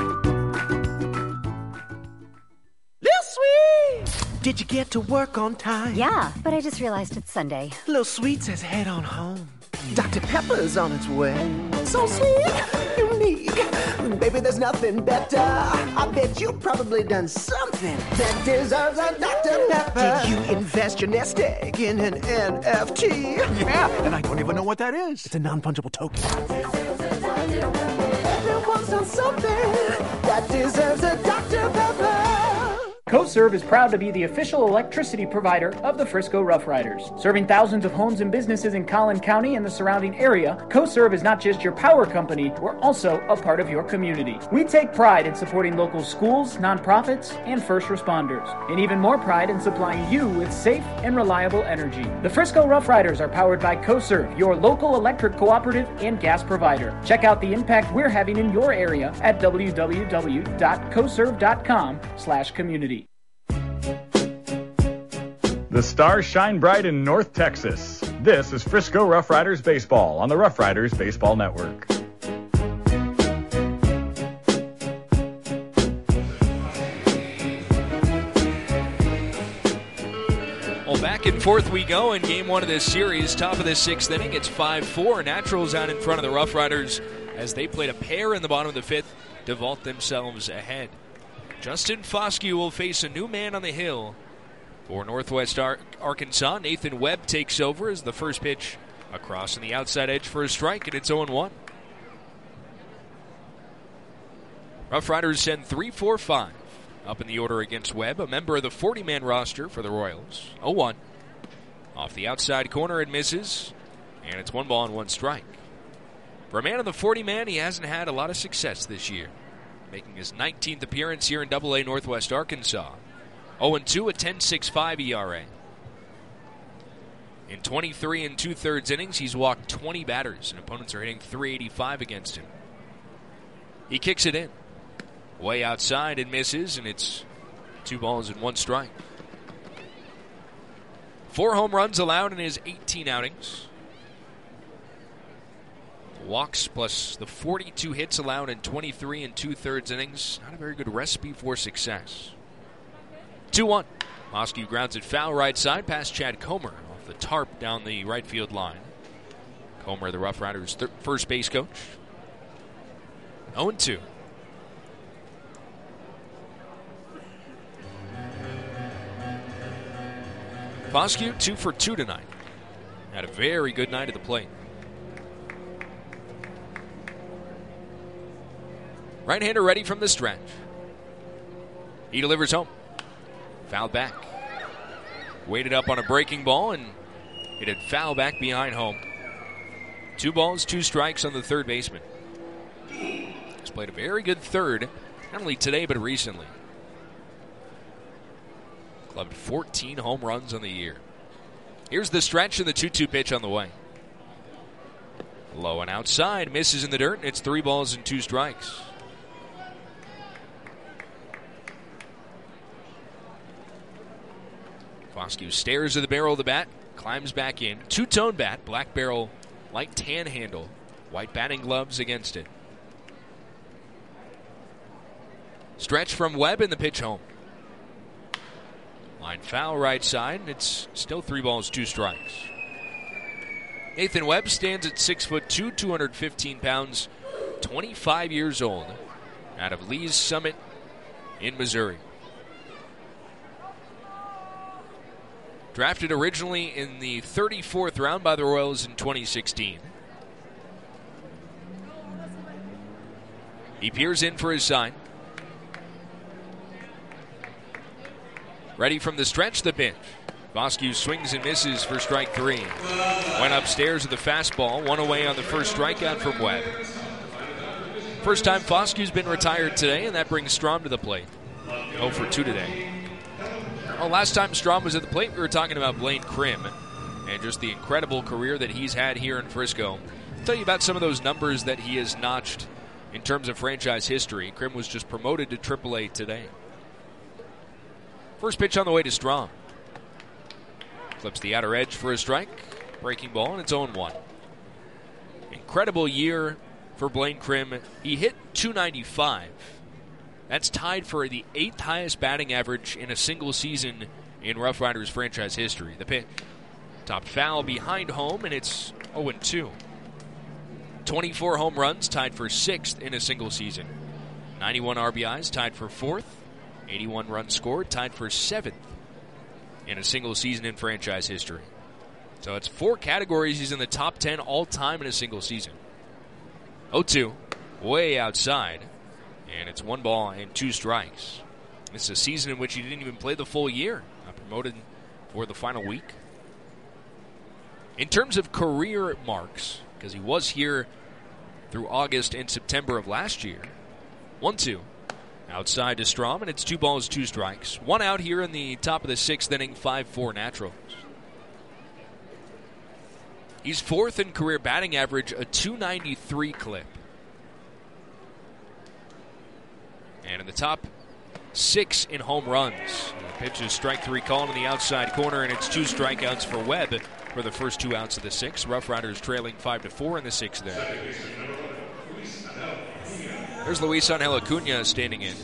Little Sweet! Did you get to work on time? Yeah, but I just realized it's Sunday. Little Sweet says head on home. Doctor Pepper's on its way. So sweet, unique. Baby, there's nothing better. I bet you've probably done something that deserves a Doctor Pepper. Did you invest your nest egg in an N F T? Yeah, and I don't even know what that is. It's a non-fungible token. Everyone's done something that deserves a Doctor Pepper. CoServe is proud to be the official electricity provider of the Frisco Rough Riders. Serving thousands of homes and businesses in Collin County and the surrounding area, CoServe is not just your power company, we're also a part of your community. We take pride in supporting local schools, nonprofits, and first responders, and even more pride in supplying you with safe and reliable energy. The Frisco Rough Riders are powered by CoServe, your local electric cooperative and gas provider. Check out the impact we're having in your area at w w w dot coserve dot com slash community. The stars shine bright in North Texas. This is Frisco Rough Riders Baseball on the Rough Riders Baseball Network. Well, back and forth we go in game one of this series. Top of the sixth inning, it's five four. Naturals out in front of the Rough Riders as they played a pair in the bottom of the fifth to vault themselves ahead. Justin Foskey will face a new man on the hill. For Northwest Ar- Arkansas, Nathan Webb takes over as the first pitch Across on the outside edge for a strike, and it's oh one. Rough Riders send three four five up in the order against Webb, a member of the forty-man roster for the Royals. oh one. Off the outside corner, it misses, and it's one ball and one strike. For a man on the forty-man, he hasn't had a lot of success this year, making his nineteenth appearance here in double A Northwest Arkansas. oh two, a ten point six five E R A. In twenty-three and two-thirds innings, he's walked twenty batters, and opponents are hitting three eighty-five against him. He kicks it in. Way outside, it misses, and it's two balls and one strike. Four home runs allowed in his eighteen outings. Walks plus the forty-two hits allowed in twenty-three and two-thirds innings. Not a very good recipe for success. two one. Hoskie grounds it foul right side past Chad Comer off the tarp down the right field line. Comer, the Rough Riders' th- first base coach. oh two. Foscue, two for two tonight. Had a very good night at the plate. Right-hander ready from the stretch. He delivers home. Fouled back. Waited up on a breaking ball and hit it foul back behind home. Two balls, two strikes on the third baseman. He's played a very good third, not only today but recently. Clubbed fourteen home runs on the year. Here's the stretch and the two two pitch on the way. Low and outside, misses in the dirt, and it's three balls and two strikes. Foscue stares at the barrel of the bat, climbs back in. Two-tone bat, black barrel, light tan handle, white batting gloves against it. Stretch from Webb in the pitch home. Line foul right side, and it's still three balls, two strikes. Nathan Webb stands at six foot two, two hundred fifteen pounds, twenty-five years old, out of Lee's Summit in Missouri. Drafted originally in the thirty-fourth round by the Royals in twenty sixteen. He peers in for his sign. Ready from the stretch, the pitch. Foscue swings and misses for strike three. Went upstairs with the fastball, one away on the first strikeout from Webb. First time Foscue's been retired today, and that brings Strom to the plate. oh for two today. Well, last time Strom was at the plate, we were talking about Blaine Krim and just the incredible career that he's had here in Frisco. I'll tell you about some of those numbers that he has notched in terms of franchise history. Krim was just promoted to triple A today. First pitch on the way to Strom. Clips the outer edge for a strike. Breaking ball, and it's oh one. Incredible year for Blaine Krim. He hit two ninety-five. That's tied for the eighth highest batting average in a single season in Rough Riders franchise history. The pitch. Topped foul behind home, and it's oh two. twenty-four home runs, tied for sixth in a single season. ninety-one R B Is, tied for fourth. eighty-one runs scored, tied for seventh in a single season in franchise history. So it's four categories. He's in the top ten all-time in a single season. oh two, way outside, and it's one ball and two strikes. This is a season in which he didn't even play the full year. Got promoted for the final week. In terms of career marks, because he was here through August and September of last year, one two. Outside to Strom, and it's two balls, two strikes. One out here in the top of the sixth inning, five four Naturals. He's fourth in career batting average, a two ninety-three clip. And in the top six in home runs. The pitch is strike three calling in the outside corner, and it's two strikeouts for Webb for the first two outs of the sixth. Rough Riders trailing five to four in the sixth there. There's Luis Angel Acuna standing in.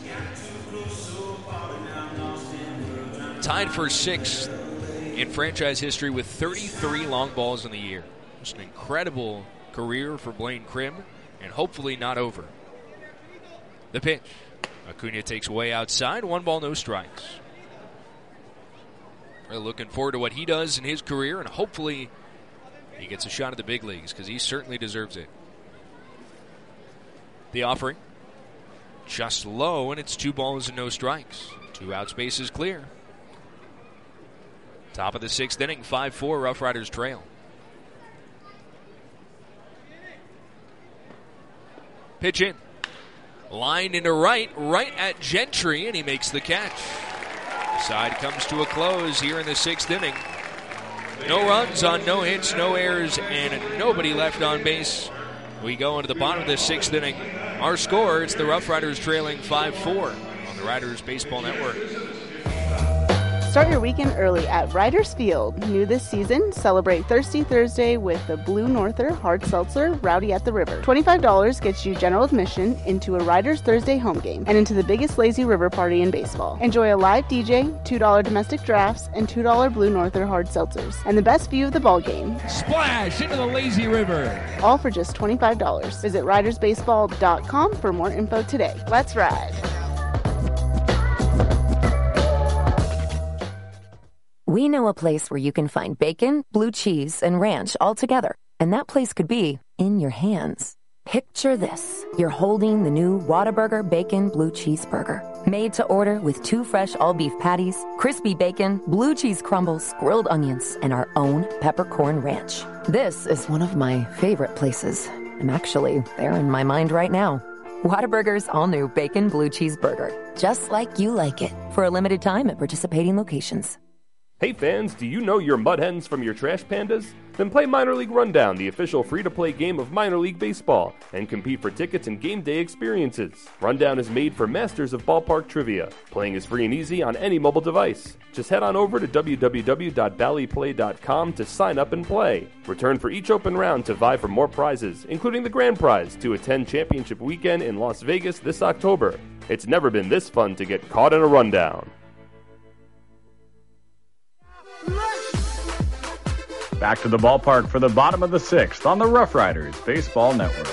Tied for sixth in franchise history with thirty-three long balls in the year. Just an incredible career for Blaine Krim, and hopefully not over. The pitch. Acuna takes way outside. One ball, no strikes. Really looking forward to what he does in his career, and hopefully he gets a shot at the big leagues because he certainly deserves it. The offering just low, and it's two balls and no strikes. Two outs, bases clear. Top of the sixth inning, five four, Rough Riders trail. Pitch in. Line into right, right at Gentry, and he makes the catch. Side comes to a close here in the sixth inning. No runs on no hits, no errors, and nobody left on base. We go into the bottom of the sixth inning. Our score, it's the Rough Riders trailing five four on the Riders Baseball Network. Start your weekend early at Riders Field. New this season, celebrate Thirsty Thursday with the Blue Norther Hard Seltzer Rowdy at the River. twenty-five dollars gets you general admission into a Riders Thursday home game and into the biggest lazy river party in baseball. Enjoy a live D J, two dollars domestic drafts, and two dollars Blue Norther Hard Seltzers, and the best view of the ball game. Splash into the lazy river. All for just twenty-five dollars. Visit riders baseball dot com for more info today. Let's ride. We know a place where you can find bacon, blue cheese, and ranch all together. And that place could be in your hands. Picture this. You're holding the new Whataburger Bacon Blue Cheese Burger. Made to order with two fresh all-beef patties, crispy bacon, blue cheese crumbles, grilled onions, and our own peppercorn ranch. This is one of my favorite places. I'm actually there in my mind right now. Whataburger's all-new Bacon Blue Cheese Burger. Just like you like it. For a limited time at participating locations. Hey fans, do you know your mud hens from your trash pandas? Then play Minor League Rundown, the official free-to-play game of minor league baseball, and compete for tickets and game day experiences. Rundown is made for masters of ballpark trivia. Playing is free and easy on any mobile device. Just head on over to w w w dot bally play dot com to sign up and play. Return for each open round to vie for more prizes, including the grand prize to attend championship weekend in Las Vegas this October. It's never been this fun to get caught in a rundown. Back to the ballpark for the bottom of the sixth on the Rough Riders Baseball Network.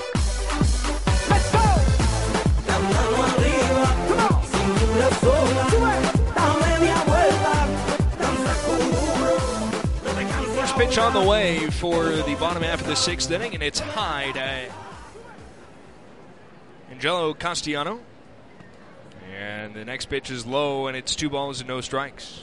First pitch on the way for the bottom half of the sixth inning, and it's high to Angelo Castellano. And the next pitch is low, and it's two balls and no strikes.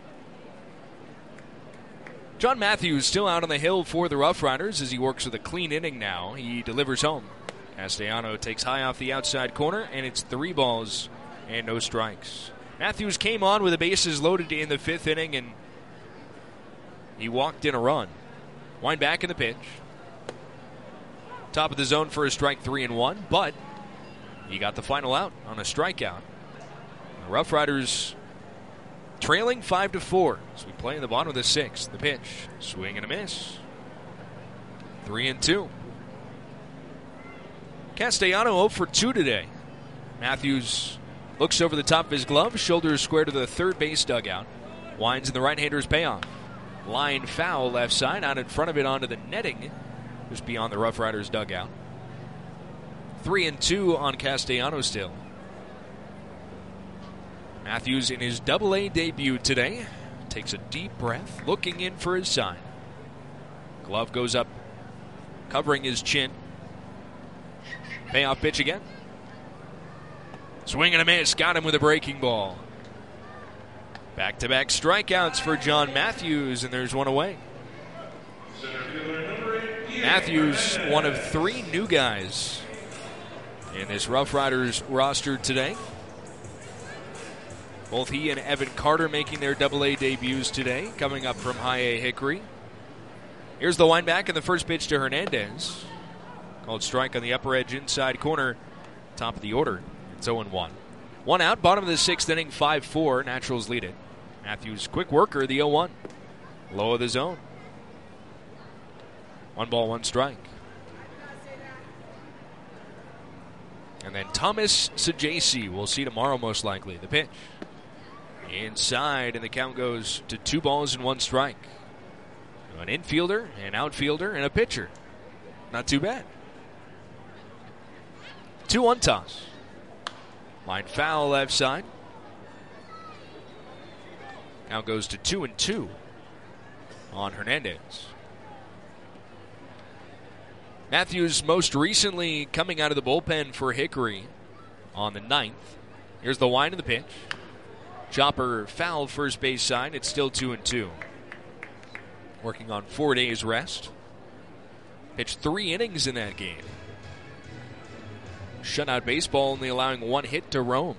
John Matthews still out on the hill for the Rough Riders as he works with a clean inning now. He delivers home. Castellano takes high off the outside corner, and it's three balls and no strikes. Matthews came on with the bases loaded in the fifth inning, and he walked in a run. Wind back in the pitch. Top of the zone for a strike, three and one, but he got the final out on a strikeout. The Rough Riders trailing five to four as we play in the bottom of the sixth. The pitch, swing and a miss. Three and two. Castellano oh for two today. Matthews looks over the top of his glove, shoulders square to the third base dugout. Winds in the right-hander's payoff. Line foul left side, out in front of it onto the netting, just beyond the Rough Riders dugout. Three and two on Castellano still. Matthews in his double A debut today takes a deep breath, looking in for his sign. Glove goes up, covering his chin. Payoff pitch again. Swing and a miss, got him with a breaking ball. Back-to-back strikeouts for John Matthews, and there's one away. Matthews, one of three new guys in this Rough Riders roster today. Both he and Evan Carter making their double A debuts today, coming up from High A Hickory. Here's the wind back and the first pitch to Hernandez. Called strike on the upper edge inside corner, top of the order. It's oh and one. One out, bottom of the sixth inning, five four. Naturals lead it. Matthews, quick worker, the oh one. Low of the zone. One ball, one strike. And then Thomas Sajaci we'll see tomorrow most likely. The pitch. Inside, and the count goes to two balls and one strike. An infielder, an outfielder, and a pitcher. Not too bad. two one toss. Line foul left side. Count goes to two and two on Hernandez. Matthews most recently coming out of the bullpen for Hickory on the ninth. Here's the wind of the pitch. Chopper foul first base side. It's still two and two. Working on four days rest. Pitched three innings in that game. Shutout baseball, only allowing one hit to roam.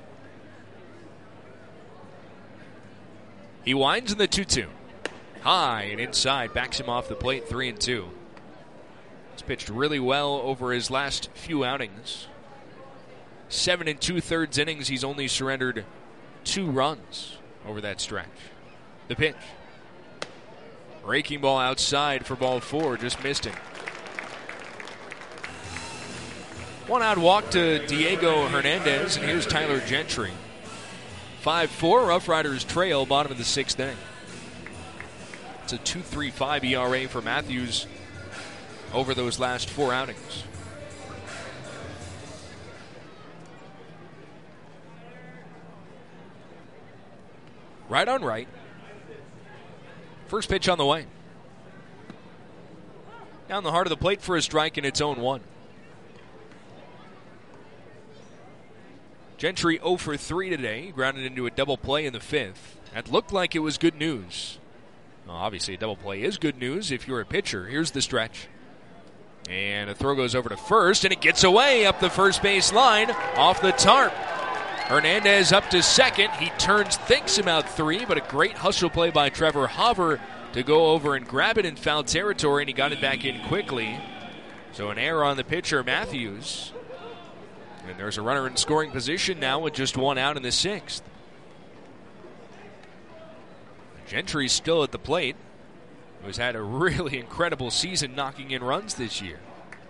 He winds in the two two. High and inside, backs him off the plate, three and two. He's pitched really well over his last few outings. Seven and two thirds innings, he's only surrendered two runs over that stretch. The pitch. Breaking ball outside for ball four, just missed him. One out walk to Diego Hernandez, and here's Tyler Gentry. five four, Rough Riders trail, bottom of the sixth inning. It's a two point three five E R A for Matthews over those last four outings. Right on right. First pitch on the way. Down the heart of the plate for a strike, and it's oh one. Gentry oh for three today. Grounded into a double play in the fifth. That looked like it was good news. Well, obviously, a double play is good news if you're a pitcher. Here's the stretch. And a throw goes over to first, and it gets away up the first base line off the tarp. Hernandez up to second. He turns, thinks about three, but a great hustle play by Trevor Hauver to go over and grab it in foul territory, and he got it back in quickly. So an error on the pitcher, Matthews. And there's a runner in scoring position now with just one out in the sixth. Gentry's still at the plate, who's had a really incredible season knocking in runs this year.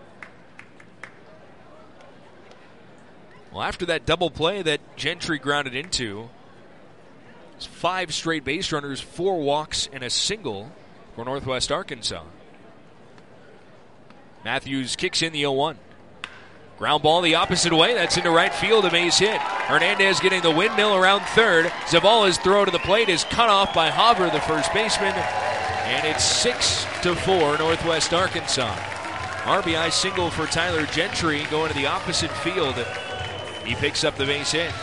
Well, after that double play that Gentry grounded into, it's five straight base runners, four walks, and a single for Northwest Arkansas. Matthews kicks in the oh one. Ground ball the opposite way. That's into right field, a base hit. Hernandez getting the windmill around third. Zavala's throw to the plate is cut off by Hauver, the first baseman. And it's six to four, Northwest Arkansas. R B I single for Tyler Gentry going to the opposite field. He picks up the base hit.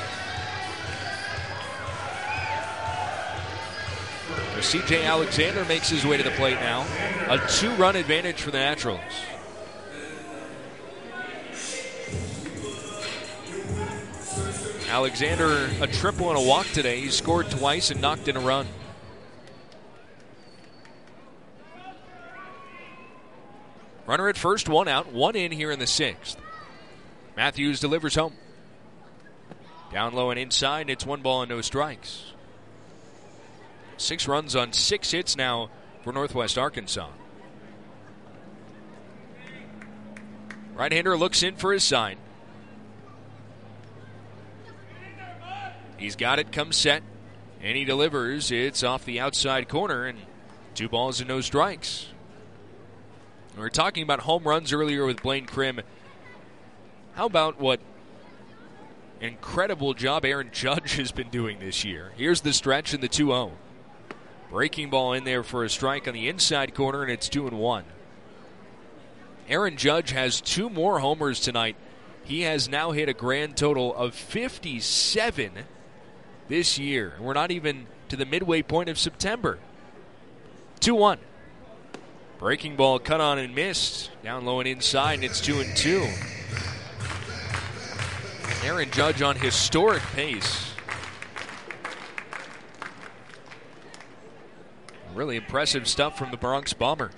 C J Alexander makes his way to the plate now. A two-run advantage for the Naturals. Alexander, a triple and a walk today. He scored twice and knocked in a run. Runner at first, one out, one in here in the sixth. Matthews delivers home. Down low and inside, and it's one ball and no strikes. Six runs on six hits now for Northwest Arkansas. Right-hander looks in for his sign. He's got it, comes set, and he delivers. It's off the outside corner, and two balls and no strikes. We were talking about home runs earlier with Blaine Krim. How about what incredible job Aaron Judge has been doing this year? Here's the stretch in the two oh. Breaking ball in there for a strike on the inside corner, and it's two and one. Aaron Judge has two more homers tonight. He has now hit a grand total of fifty-seven this year. We're not even to the midway point of September. two one. Breaking ball cut on and missed. Down low and inside, and it's two and two. Aaron Judge on historic pace. Really impressive stuff from the Bronx Bomber.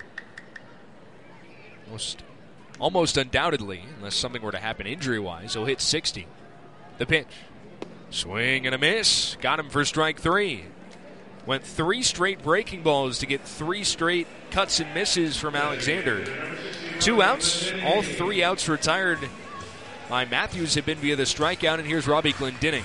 Most, almost undoubtedly, unless something were to happen injury-wise, he'll hit sixty. The pitch. Swing and a miss. Got him for strike three. Went three straight breaking balls to get three straight cuts and misses from Alexander. Two outs. All three outs retired by Matthews have been via the strikeout, and here's Robbie Glendinning.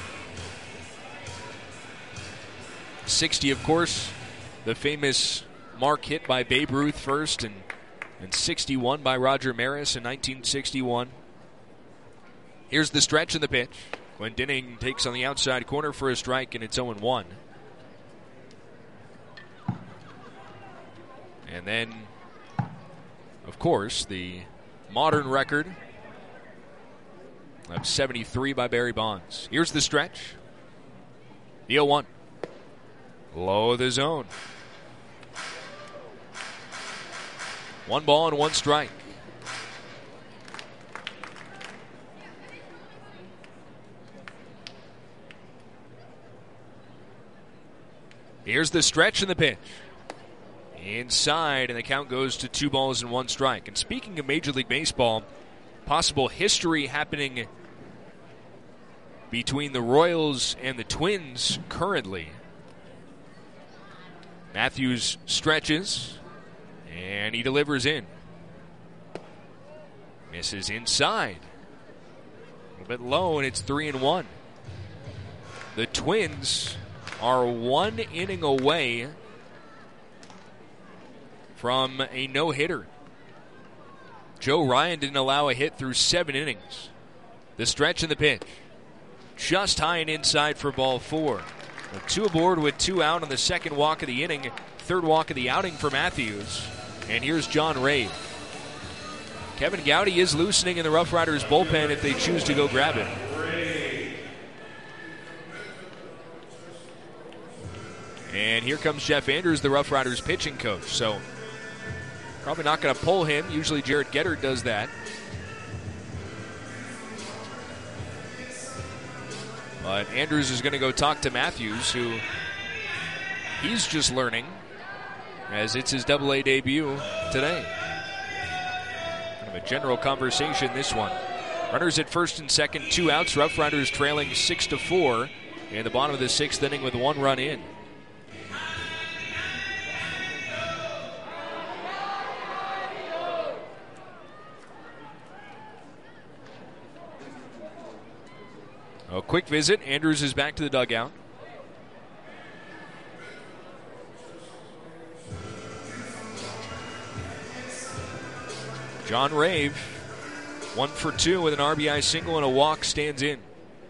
sixty, of course, the famous mark hit by Babe Ruth first, and, and sixty-one by Roger Maris in nineteen sixty-one. Here's the stretch in the pitch. Glendinning takes on the outside corner for a strike, and it's oh one. And then, of course, the modern record of seventy-three by Barry Bonds. Here's the stretch. The oh one. Low of the zone. One ball and one strike. Here's the stretch and the pitch. Inside, and the count goes to two balls and one strike. And speaking of Major League Baseball, possible history happening between the Royals and the Twins currently. Matthews stretches, and he delivers in. Misses inside. A little bit low, and it's three and one. The Twins are one inning away from a no-hitter. Joe Ryan didn't allow a hit through seven innings. The stretch and the pitch. Just high and inside for ball four. Two aboard with two out on the second walk of the inning. Third walk of the outing for Matthews. And here's John Rave. Kevin Gowdy is loosening in the Rough Riders bullpen if they choose to go grab it. And here comes Jeff Andrews, the Rough Riders pitching coach. So probably not going to pull him. Usually Jared Gettert does that. But Andrews is going to go talk to Matthews, who he's just learning as it's his double A debut today. Kind of a general conversation, this one. Runners at first and second, two outs. Rough Riders trailing six to four in the bottom of the sixth inning with one run in. A quick visit. Andrews is back to the dugout. John Rave, one for two with an R B I single and a walk, stands in.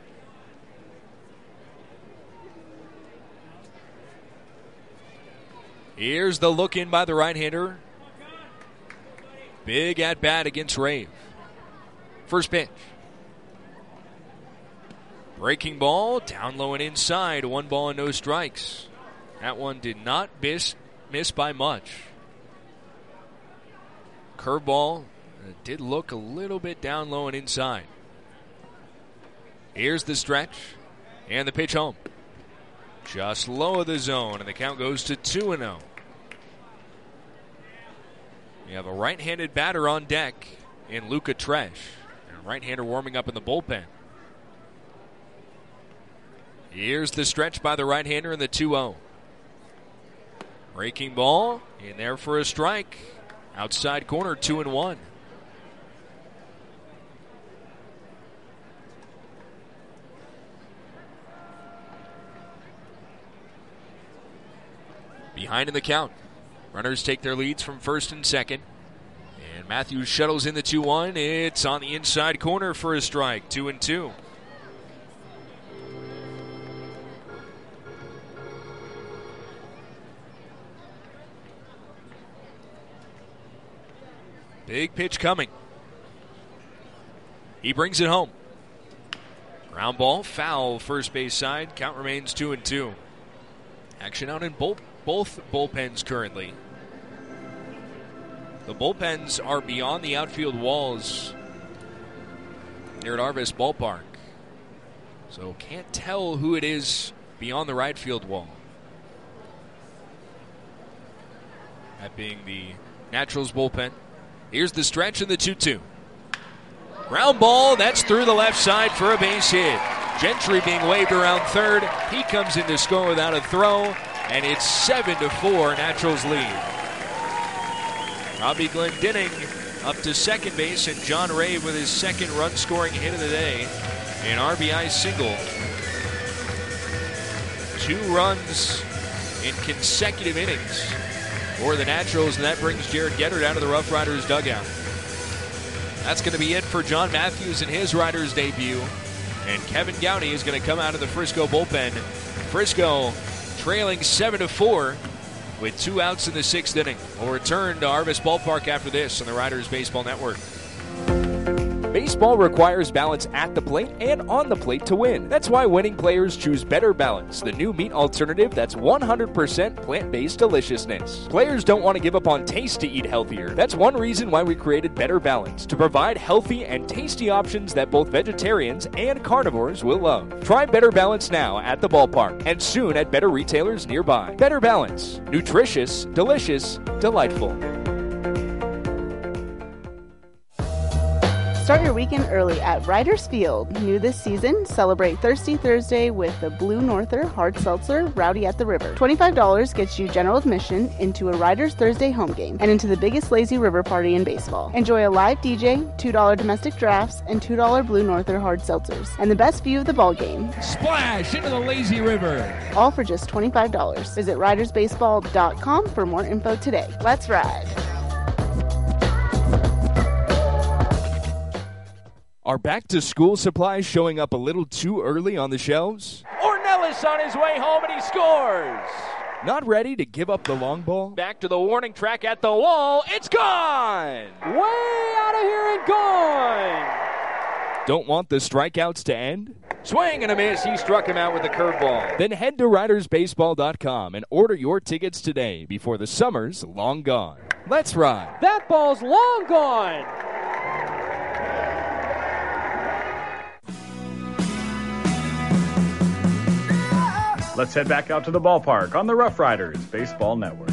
Here's the look in by the right-hander. Big at-bat against Rave. First pitch. Breaking ball, down low and inside. One ball and no strikes. That one did not miss, miss by much. Curveball did look a little bit down low and inside. Here's the stretch and the pitch home. Just low of the zone, and the count goes to two and oh. We have a right-handed batter on deck in Luca Tresh. And a right-hander warming up in the bullpen. Here's the stretch by the right-hander in the two oh. Breaking ball, in there for a strike. Outside corner, two and one. Behind in the count. Runners take their leads from first and second. And Matthews shuttles in the two one. It's on the inside corner for a strike, two and two. Big pitch coming. He brings it home. Ground ball, foul, first base side. Count remains two and two. Action out in both both bullpens currently. The bullpens are beyond the outfield walls near at Arvis Ballpark. So can't tell who it is beyond the right field wall. That being the Naturals bullpen. Here's the stretch in the two two. Ground ball, that's through the left side for a base hit. Gentry being waved around third. He comes in to score without a throw, and it's seven to four, Naturals lead. Robbie Glendening up to second base, and John Rave with his second run-scoring hit of the day. An R B I single. Two runs in consecutive innings for the Naturals, and that brings Jared Gettert out of the Rough Riders dugout. That's going to be it for John Matthews in his Riders debut. And Kevin Gowdy is going to come out of the Frisco bullpen. Frisco trailing seven to four with two outs in the sixth inning. We'll return to Arvis Ballpark after this on the Riders Baseball Network. Baseball requires balance at the plate and on the plate to win. That's why winning players choose Better Balance, the new meat alternative that's one hundred percent plant-based deliciousness. Players don't want to give up on taste to eat healthier. That's one reason why we created Better Balance, to provide healthy and tasty options that both vegetarians and carnivores will love. Try Better Balance now at the ballpark and soon at better retailers nearby. Better Balance. Nutritious, delicious, delightful. Start your weekend early at Riders Field. New this season, celebrate Thirsty Thursday with the Blue Norther Hard Seltzer Rowdy at the River. twenty-five dollars gets you general admission into a Riders Thursday home game and into the biggest lazy river party in baseball. Enjoy a live D J, two dollars domestic drafts, and two dollars Blue Norther Hard Seltzers, and the best view of the ball game. Splash into the lazy river. All for just twenty-five dollars. Visit riders baseball dot com for more info today. Let's ride. Are back-to-school supplies showing up a little too early on the shelves? Ornelas on his way home, and he scores. Not ready to give up the long ball? Back to the warning track at the wall. It's gone. Way out of here and gone. Don't want the strikeouts to end? Swing and a miss. He struck him out with a curveball. Then head to riders baseball dot com and order your tickets today before the summer's long gone. Let's ride. That ball's long gone. Let's head back out to the ballpark on the Rough Riders Baseball Network.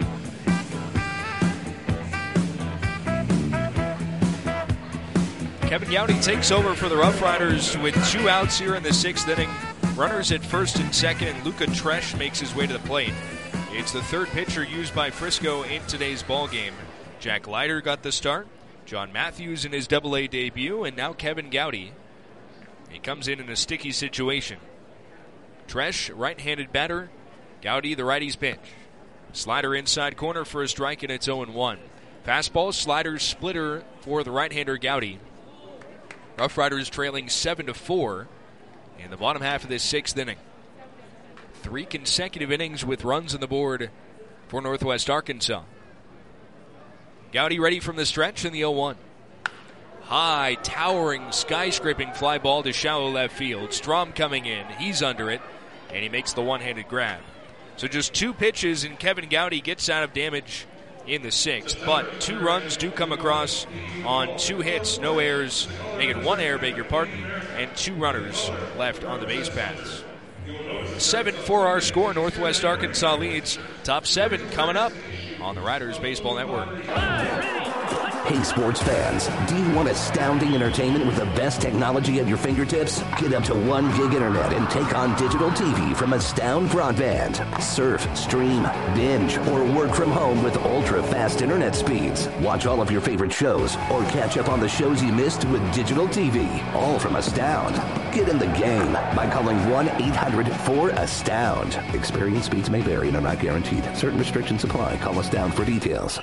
Kevin Gowdy takes over for the Rough Riders with two outs here in the sixth inning. Runners at first and second, and Luca Tresh makes his way to the plate. It's the third pitcher used by Frisco in today's ballgame. Jack Leiter got the start, John Matthews in his double A debut, and now Kevin Gowdy. He comes in in a sticky situation. Tresh, right-handed batter. Gowdy, the righty's pitch. Slider inside corner for a strike, and it's oh and one. Fastball, slider, splitter for the right-hander Gowdy. Rough Riders trailing seven to four in the bottom half of this sixth inning. Three consecutive innings with runs on the board for Northwest Arkansas. Gowdy ready from the stretch in the oh one. High, towering, skyscraping fly ball to shallow left field. Strom coming in. He's under it, and he makes the one-handed grab. So just two pitches, and Kevin Gowdy gets out of damage in the sixth. But two runs do come across on two hits, no errors, making one error, beg your pardon, and two runners left on the base paths. seven four our score. Northwest Arkansas leads. Top seven coming up on the Riders Baseball Network. Hey, sports fans, do you want astounding entertainment with the best technology at your fingertips? Get up to one gig internet and take on digital T V from Astound Broadband. Surf, stream, binge, or work from home with ultra-fast internet speeds. Watch all of your favorite shows or catch up on the shows you missed with digital T V. All from Astound. Get in the game by calling one eight hundred four astound. Experience speeds may vary and are not guaranteed. Certain restrictions apply. Call Astound for details.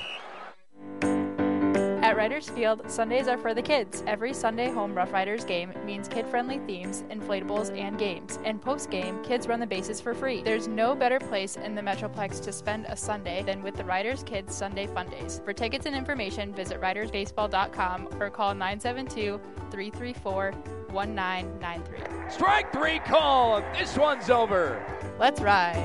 At Riders Field, Sundays are for the kids. Every Sunday home Rough Riders game means kid-friendly themes, inflatables, and games. And post-game, kids run the bases for free. There's no better place in the Metroplex to spend a Sunday than with the Riders Kids Sunday Fun Days. For tickets and information, visit riders baseball dot com or call nine seven two, three three four, one nine nine three. Strike three call. This one's over. Let's ride.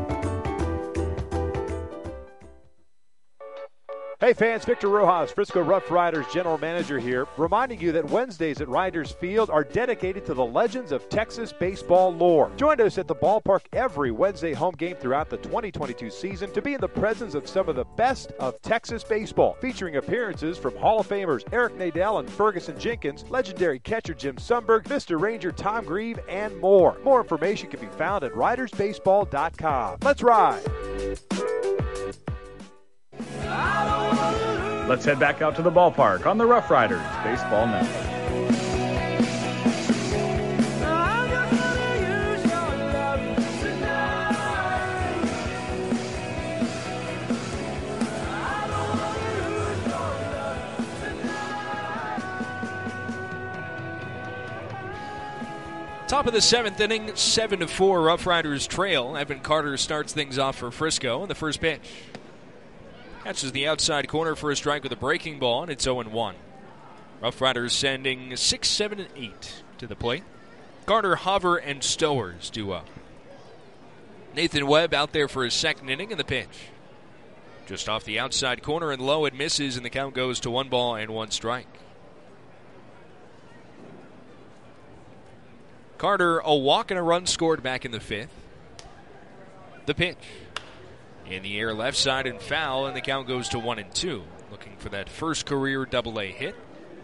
Hey fans, Victor Rojas, Frisco Rough Riders General Manager here, reminding you that Wednesdays at Riders Field are dedicated to the legends of Texas baseball lore. Join us at the ballpark every Wednesday home game throughout the twenty twenty-two season to be in the presence of some of the best of Texas baseball, featuring appearances from Hall of Famers Eric Nadel and Ferguson Jenkins, legendary catcher Jim Sundberg, Mister Ranger Tom Grieve, and more. More information can be found at riders baseball dot com. Let's ride! Let's head back out to the ballpark on the Rough Riders Baseball Network. Top of the seventh inning, seven to four, Rough Riders trail. Evan Carter starts things off for Frisco in the first pitch. Catches the outside corner for a strike with a breaking ball, and it's oh and one. Rough Riders sending six, seven, and eight to the plate. Carter, Haver, and Stowers do up. Nathan Webb out there for his second inning in the pitch. Just off the outside corner and low, it misses, and the count goes to one ball and one strike. Carter, a walk and a run scored back in the fifth. The pitch. In the air, left side and foul, and the count goes to one and two. Looking for that first career double A hit.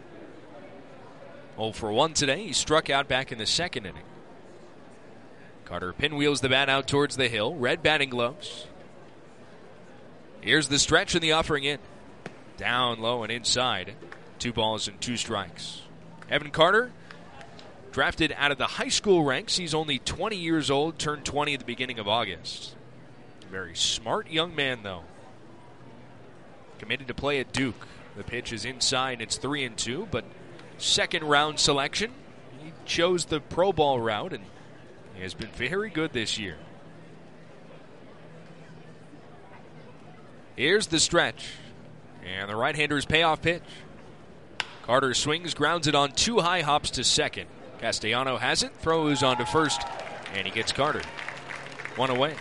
oh for one today. He struck out back in the second inning. Carter pinwheels the bat out towards the hill. Red batting gloves. Here's the stretch and the offering in. Down low and inside. Two balls and two strikes. Evan Carter, drafted out of the high school ranks. He's only twenty years old, turned twenty at the beginning of August. Very smart young man, though. Committed to play at Duke. The pitch is inside. It's three and two, but second round selection. He chose the pro ball route, and he has been very good this year. Here's the stretch. And the right-hander's payoff pitch. Carter swings, grounds it on two high hops to second. Castellano has it, throws on to first, and he gets Carter. One away.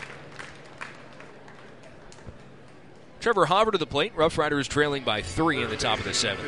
Trevor Haver to the plate. Rough Riders trailing by three in the top of the seventh.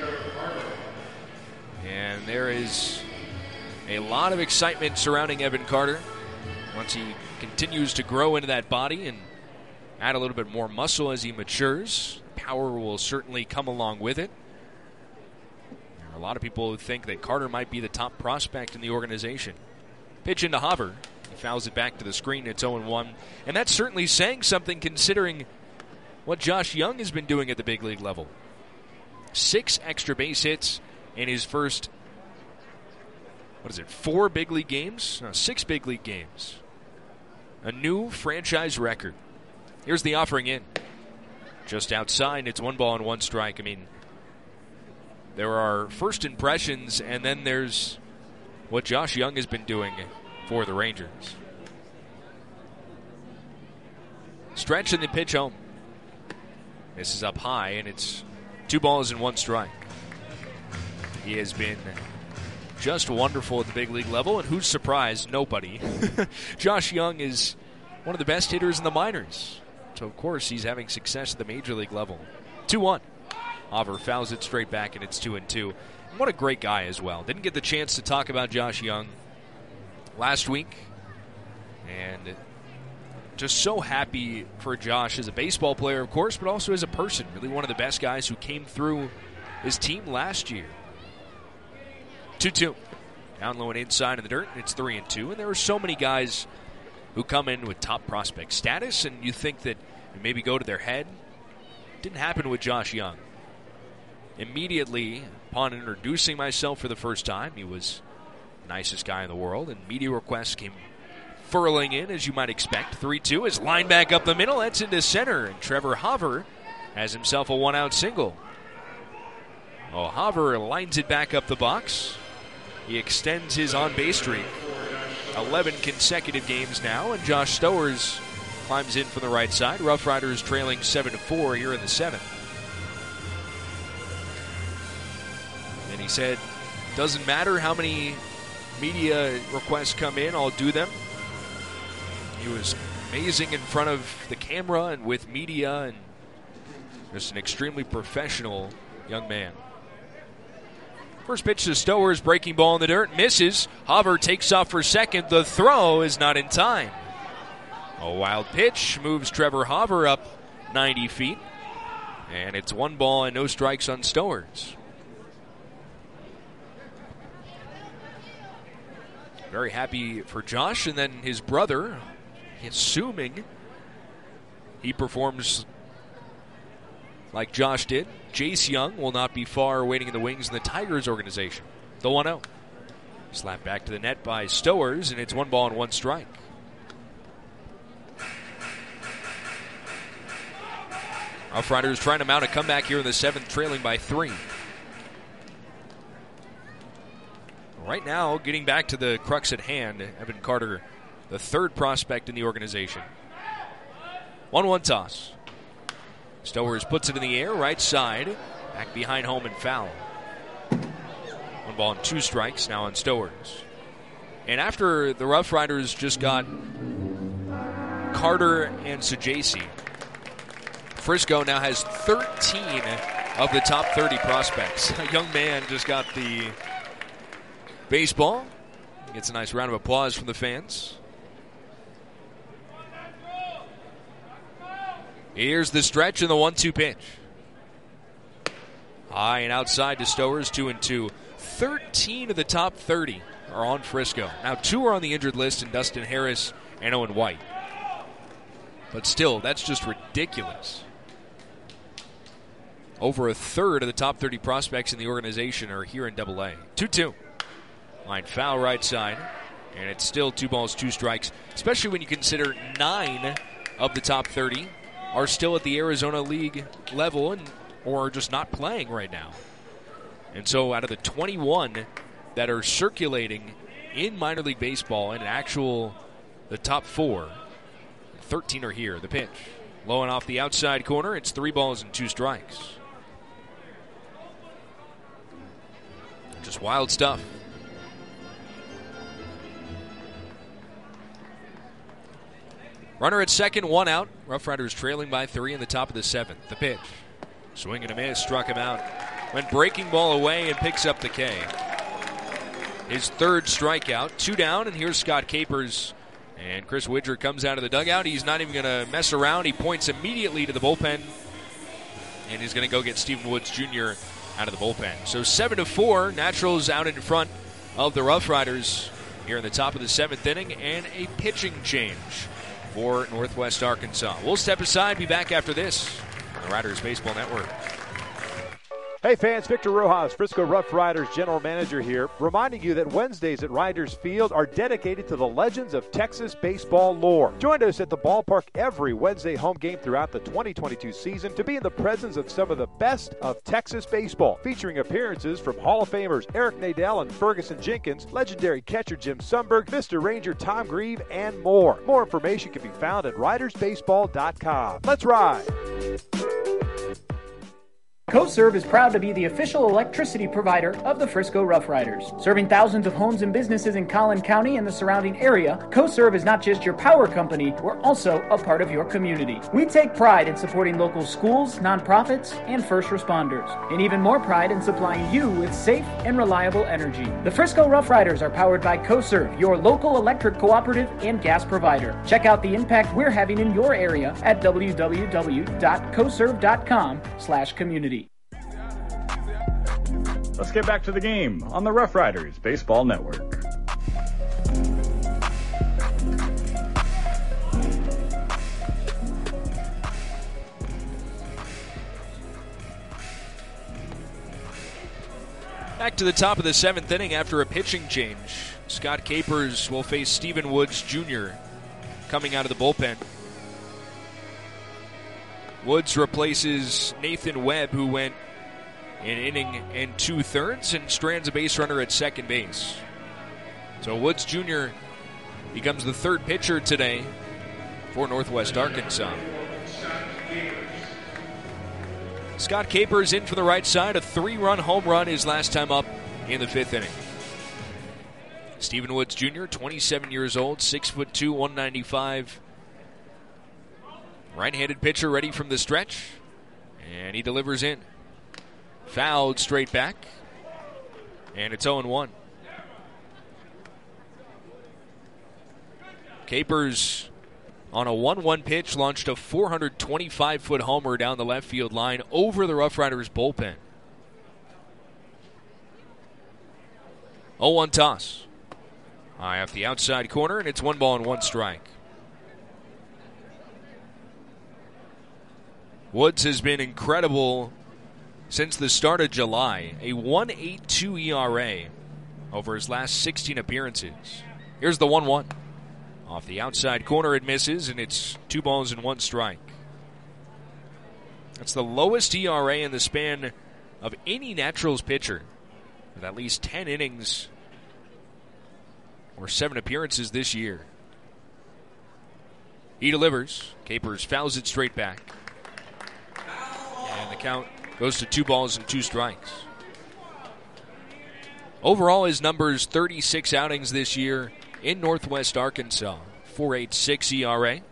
And there is a lot of excitement surrounding Evan Carter once he continues to grow into that body and add a little bit more muscle as he matures. Power will certainly come along with it. There are a lot of people who think that Carter might be the top prospect in the organization. Pitch into Haver. He fouls it back to the screen. It's oh and one. And that's certainly saying something considering what Josh Young has been doing at the big league level. Six extra base hits in his first, what is it, four big league games? No, six big league games. A new franchise record. Here's the offering in. Just outside, it's one ball and one strike. I mean, there are first impressions, and then there's what Josh Young has been doing for the Rangers. Stretch in the pitch home. This is up high, and it's two balls and one strike. He has been just wonderful at the big league level, and who's surprised? Nobody. Josh Young is one of the best hitters in the minors. So, of course, he's having success at the major league level. two one. Haver fouls it straight back, and it's two and two. And what a great guy as well. Didn't get the chance to talk about Josh Young last week. And just so happy for Josh as a baseball player, of course, but also as a person. Really one of the best guys who came through his team last year. two two. Down low and inside in the dirt, and it's three and two. And there are so many guys who come in with top prospect status, and you think that you maybe go to their head. Didn't happen with Josh Young. Immediately upon introducing myself for the first time, he was the nicest guy in the world, and media requests came furling in, as you might expect. three two is line back up the middle. That's into center, and Trevor Haver has himself a one-out single. Oh, Haver lines it back up the box. He extends his on-base streak. eleven consecutive games now, and Josh Stowers climbs in from the right side. Rough Riders trailing seven to four here in the seventh. And he said, doesn't matter how many media requests come in, I'll do them. He was amazing in front of the camera and with media, and just an extremely professional young man. First pitch to Stowers, breaking ball in the dirt, misses. Haver takes off for second. The throw is not in time. A wild pitch moves Trevor Haver up ninety feet. And it's one ball and no strikes on Stowers. Very happy for Josh, and then his brother, assuming he performs like Josh did. Jace Young will not be far, waiting in the wings in the Tigers organization. The one oh. Slapped back to the net by Stowers, and it's one ball and one strike. Rough Riders trying to mount a comeback here in the seventh, trailing by three. Right now, getting back to the crux at hand, Evan Carter, the third prospect in the organization. one one toss. Stowers puts it in the air, right side, back behind home and foul. ball and two strikes now on Stowers. And after the Rough Riders just got Carter and Sajasi, Frisco now has thirteen of the top thirty prospects. A young man just got the baseball. Gets a nice round of applause from the fans. Here's the stretch and the one two pitch. High and outside to Stowers, two and two. thirteen of the top thirty are on Frisco. Now, two are on the injured list in Dustin Harris and Owen White. But still, that's just ridiculous. Over a third of the top thirty prospects in the organization are here in Double A. two two. Line foul right side. And it's still two balls, two strikes, especially when you consider nine of the top thirty are still at the Arizona League level and or just not playing right now. And so out of the twenty-one that are circulating in minor league baseball in actual, the top four, thirteen are here. The pitch. Low and off the outside corner. It's three balls and two strikes. Just wild stuff. Runner at second, one out. Rough Riders trailing by three in the top of the seventh. The pitch. Swing and a miss, struck him out. Went breaking ball away and picks up the K. His third strikeout, two down, and here's Scott Capers. And Chris Widger comes out of the dugout. He's not even going to mess around. He points immediately to the bullpen, and he's going to go get Stephen Woods Junior out of the bullpen. So seven to four, Naturals out in front of the Rough Riders here in the top of the seventh inning, and a pitching change for Northwest Arkansas. We'll step aside, be back after this on the Riders Baseball Network. Hey fans, Victor Rojas, Frisco Rough Riders General Manager here, reminding you that Wednesdays at Riders Field are dedicated to the legends of Texas baseball lore. Join us at the ballpark every Wednesday home game throughout the twenty twenty-two season to be in the presence of some of the best of Texas baseball, featuring appearances from Hall of Famers Eric Nadel and Ferguson Jenkins, legendary catcher Jim Sundberg, Mister Ranger Tom Grieve, and more. More information can be found at riders baseball dot com. Let's ride! CoServe is proud to be the official electricity provider of the Frisco Rough Riders. Serving thousands of homes and businesses in Collin County and the surrounding area, CoServe is not just your power company, we're also a part of your community. We take pride in supporting local schools, nonprofits, and first responders, and even more pride in supplying you with safe and reliable energy. The Frisco Rough Riders are powered by CoServe, your local electric cooperative and gas provider. Check out the impact we're having in your area at w w w dot coserve dot com slash community. Let's get back to the game on the Rough Riders Baseball Network. Back to the top of the seventh inning after a pitching change. Scott Capers will face Stephen Woods Junior coming out of the bullpen. Woods replaces Nathan Webb, who went an inning and two-thirds and strands a base runner at second base. So Woods Junior becomes the third pitcher today for Northwest Arkansas. Scott Capers in from the right side. A three-run home run his last time up in the fifth inning. Stephen Woods Junior, twenty-seven years old, six foot two, one ninety-five. Right-handed pitcher ready from the stretch, and he delivers in. Fouled straight back, and it's oh and one. Capers on a one one pitch launched a four hundred twenty-five foot homer down the left field line over the Rough Riders bullpen. oh one toss. High off the outside corner, and it's one ball and one strike. Woods has been incredible since the start of July. A one point eight two E R A over his last sixteen appearances. Here's the one one. Off the outside corner it misses, and it's two balls and one strike. That's the lowest E R A in the span of any Naturals pitcher, with at least ten innings or seven appearances this year. He delivers. Capers fouls it straight back. And the count goes to two balls and two strikes. Overall, his numbers thirty-six outings this year in Northwest Arkansas. four point eight six E R A.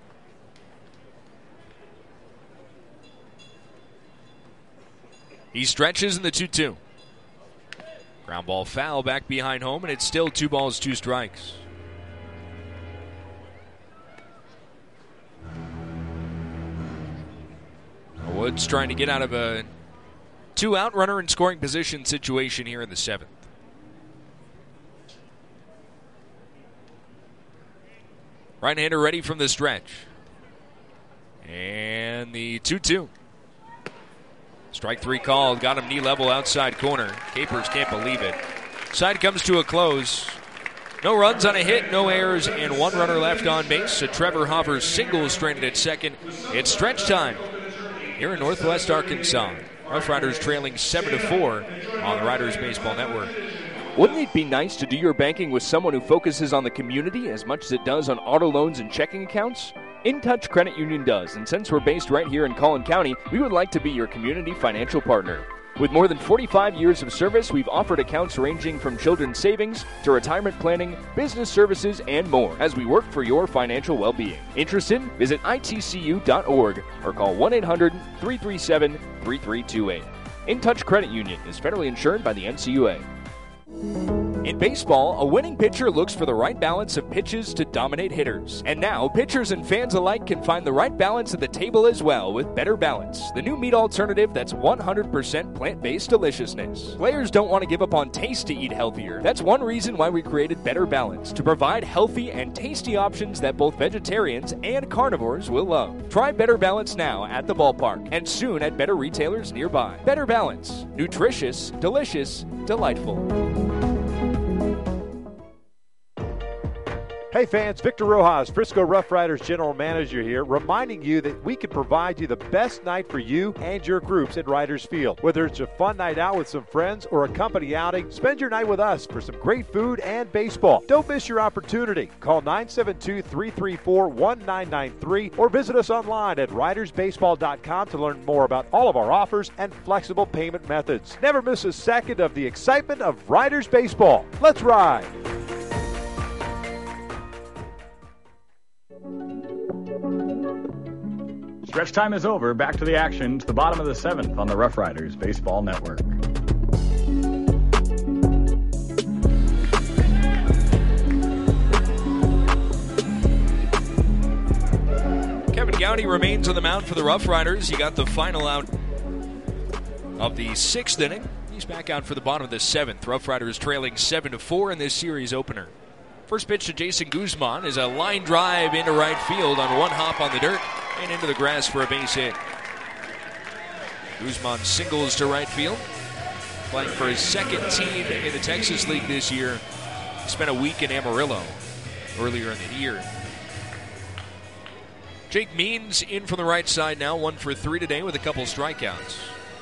He stretches in the two two. Ground ball foul back behind home, and it's still two balls, two strikes. Woods trying to get out of a two-out runner in scoring position situation here in the seventh. Right-hander ready from the stretch. And the two two. Strike three called. Got him knee level outside corner. Capers can't believe it. Side comes to a close. No runs on a hit, no errors, and one runner left on base. So Trevor Hopper single stranded at second. It's stretch time here in Northwest Arkansas. Rough Riders trailing seven to four on the Riders Baseball Network. Wouldn't it be nice to do your banking with someone who focuses on the community as much as it does on auto loans and checking accounts? InTouch Credit Union does, and since we're based right here in Collin County, we would like to be your community financial partner. With more than forty-five years of service, we've offered accounts ranging from children's savings to retirement planning, business services, and more as we work for your financial well-being. Interested? Visit I T C U dot org or call one eight hundred, three three seven, three three two eight. InTouch Credit Union is federally insured by the N C U A. In baseball, a winning pitcher looks for the right balance of pitches to dominate hitters. And now, pitchers and fans alike can find the right balance at the table as well with Better Balance, the new meat alternative that's one hundred percent plant-based deliciousness. Players don't want to give up on taste to eat healthier. That's one reason why we created Better Balance, to provide healthy and tasty options that both vegetarians and carnivores will love. Try Better Balance now at the ballpark and soon at better retailers nearby. Better Balance. Nutritious, delicious, delightful. Hey fans, Victor Rojas, Frisco Rough Riders General Manager here, reminding you that we can provide you the best night for you and your groups at Riders Field. Whether it's a fun night out with some friends or a company outing, spend your night with us for some great food and baseball. Don't miss your opportunity. Call nine seven two, three three four, one nine nine three or visit us online at riders baseball dot com to learn more about all of our offers and flexible payment methods. Never miss a second of the excitement of Riders Baseball. Let's ride! Stretch time is over. Back to the action to the bottom of the seventh on the Rough Riders Baseball Network. Kevin Gowdy remains on the mound for the Rough Riders. He got the final out of the sixth inning. He's back out for the bottom of the seventh. Rough Riders trailing seven to four in this series opener. First pitch to Jason Guzman is a line drive into right field on one hop on the dirt and into the grass for a base hit. Guzman singles to right field, playing for his second team in the Texas League this year. He spent a week in Amarillo earlier in the year. Jake Means in from the right side now, one for three today with a couple strikeouts.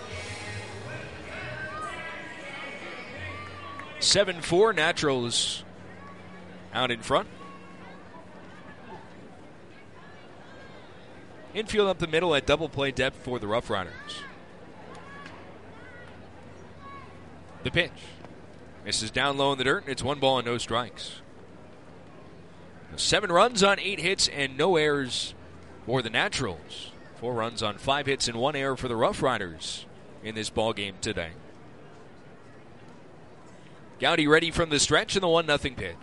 seven four Naturals out in front. Infield up the middle at double play depth for the Rough Riders. The pitch. Misses down low in the dirt, and it's one ball and no strikes. Seven runs on eight hits and no errors for the Naturals. Four runs on five hits and one error for the Rough Riders in this ball game today. Gowdy ready from the stretch and the one nothing pitch.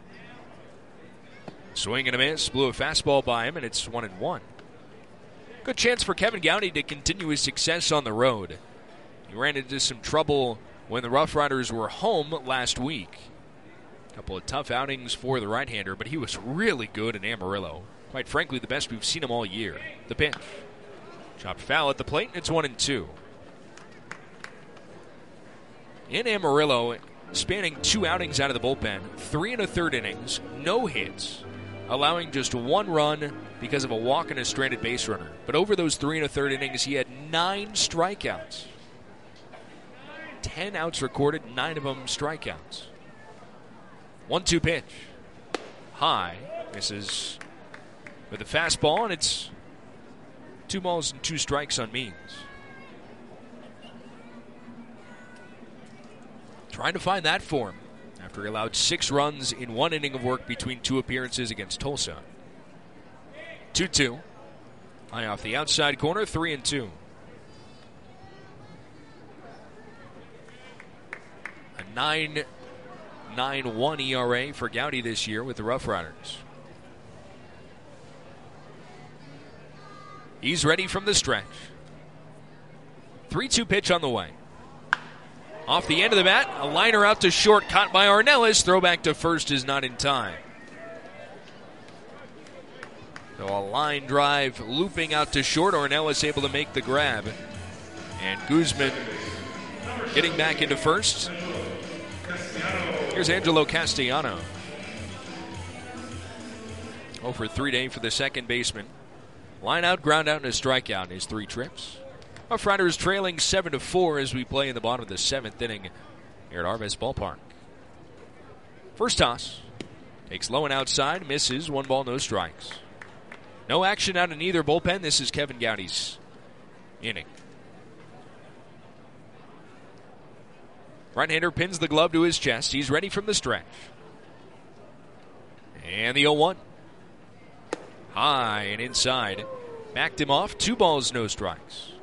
Swing and a miss, blew a fastball by him, and it's one and one. Good chance for Kevin Gowdy to continue his success on the road. He ran into some trouble when the Rough Riders were home last week. A couple of tough outings for the right-hander, but he was really good in Amarillo. Quite frankly, the best we've seen him all year. The pitch. Chopped foul at the plate, and it's one and two. In Amarillo, spanning two outings out of the bullpen, three and a third innings, no hits, allowing just one run because of a walk and a stranded base runner. But over those three and a third innings, he had nine strikeouts. Ten outs recorded, nine of them strikeouts. one two pitch. High. Misses with a fastball, and it's two balls and two strikes on Means. trying to find that form after he allowed six runs in one inning of work between two appearances against Tulsa. two two. High off the outside corner, three and two. A nine point nine one E R A for Gowdy this year with the Rough Riders. He's ready from the stretch. three two pitch on the way. Off the end of the bat, a liner out to short, caught by Ornelas. Throwback to first is not in time. So a line drive looping out to short. Ornelas able to make the grab. And Guzman getting back into first. Here's Angelo Castellano. oh for three day for the second baseman. Line out, ground out, and a strikeout in his three trips. Rough Riders trailing seven to four as we play in the bottom of the seventh inning here at Arvest Ballpark. First toss. Takes low and outside, misses, one ball, no strikes. No action out in either bullpen. This is Kevin Gowdy's inning. Right-hander pins the glove to his chest. He's ready from the stretch. And the oh one. High and inside. Backed him off. Two balls, no strikes.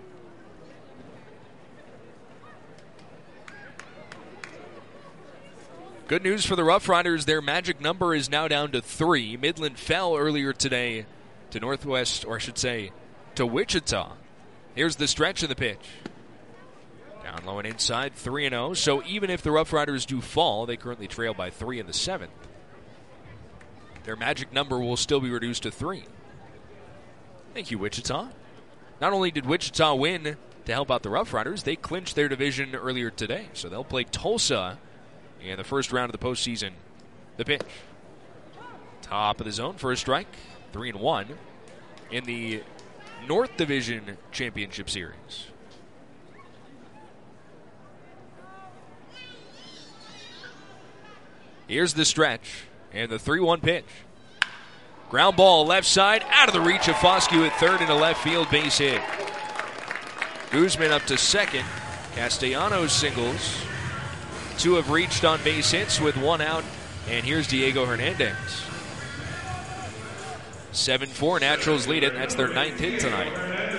Good news for the Rough Riders. Their magic number is now down to three. Midland fell earlier today to Northwest, or I should say, to Wichita. Here's the stretch of the pitch. Down low and inside, three and oh. So even if the Rough Riders do fall, they currently trail by three in the seventh. Their magic number will still be reduced to three. Thank you, Wichita. Not only did Wichita win to help out the Rough Riders, they clinched their division earlier today. So they'll play Tulsa in the first round of the postseason. The pitch. Top of the zone for a strike. Three and one in the North Division Championship Series. Here's the stretch and the three one pitch. Ground ball left side, out of the reach of Foscue at third and a left field base hit. Guzman up to second. Castellanos singles. Two have reached on base hits with one out, and here's Diego Hernandez. seven four, Naturals lead it. That's their ninth hit tonight.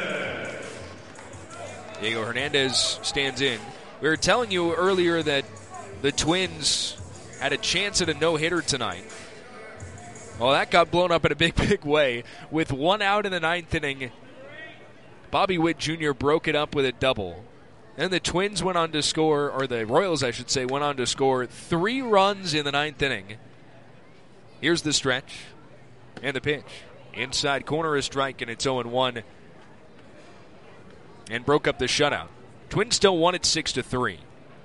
Diego Hernandez stands in. We were telling you earlier that the Twins had a chance at a no-hitter tonight. Well, that got blown up in a big, big way. With one out in the ninth inning, Bobby Witt Junior broke it up with a double. Then the Twins went on to score, or the Royals, I should say, went on to score three runs in the ninth inning. Here's the stretch and the pitch. Inside corner, a strike, and it's oh and one. And broke up the shutout. Twins still won it six to three.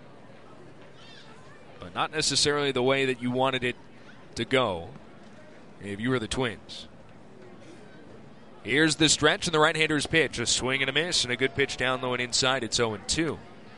But not necessarily the way that you wanted it to go if you were the Twins. Here's the stretch and the right-hander's pitch. A swing and a miss and a good pitch down low and inside. It's oh and two.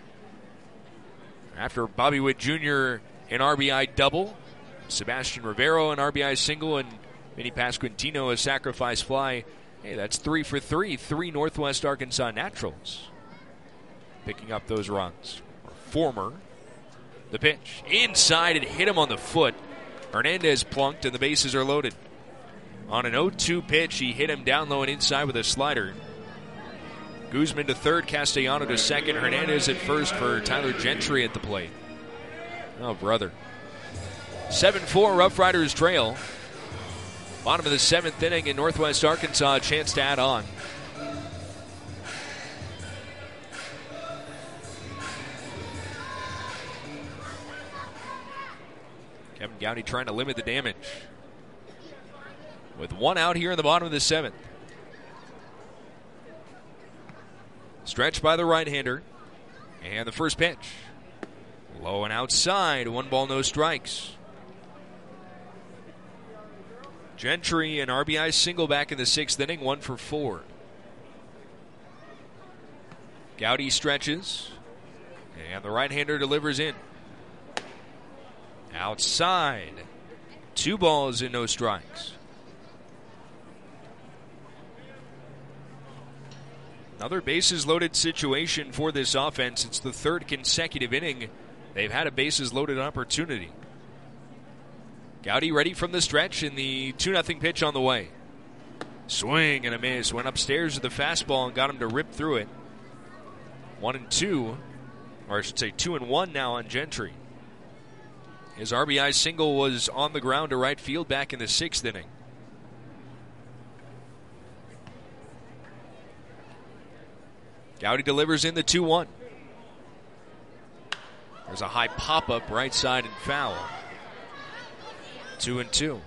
After Bobby Witt Junior an R B I double, Sebastian Rivero an R B I single, and Vinny Pasquantino a sacrifice fly. Hey, that's three for three. Three Northwest Arkansas Naturals picking up those runs. Former. The pitch. Inside, it hit him on the foot. Hernandez plunked, and the bases are loaded. On an oh two pitch, he hit him down low and inside with a slider. Guzman to third, Castellano to second, Hernandez at first for Tyler Gentry at the plate. Oh, brother. seven four, Rough Riders trail. Bottom of the seventh inning in Northwest Arkansas, a chance to add on. Kevin Gowdy trying to limit the damage. With one out here in the bottom of the seventh. Stretched by the right-hander. And the first pitch. Low and outside. One ball, no strikes. Gentry, an R B I single back in the sixth inning. One for four. Gowdy stretches. And the right-hander delivers in. Outside. Two balls and no strikes. Another bases loaded situation for this offense. It's the third consecutive inning they've had a bases-loaded opportunity. Gowdy ready from the stretch in the two nothing pitch on the way. Swing and a miss. Went upstairs with the fastball and got him to rip through it. One and two, or I should say two and one now on Gentry. His R B I single was on the ground to right field back in the sixth inning. Gowdy delivers in the two one. There's a high pop-up right side and foul. Two and two.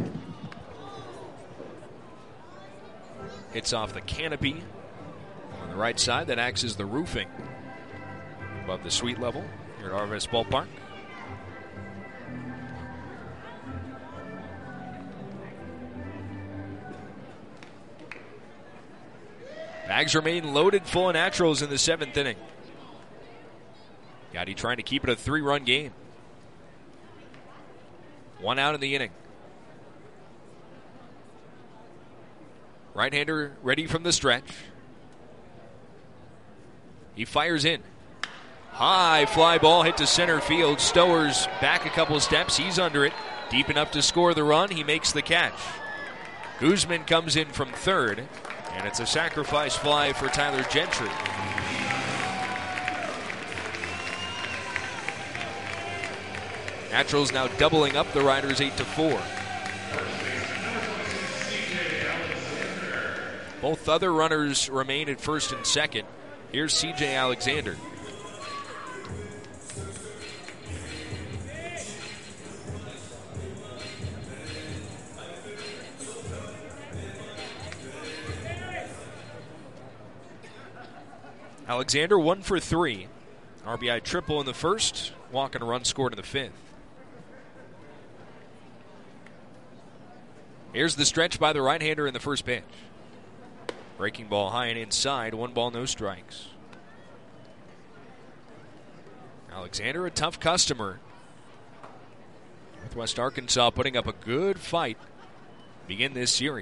Hits off the canopy on the right side that acts as the roofing above the suite level here at Arvest Ballpark. Bags remain loaded full of naturals in the seventh inning. Gowdy trying to keep it a three-run game. One out in the inning. Right-hander ready from the stretch. He fires in. High fly ball hit to center field. Stowers back a couple steps. He's under it. Deep enough to score the run. He makes the catch. Guzman comes in from third. And it's a sacrifice fly for Tyler Gentry. Naturals now doubling up the Riders eight to four. Both other runners remain at first and second. Here's C J Alexander. Alexander one for three. R B I triple in the first. Walk and a run scored in the fifth. Here's the stretch by the right-hander in the first pitch. Breaking ball high and inside. One ball, no strikes. Alexander, a tough customer. Northwest Arkansas putting up a good fight to begin this series.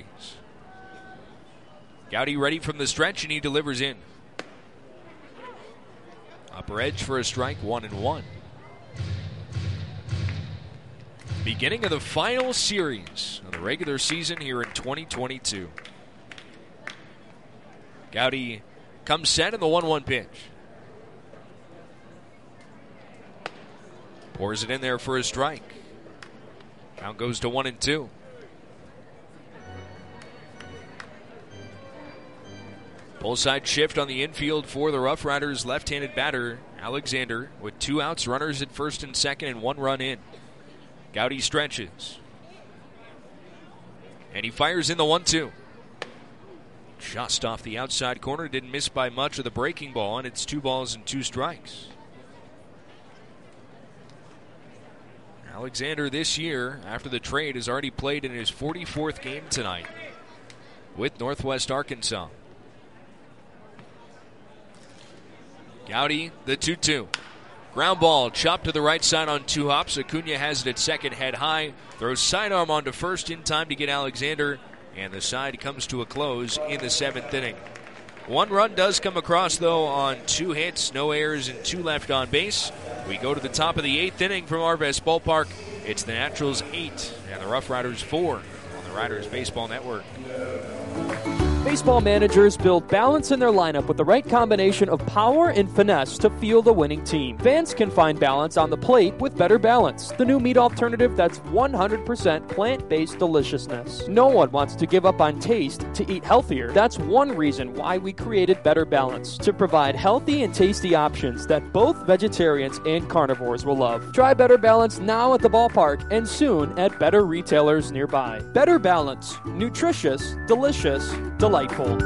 Gowdy ready from the stretch, and he delivers in. Upper edge for a strike, one and one. Beginning of the final series of the regular season here in twenty twenty-two. Gowdy comes set in the one one pitch. Pours it in there for a strike. Count goes to one and two. Pull side shift on the infield for the Rough Riders left-handed batter, Alexander, with two outs, runners at first and second, and one run in. Gowdy stretches. And he fires in the one two. Just off the outside corner, didn't miss by much of the breaking ball, and it's two balls and two strikes. Alexander this year, after the trade, has already played in his forty-fourth game tonight with Northwest Arkansas. Gowdy, the two two. Ground ball chopped to the right side on two hops. Acuna has it at second, head high. Throws sidearm onto first in time to get Alexander. And the side comes to a close in the seventh inning. One run does come across, though, on two hits, no errors, and two left on base. We go to the top of the eighth inning from Arvest Ballpark. It's the Naturals eight and the Rough Riders four on the Riders Baseball Network. Baseball managers build balance in their lineup with the right combination of power and finesse to field a winning team. Fans can find balance on the plate with Better Balance, the new meat alternative that's one hundred percent plant-based deliciousness. No one wants to give up on taste to eat healthier. That's one reason why we created Better Balance, to provide healthy and tasty options that both vegetarians and carnivores will love. Try Better Balance now at the ballpark and soon at better retailers nearby. Better Balance, nutritious, delicious, delightful.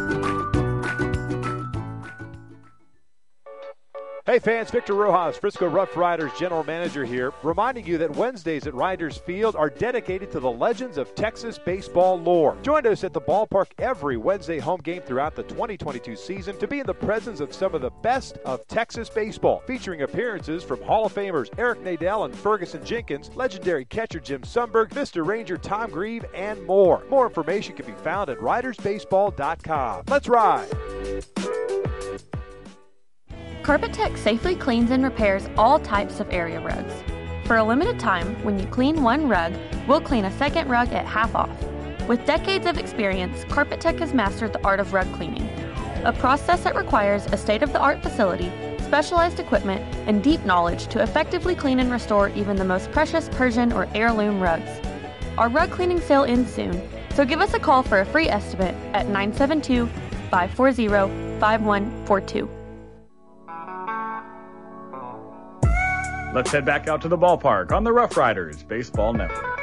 Hey fans, Victor Rojas, Frisco Rough Riders General Manager here, reminding you that Wednesdays at Riders Field are dedicated to the legends of Texas baseball lore. Join us at the ballpark every Wednesday home game throughout the twenty twenty-two season to be in the presence of some of the best of Texas baseball, featuring appearances from Hall of Famers Eric Nadel and Ferguson Jenkins, legendary catcher Jim Sundberg, Vista Ranger Tom Grieve, and more. More information can be found at riders baseball dot com. Let's ride! Carpet Tech safely cleans and repairs all types of area rugs. For a limited time, when you clean one rug, we'll clean a second rug at half off. With decades of experience, Carpet Tech has mastered the art of rug cleaning, a process that requires a state-of-the-art facility, specialized equipment, and deep knowledge to effectively clean and restore even the most precious Persian or heirloom rugs. Our rug cleaning sale ends soon, so give us a call for a free estimate at nine seven two, five four zero, five one four two. Let's head back out to the ballpark on the Rough Riders Baseball Network.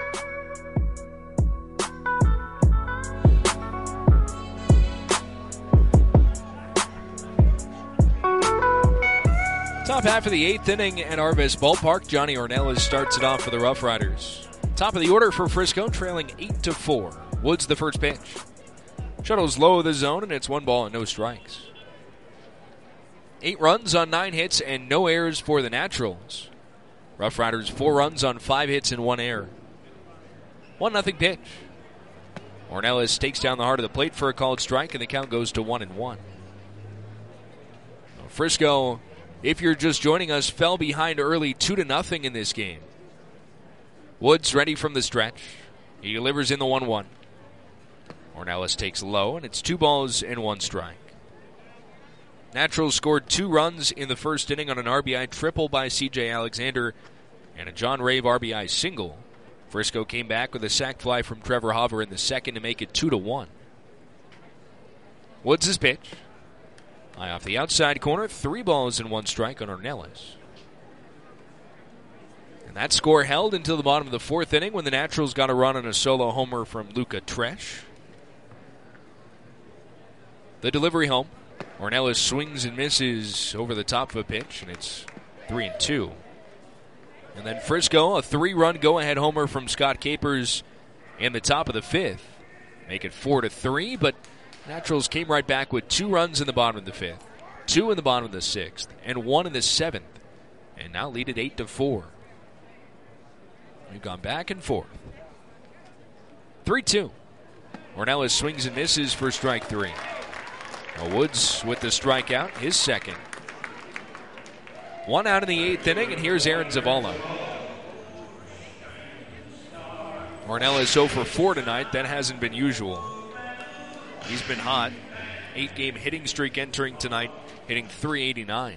Top half of the eighth inning at Arvis Ballpark. Johnny Ornelas starts it off for the Rough Riders. Top of the order for Frisco, trailing eight to four. Woods the first pitch. Shuttles low of the zone, and it's one ball and no strikes. Eight runs on nine hits and no errors for the Naturals. Rough Riders four runs on five hits and one error. One nothing pitch. Ornelas takes down the heart of the plate for a called strike, and the count goes to one and one. Frisco, if you're just joining us, fell behind early two to nothing in this game. Woods ready from the stretch. He delivers in the one one. Ornelas takes low, and it's two balls and one strike. Naturals scored two runs in the first inning on an R B I triple by C J Alexander and a John Rave R B I single. Frisco came back with a sac fly from Trevor Hauver in the second to make it two to one. Woods' pitch. High off the outside corner, three balls and one strike on Ornelas. And that score held until the bottom of the fourth inning when the Naturals got a run on a solo homer from Luca Tresh. The delivery home. Ornelas swings and misses over the top of a pitch, and it's three and two. And then Frisco, a three-run go-ahead homer from Scott Capers in the top of the fifth. Make it four to three, but Naturals came right back with two runs in the bottom of the fifth, two in the bottom of the sixth, and one in the seventh, and now lead it eight to four. We've gone back and forth. three two. Ornelas swings and misses for strike three. Now Woods with the strikeout, his second. One out in the eighth inning, and here's Aaron Zavala. Ornelas oh for four tonight. That hasn't been usual. He's been hot. Eight-game hitting streak entering tonight, hitting three eighty-nine.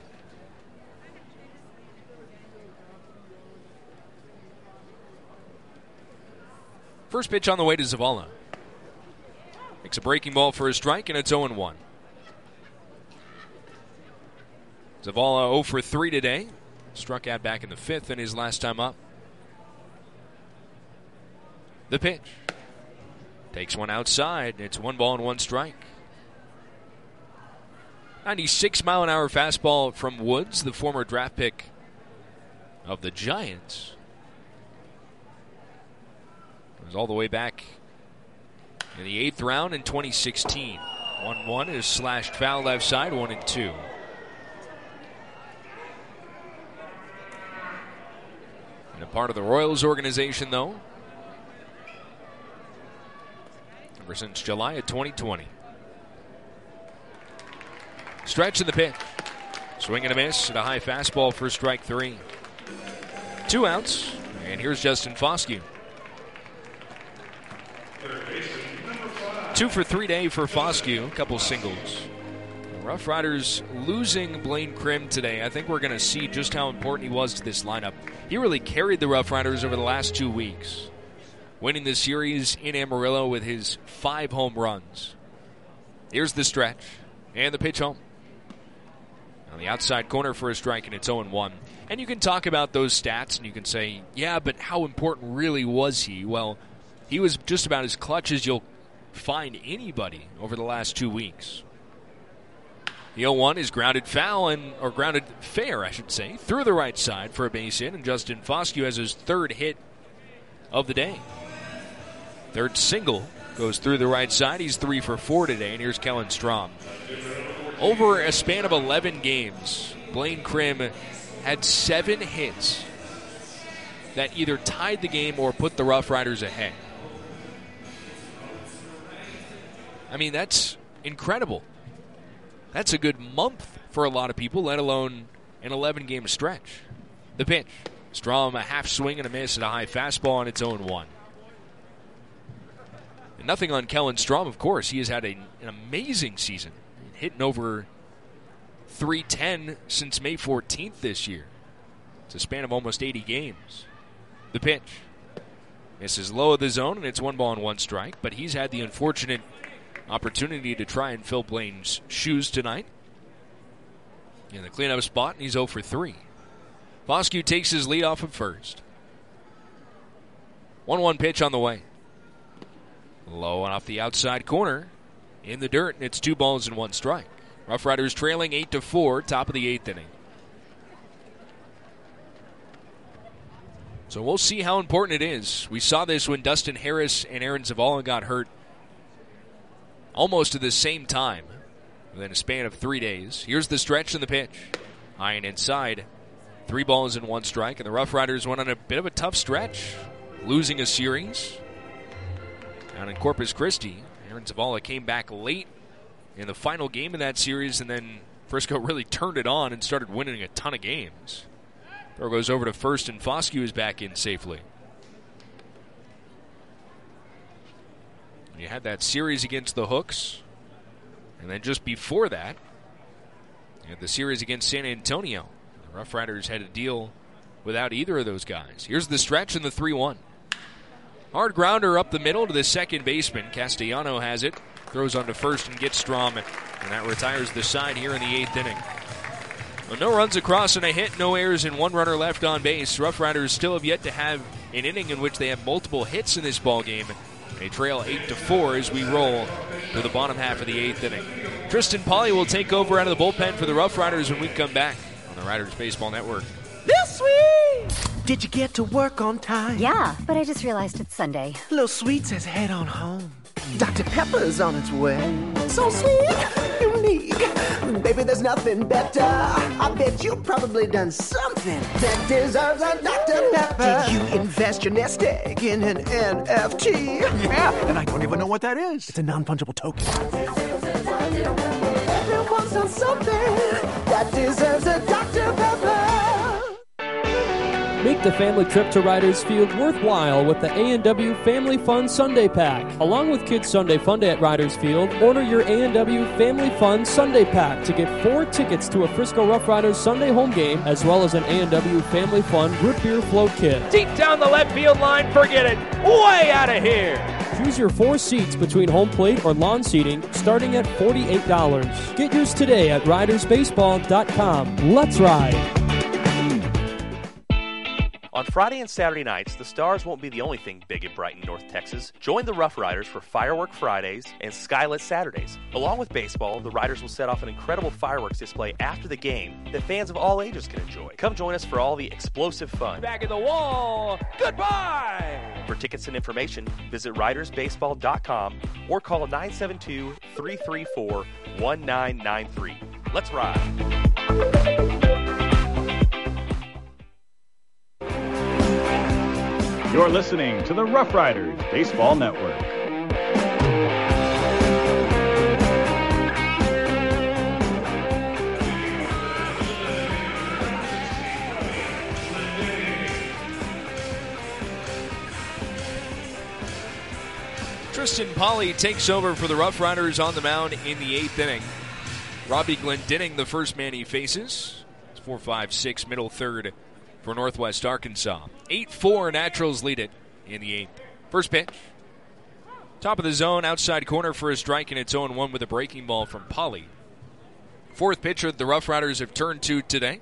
First pitch on the way to Zavala. Makes a breaking ball for a strike, and it's oh and one. Zavala oh for three today. Struck out back in the fifth in his last time up. The pitch. Takes one outside. It's one ball and one strike. ninety-six mile an hour fastball from Woods, the former draft pick of the Giants. It was all the way back in the eighth round in twenty sixteen. one one is slashed foul left side, one and two. And a part of the Royals organization, though, ever since July of twenty twenty. Stretch in the pitch. Swing and a miss and a high fastball for strike three. Two outs, and here's Justin Foscue. Two for three day for Foscue, a couple singles. Rough Riders losing Blaine Krim today. I think we're going to see just how important he was to this lineup. He really carried the Rough Riders over the last two weeks, winning the series in Amarillo with his five home runs. Here's the stretch and the pitch home. On the outside corner for a strike, and it's oh and one. And you can talk about those stats, and you can say, yeah, but how important really was he? Well, he was just about as clutch as you'll find anybody over the last two weeks. The oh one is grounded foul, and or grounded fair, I should say, through the right side for a base hit, and Justin Foscue has his third hit of the day. Third single goes through the right side. He's three for four today, and here's Kellen Strom. Over a span of eleven games, Blaine Krim had seven hits that either tied the game or put the Rough Riders ahead. I mean, that's incredible. That's a good month for a lot of people, let alone an eleven-game stretch. The pitch. Strom, a half swing and a miss at a high fastball on its own one. And nothing on Kellen Strom, of course. He has had a, an amazing season, hitting over three ten since May fourteenth this year. It's a span of almost eighty games. The pitch. Misses low of the zone, and it's one ball and one strike. But he's had the unfortunate opportunity to try and fill Blaine's shoes tonight in the cleanup spot, and he's oh for three. Foscue takes his lead off at first. one one pitch on the way. Low and off the outside corner. In the dirt, and it's two balls and one strike. Rough Riders trailing eight to four, top of the eighth inning. So we'll see how important it is. We saw this when Dustin Harris and Aaron Zavala got hurt almost at the same time within a span of three days. Here's the stretch and the pitch. High and inside. Three balls and one strike, and the Rough Riders went on a bit of a tough stretch, losing a series. Down in Corpus Christi, Aaron Zavala came back late in the final game of that series, and then Frisco really turned it on and started winning a ton of games. Throw goes over to first, and Foscue is back in safely. You had that series against the Hooks, and then just before that, you had the series against San Antonio. The Rough Riders had to deal without either of those guys. Here's the stretch and the three one. Hard grounder up the middle to the second baseman. Castellano has it. Throws onto first and gets Strom, and that retires the side here in the eighth inning. Well, no runs across and a hit, no errors, and one runner left on base. Rough Riders still have yet to have an inning in which they have multiple hits in this ball game. They trail eight to four as we roll to the bottom half of the eighth inning. Tristan Pauly will take over out of the bullpen for the Rough Riders when we come back on the Riders Baseball Network. Lil Sweet! Did you get to work on time? Yeah, but I just realized it's Sunday. Lil Sweet says head on home. Doctor Pepper's on its way. So sweet, unique. Baby, there's nothing better. I bet you've probably done something that deserves a Doctor Pepper. Did you invest your nest egg in an N F T? Yeah, and I don't even know what that is. It's a non-fungible token. Everyone's done something that deserves a Doctor Pepper. Make the family trip to Riders Field worthwhile with the A and W Family Fun Sunday Pack. Along with Kids Sunday Fun Day at Riders Field, order your A and W Family Fun Sunday Pack to get four tickets to a Frisco Rough Riders Sunday home game, as well as an A and W Family Fun root beer float kit. Deep down the left field line, forget it. Way out of here. Choose your four seats between home plate or lawn seating, starting at forty-eight dollars. Get yours today at riders baseball dot com. Let's ride. On Friday and Saturday nights, the Stars won't be the only thing big and bright in North Texas. Join the Rough Riders for Firework Fridays and Skylit Saturdays. Along with baseball, the Riders will set off an incredible fireworks display after the game that fans of all ages can enjoy. Come join us for all the explosive fun. Back in the wall. Goodbye. For tickets and information, visit riders baseball dot com or call nine seven two, three three four, one nine nine three. Let's ride. You're listening to the Rough Riders Baseball Network. Tristan Pauly takes over for the Rough Riders on the mound in the eighth inning. Robbie Glendening, the first man he faces. It's four five six, middle third for Northwest Arkansas. eight four, Naturals lead it in the eighth. First pitch. Top of the zone, outside corner for a strike, and it's oh one with a breaking ball from Pauly. Fourth pitcher that the Rough Riders have turned to today.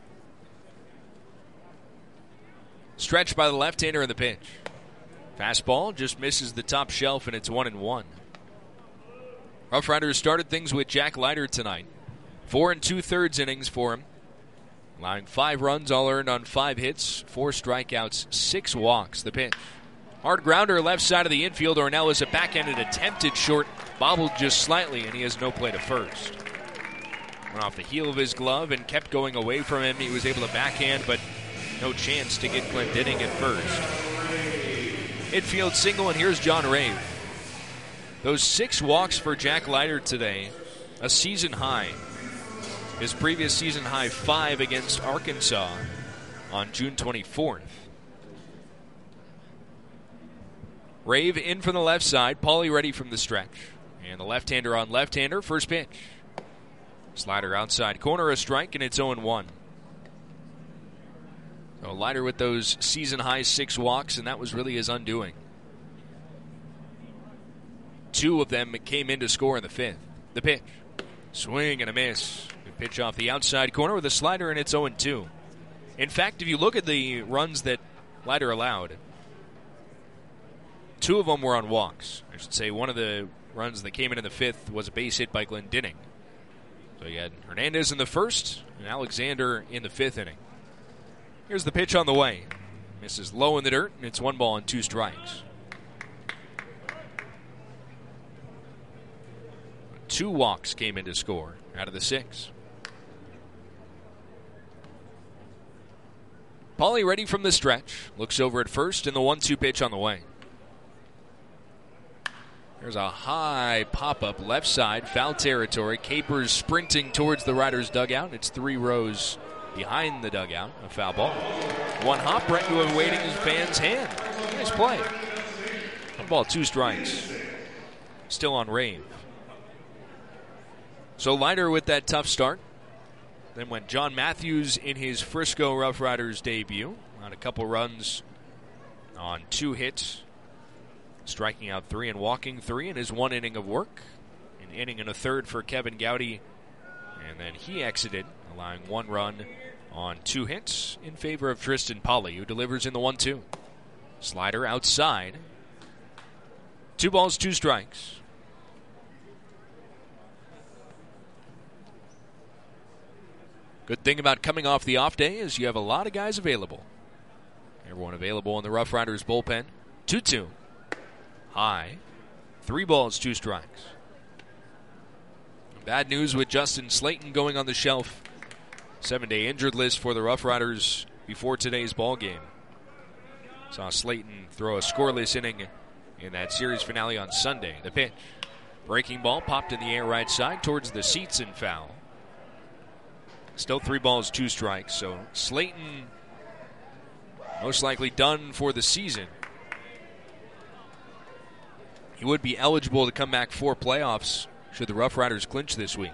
Stretched by the left-hander in the pitch. Fastball just misses the top shelf, and it's one and one. Rough Riders started things with Jack Leiter tonight. Four and two-thirds innings for him. Allowing five runs, all earned on five hits, four strikeouts, six walks. The pitch. Hard grounder left side of the infield. Ornelas a backhanded attempt at short. Bobbled just slightly, and he has no play to first. Went off the heel of his glove and kept going away from him. He was able to backhand, but no chance to get Glendening at first. Infield single, and here's John Rave. Those six walks for Jack Leiter today, a season high. His previous season high five against Arkansas on June twenty-fourth. Rave in from the left side. Pauly ready from the stretch. And the left-hander on left-hander. First pitch. Slider outside corner, a strike, and it's oh one. So Leiter with those season-high six walks, and that was really his undoing. Two of them came in to score in the fifth. The pitch. Swing and a miss. Good pitch off the outside corner with a slider, and it's oh two. In fact, if you look at the runs that Leiter allowed, two of them were on walks. I should say one of the runs that came in in the fifth was a base hit by Glendening. So you had Hernandez in the first and Alexander in the fifth inning. Here's the pitch on the way. Misses low in the dirt, and it's one ball and two strikes. Two walks came in to score out of the six. Pauly ready from the stretch. Looks over at first, and the one two pitch on the way. There's a high pop-up left side, foul territory. Capers sprinting towards the Riders' dugout. It's three rows behind the dugout. A foul ball. One hop, Brent Newen waiting his fan's hand. Nice play. One ball, two strikes. Still on Rave. So Leiter with that tough start. Then went John Matthews in his Frisco Rough Riders debut. On a couple runs on two hits. Striking out three and walking three in his one inning of work. An inning and a third for Kevin Gowdy. And then he exited, allowing one run on two hits in favor of Tristan Pauly, who delivers in the one two. Slider outside. Two balls, two strikes. Good thing about coming off the off day is you have a lot of guys available. Everyone available in the Rough Riders bullpen. two two. High. Three balls, two strikes. Bad news with Justin Slayton going on the shelf. Seven-day injured list for the Rough Riders before today's ball game. Saw Slayton throw a scoreless inning in that series finale on Sunday. The pitch. Breaking ball popped in the air right side towards the seats and foul. Still three balls, two strikes. So Slayton most likely done for the season. He would be eligible to come back for playoffs should the Rough Riders clinch this week.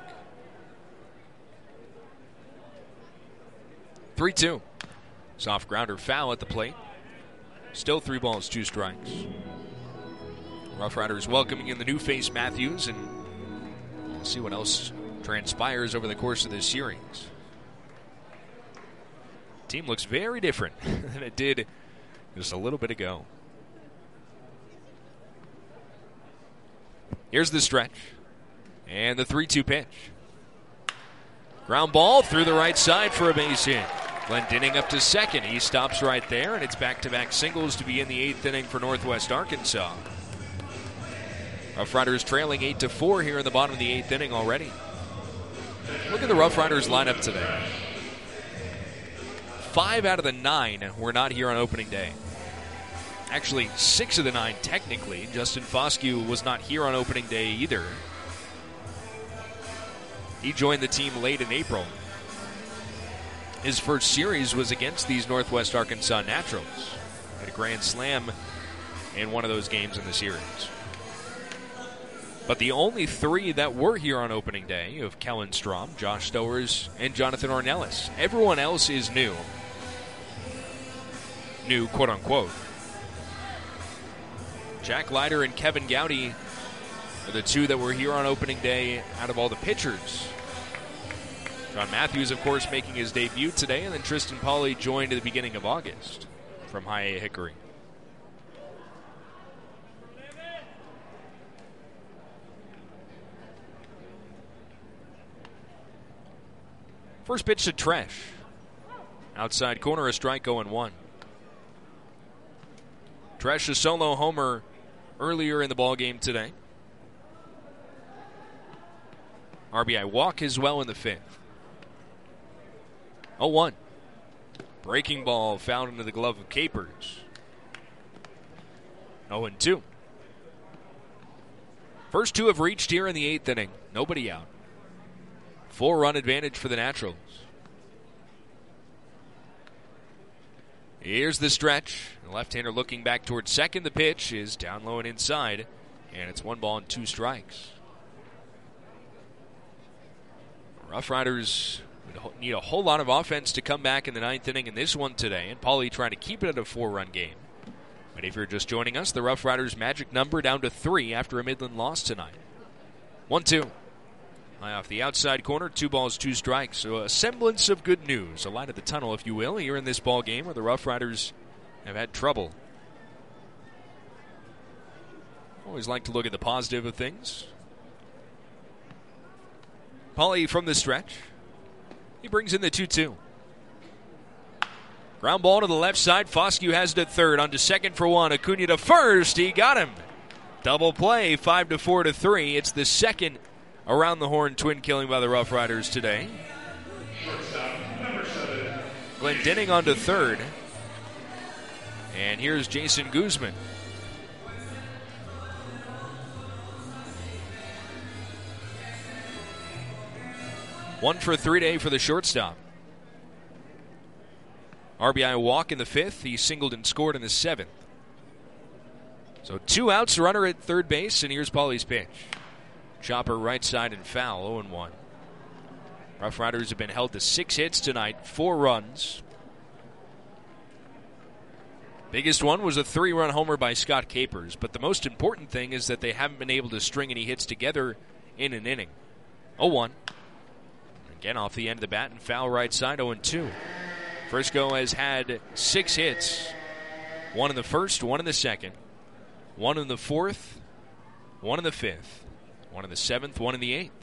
three two. Soft grounder foul at the plate. Still three balls, two strikes. Rough Riders welcoming in the new face Matthews, and we'll see what else transpires over the course of this series. Team looks very different than it did just a little bit ago. Here's the stretch. And the three two pitch. Ground ball through the right side for a base hit. Glendening up to second. He stops right there, and it's back-to-back singles to be in the eighth inning for Northwest Arkansas. Rough Riders trailing eight to four here in the bottom of the eighth inning already. Look at the Rough Riders lineup today. Five out of the nine were not here on opening day. Actually, six of the nine, technically. Justin Foscue was not here on opening day either. He joined the team late in April. His first series was against these Northwest Arkansas Naturals. Had a grand slam in one of those games in the series. But the only three that were here on opening day of Kellen Strom, Josh Stowers, and Jonathan Ornelas. Everyone else is new. New, quote-unquote. Jack Leiter and Kevin Gowdy are the two that were here on opening day out of all the pitchers. John Matthews, of course, making his debut today, and then Tristan Pauly joined at the beginning of August from High A Hickory. First pitch to Tresh. Outside corner, a strike, oh one. Tresh, a solo homer earlier in the ballgame today. R B I walk as well in the fifth. oh one. Breaking ball fouled into the glove of Capers. oh two. First two have reached here in the eighth inning. Nobody out. Four-run advantage for the Naturals. Here's the stretch. The left-hander looking back towards second. The pitch is down low and inside, and it's one ball and two strikes. Rough Riders need a whole lot of offense to come back in the ninth inning in this one today, and Pauly trying to keep it at a four-run game. But if you're just joining us, the Rough Riders' magic number down to three after a Midland loss tonight. one two. High off the outside corner, two balls, two strikes. So a semblance of good news, a light at the tunnel, if you will, here in this ball game where the Rough Riders have had trouble. Always like to look at the positive of things. Pauly from the stretch. He brings in the two two. Ground ball to the left side. Foscue has it at third. On to second for one. Acuna to first. He got him. Double play, five to four to three. It's the second around the horn twin killing by the Rough Riders today. Glendening on to third. And here's Jason Guzman. One for three day for the shortstop. R B I walk in the fifth. He singled and scored in the seventh. So two outs, runner at third base, and here's Pauly's pitch. Chopper right side and foul, oh and one. Rough Riders have been held to six hits tonight, four runs. Biggest one was a three-run homer by Scott Capers, but the most important thing is that they haven't been able to string any hits together in an inning. oh one. Again off the end of the bat and foul right side, oh and two. Frisco has had six hits. One in the first, one in the second, one in the fourth, one in the fifth, one in the seventh, one in the eighth.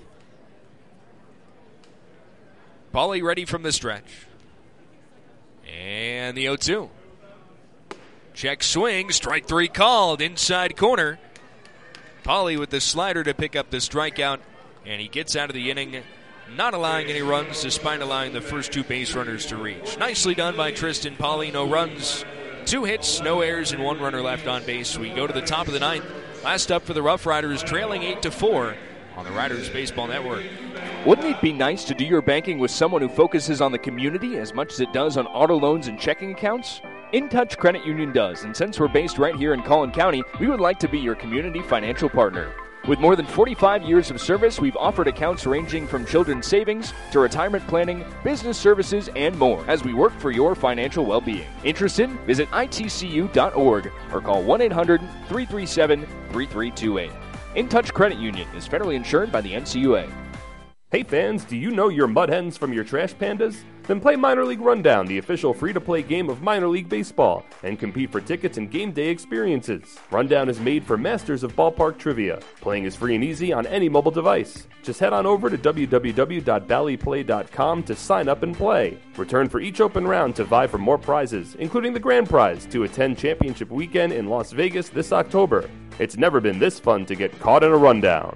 Pauly ready from the stretch. And the oh two. Check swing, strike three called, inside corner. Pauly with the slider to pick up the strikeout, and he gets out of the inning, not allowing any runs despite allowing the first two base runners to reach. Nicely done by Tristan Pauly. No runs, two hits, no errors, and one runner left on base. We go to the top of the ninth. Last up for the Rough Riders, trailing eight to four on the Riders Baseball Network. Wouldn't it be nice to do your banking with someone who focuses on the community as much as it does on auto loans and checking accounts? InTouch Credit Union does, and since we're based right here in Collin County, we would like to be your community financial partner. With more than forty-five years of service, we've offered accounts ranging from children's savings to retirement planning, business services, and more as we work for your financial well-being. Interested? Visit I T C U dot org or call one eight hundred, three three seven, three three two eight. InTouch Credit Union is federally insured by the N C U A. Hey fans, do you know your mud hens from your trash pandas? Then play Minor League Rundown, the official free-to-play game of minor league baseball, and compete for tickets and game day experiences. Rundown is made for masters of ballpark trivia. Playing is free and easy on any mobile device. Just head on over to w w w dot valley play dot com to sign up and play. Return for each open round to vie for more prizes, including the grand prize to attend championship weekend in Las Vegas this October. It's never been this fun to get caught in a rundown.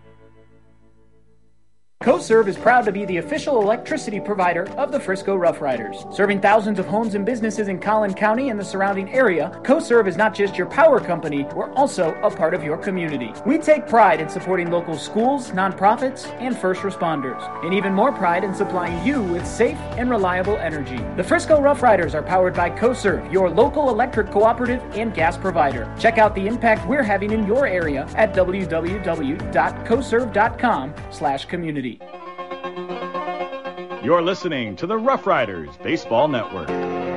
CoServe is proud to be the official electricity provider of the Frisco Rough Riders. Serving thousands of homes and businesses in Collin County and the surrounding area, CoServe is not just your power company, we're also a part of your community. We take pride in supporting local schools, nonprofits, and first responders, and even more pride in supplying you with safe and reliable energy. The Frisco Rough Riders are powered by CoServe, your local electric cooperative and gas provider. Check out the impact we're having in your area at w w w dot coserve dot com slash community. You're listening to the Rough Riders Baseball Network.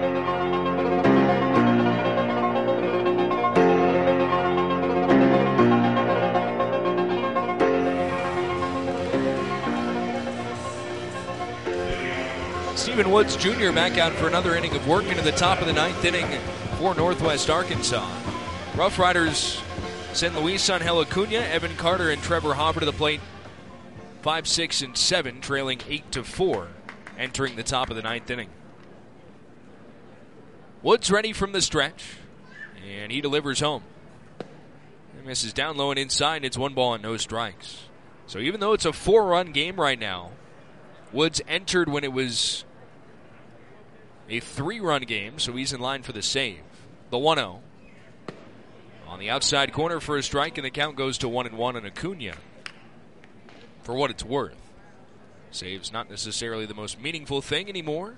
Stephen Woods Junior back out for another inning of work into the top of the ninth inning for Northwest Arkansas. Rough Riders send Luis Angel Acuna, Evan Carter, and Trevor Hopper to the plate. Five, six, and seven, trailing eight to four, entering the top of the ninth inning. Woods ready from the stretch, and he delivers home. He misses down low and inside, and it's one ball and no strikes. So even though it's a four-run game right now, Woods entered when it was a three-run game, so he's in line for the save. The one oh. On the outside corner for a strike, and the count goes to one and one on Acuna. For what it's worth. Saves not necessarily the most meaningful thing anymore.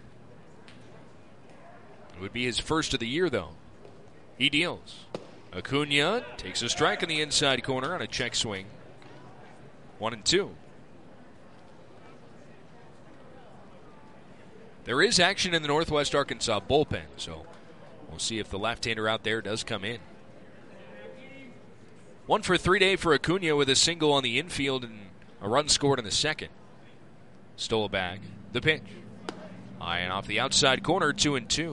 It would be his first of the year, though. He deals. Acuna takes a strike in the inside corner on a check swing. One and two. There is action in the Northwest Arkansas bullpen, so we'll see if the left-hander out there does come in. One for three day for Acuna with a single on the infield and a run scored in the second. Stole a bag. The pitch. High and off the outside corner, two and two.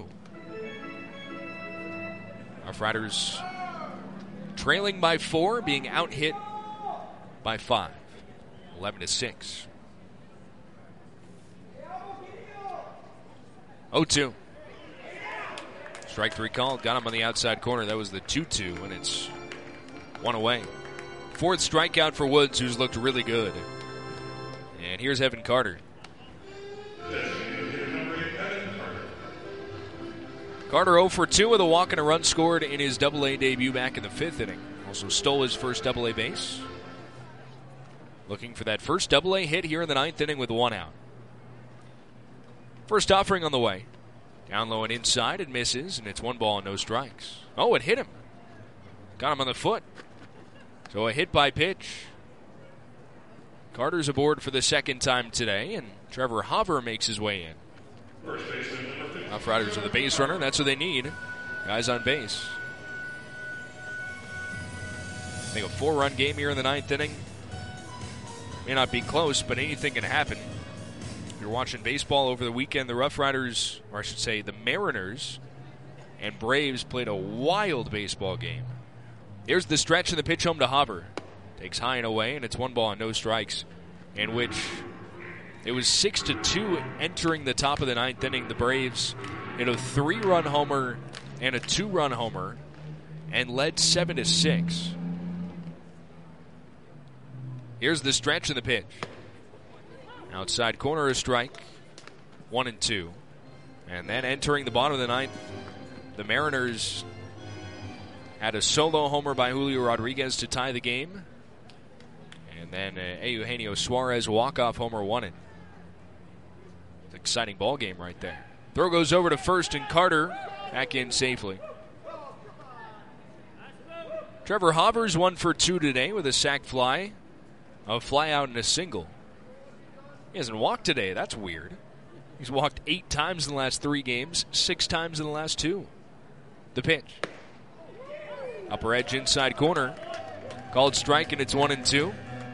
Rough Riders trailing by four, being out-hit by five. eleven to six. oh two. Strike three called. Got him on the outside corner. That was the two two, and it's one away. Fourth strikeout for Woods, who's looked really good. And here's Evan Carter. Carter oh for two with a walk and a run scored in his double A debut back in the fifth inning. Also stole his first double A base. Looking for that first double A hit here in the ninth inning with one out. First offering on the way. Down low and inside, it misses, and it's one ball and no strikes. Oh, it hit him. Got him on the foot. So a hit by pitch. Carter's aboard for the second time today, and Trevor Hopper makes his way in. Rough Riders with a base runner. That's what they need. Guys on base. I think a four-run game here in the ninth inning. May not be close, but anything can happen. If you're watching baseball over the weekend, the Rough Riders, or I should say the Mariners and Braves played a wild baseball game. Here's the stretch and the pitch home to Hopper. Takes high and away, and it's one ball and no strikes, in which it was six to two entering the top of the ninth inning. The Braves hit a three-run homer and a two-run homer and led seven to six. Here's the stretch and the pitch. Outside corner, a strike. One and two. And then entering the bottom of the ninth, the Mariners had a solo homer by Julio Rodriguez to tie the game. And then uh, Eugenio Suarez walk-off homer won it. It's an exciting ball game right there. Throw goes over to first, and Carter back in safely. Trevor Hopper's one for two today with a sac fly, a fly out, and a single. He hasn't walked today. That's weird. He's walked eight times in the last three games, six times in the last two. The pitch. Upper edge inside corner. Called strike, and it's one and two.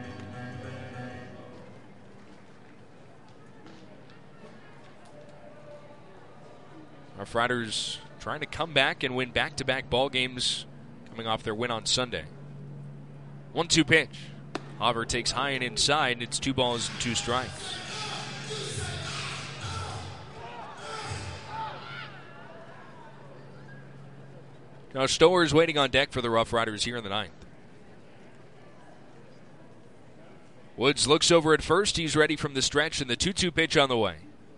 Rough Riders trying to come back and win back-to-back ball games coming off their win on Sunday. one two pitch. Hopper takes high and inside, and it's two balls and two strikes. Now Stower's waiting on deck for the Rough Riders here in the ninth. Woods looks over at first. He's ready from the stretch, and the two two pitch on the way.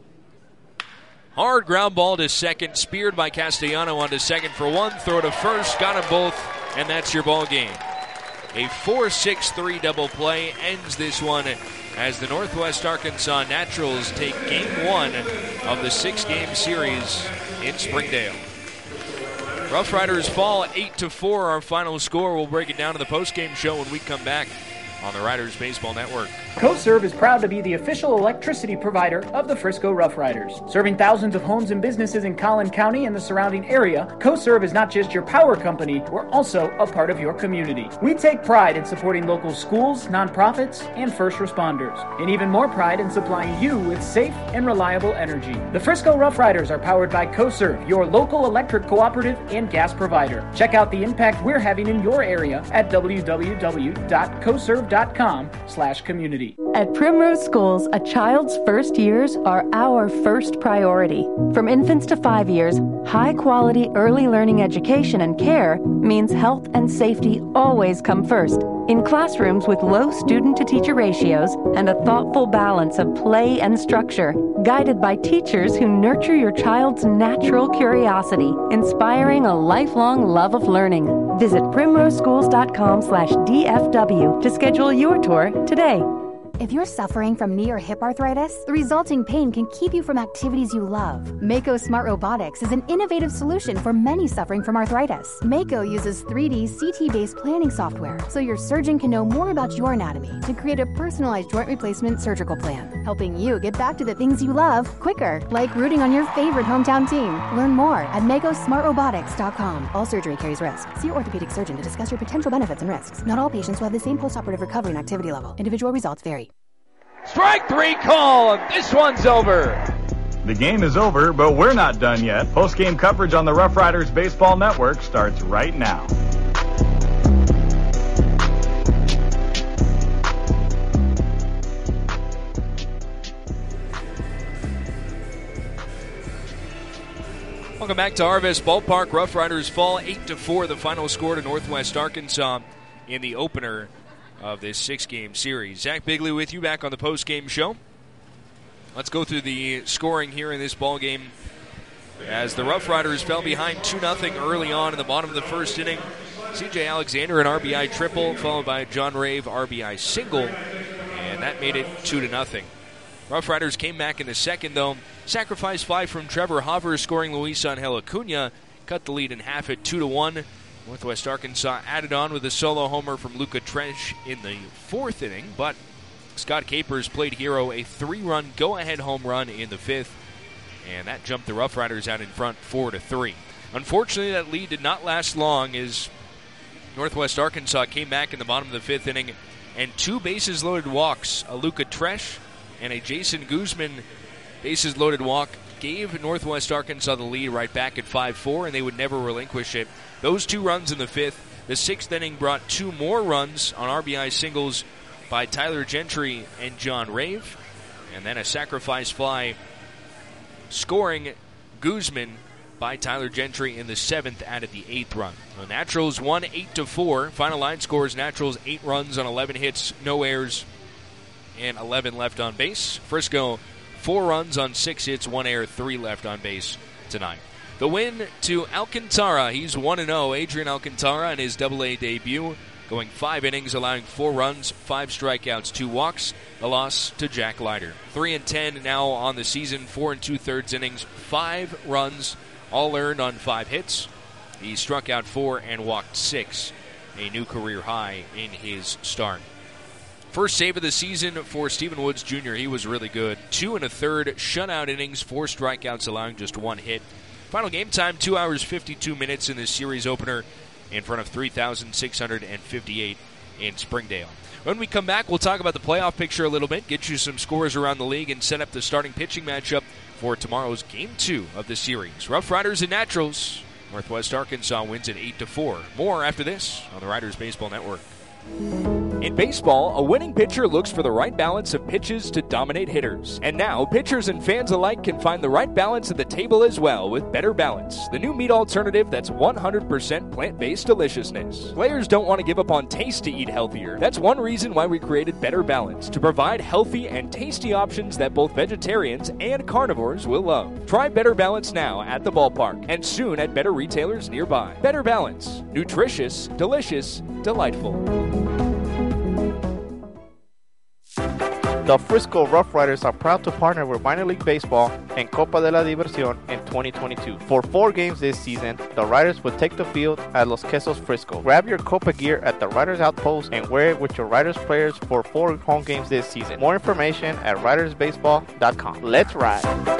Hard ground ball to second, speared by Castellano onto second for one. Throw to first, got them both, and that's your ball game. A four six three double play ends this one as the Northwest Arkansas Naturals take game one of the six-game series in Springdale. Rough Riders fall eight to four, our final score. We'll break it down in the postgame show when we come back on the Riders Baseball Network. CoServe is proud to be the official electricity provider of the Frisco Rough Riders. Serving thousands of homes and businesses in Collin County and the surrounding area, CoServe is not just your power company, we're also a part of your community. We take pride in supporting local schools, nonprofits, and first responders, and even more pride in supplying you with safe and reliable energy. The Frisco Rough Riders are powered by CoServe, your local electric cooperative and gas provider. Check out the impact we're having in your area at w w w dot co serve dot com slash community. At Primrose Schools, a child's first years are our first priority. From infants to five years, high-quality early learning education and care means health and safety always come first. In classrooms with low student-to-teacher ratios and a thoughtful balance of play and structure, guided by teachers who nurture your child's natural curiosity, inspiring a lifelong love of learning. Visit primroseschools dot com slash D F W to schedule your tour today. If you're suffering from knee or hip arthritis, the resulting pain can keep you from activities you love. Mako Smart Robotics is an innovative solution for many suffering from arthritis. Mako uses three D C T-based planning software, so your surgeon can know more about your anatomy to create a personalized joint replacement surgical plan, helping you get back to the things you love quicker, like rooting on your favorite hometown team. Learn more at Mako Smart Robotics dot com. All surgery carries risk. See your orthopedic surgeon to discuss your potential benefits and risks. Not all patients will have the same postoperative recovery and activity level. Individual results vary. Strike three call. This one's over. The game is over, but we're not done yet. Post-game coverage on the Rough Riders Baseball Network starts right now. Welcome back to Arvest Ballpark. Rough Riders fall eight to four, the final score to Northwest Arkansas in the opener of this six-game series. Zach Bigley with you back on the post-game show. Let's go through the scoring here in this ball game as the Rough Riders fell behind two nothing early on in the bottom of the first inning. C J Alexander, an R B I triple, followed by John Rave, R B I single, and that made it two to nothing. Rough Riders came back in the second, though. Sacrifice fly from Trevor Hover, scoring Luis Angel Acuna, cut the lead in half at two to one. Northwest Arkansas added on with a solo homer from Luca Tresh in the fourth inning, but Scott Capers played hero a three-run go-ahead home run in the fifth, and that jumped the Rough Riders out in front four to three. Unfortunately, that lead did not last long as Northwest Arkansas came back in the bottom of the fifth inning, and two bases-loaded walks, a Luca Tresh and a Jason Guzman bases-loaded walk, gave Northwest Arkansas the lead right back at five four, and they would never relinquish it. Those two runs in the fifth. The sixth inning brought two more runs on R B I singles by Tyler Gentry and John Rave, and then a sacrifice fly scoring Guzman by Tyler Gentry in the seventh added the eighth run. The Naturals won eight to four. Final line scores: Naturals eight runs on eleven hits, no errors, and eleven left on base. Frisco four runs on six hits, one error, three left on base tonight. The win to Alcantara. He's one and oh. Adrian Alcantara in his double A debut, going five innings, allowing four runs, five strikeouts, two walks. A loss to Jack Leiter. three and ten now on the season, four and two-thirds innings, five runs, all earned on five hits. He struck out four and walked six, a new career high in his start. First save of the season for Stephen Woods Junior He was really good. Two and a third shutout innings, four strikeouts, allowing just one hit. Final game time, two hours, fifty-two minutes in this series opener in front of three thousand six hundred fifty-eight in Springdale. When we come back, we'll talk about the playoff picture a little bit, get you some scores around the league, and set up the starting pitching matchup for tomorrow's Game two of the series. Rough Riders and Naturals. Northwest Arkansas wins at eight to four. More after this on the Riders Baseball Network. In baseball, a winning pitcher looks for the right balance of pitches to dominate hitters. And now, pitchers and fans alike can find the right balance at the table as well with Better Balance, the new meat alternative that's one hundred percent plant-based deliciousness. Players don't want to give up on taste to eat healthier. That's one reason why we created Better Balance, to provide healthy and tasty options that both vegetarians and carnivores will love. Try Better Balance now at the ballpark and soon at better retailers nearby. Better Balance, nutritious, delicious, delightful. The Frisco Rough Riders are proud to partner with Minor League Baseball and Copa de la Diversión in twenty twenty-two. For four games this season, the Riders will take the field at Los Quesos Frisco. Grab your Copa gear at the Riders Outpost and wear it with your Riders players for four home games this season. More information at riders baseball dot com. Let's ride!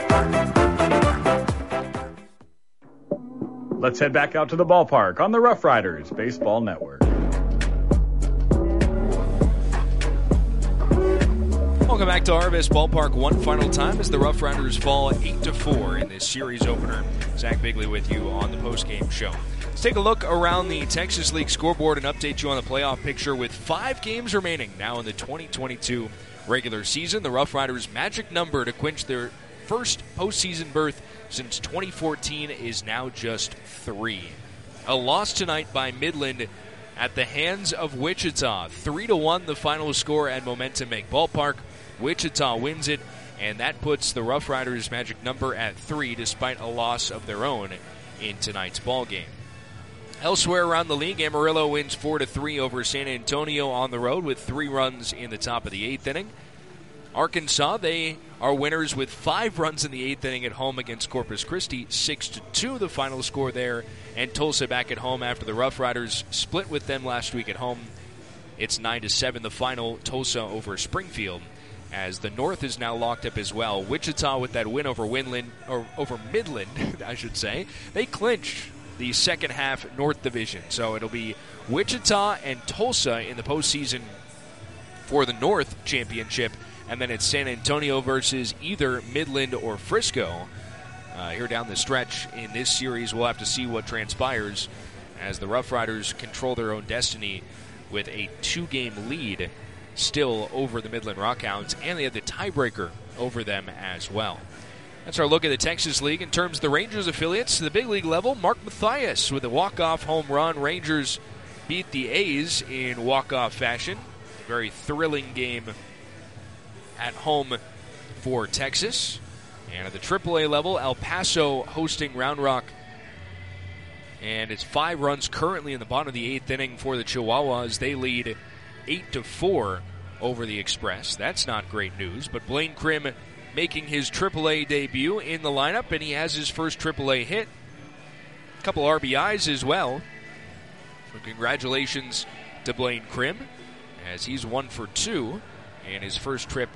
Let's head back out to the ballpark on the Rough Riders Baseball Network. Welcome back to Arvest Ballpark one final time as the Rough Riders fall eight to four in this series opener. Zach Bigley with you on the postgame show. Let's take a look around the Texas League scoreboard and update you on the playoff picture with five games remaining now in the twenty twenty-two regular season. The Rough Riders' magic number to clinch their first postseason berth since twenty fourteen is now just three. A loss tonight by Midland at the hands of Wichita. three to one the final score at Momentum Bank Ballpark. Wichita wins it, and that puts the Rough Riders' magic number at three despite a loss of their own in tonight's ballgame. Elsewhere around the league, Amarillo wins four to three over San Antonio on the road with three runs in the top of the eighth inning. Arkansas, they are winners with five runs in the eighth inning at home against Corpus Christi, six to two the final score there. And Tulsa back at home after the Rough Riders split with them last week at home. It's nine to seven the final, Tulsa over Springfield, as the North is now locked up as well. Wichita with that win over Winland, or over Midland, I should say. They clinch the second half North Division. So it'll be Wichita and Tulsa in the postseason for the North Championship, and then it's San Antonio versus either Midland or Frisco. Uh, here down the stretch in this series, we'll have to see what transpires as the Rough Riders control their own destiny with a two-game lead still over the Midland Rockhounds, and they have the tiebreaker over them as well. That's our look at the Texas League. In terms of the Rangers affiliates, the big league level, Mark Mathias with a walk-off home run. Rangers beat the A's in walk-off fashion. A very thrilling game at home for Texas. And at the triple A level, El Paso hosting Round Rock. And it's five runs currently in the bottom of the eighth inning for the Chihuahuas. They lead eight to four over the Express. That's not great news, but Blaine Krim making his triple A debut in the lineup, and he has his first triple A hit. A couple R B Is as well. So congratulations to Blaine Krim, as he's one for two in his first trip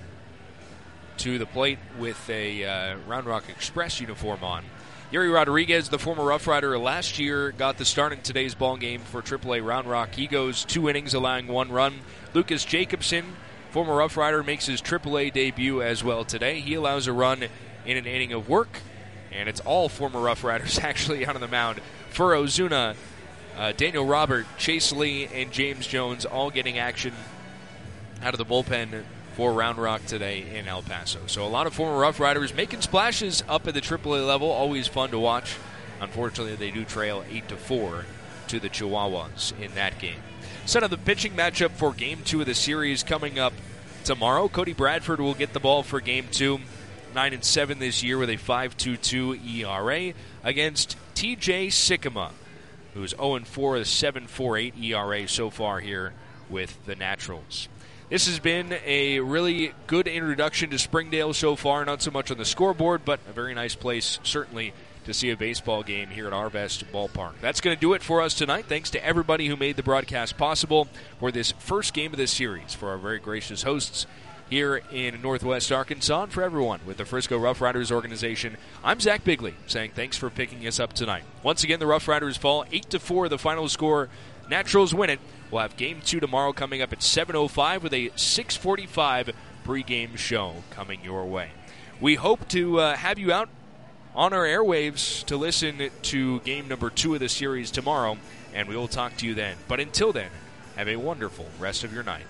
to the plate with a uh, Round Rock Express uniform on. Yuri Rodriguez, the former Rough Rider last year, got the start in today's ball game for triple A Round Rock. He goes two innings, allowing one run. Lucas Jacobson, former Rough Rider, makes his triple A debut as well today. He allows a run in an inning of work, and it's all former Rough Riders actually out on the mound. For Ozuna, uh, Daniel Robert, Chase Lee, and James Jones all getting action out of the bullpen for Round Rock today in El Paso. So a lot of former Rough Riders making splashes up at the triple A level. Always fun to watch. Unfortunately, they do trail eight to four to the Chihuahuas in that game. Set up the pitching matchup for Game two of the series coming up tomorrow. Cody Bradford will get the ball for Game two. nine and seven this year with a five point two two E R A against T J Sikkema, who's oh and four with a seven point four eight E R A so far here with the Naturals. This has been a really good introduction to Springdale so far, not so much on the scoreboard, but a very nice place, certainly, to see a baseball game here at Arvest Ballpark. That's going to do it for us tonight. Thanks to everybody who made the broadcast possible for this first game of this series, for our very gracious hosts here in Northwest Arkansas, and for everyone with the Frisco Rough Riders organization. I'm Zach Bigley, saying thanks for picking us up tonight. Once again, the Rough Riders fall eight to four, the final score. Naturals win it. We'll have Game two tomorrow coming up at seven oh five with a six forty-five pregame show coming your way. We hope to uh, have you out on our airwaves to listen to game number two of the series tomorrow, and we will talk to you then. But until then, have a wonderful rest of your night.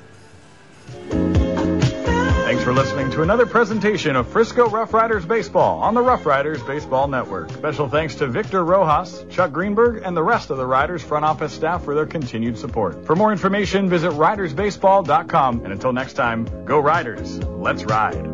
Thanks for listening to another presentation of Frisco Rough Riders Baseball on the Rough Riders Baseball Network. Special thanks to Victor Rojas, Chuck Greenberg, and the rest of the Riders front office staff for their continued support. For more information, visit riders baseball dot com. And until next time, go Riders. Let's ride.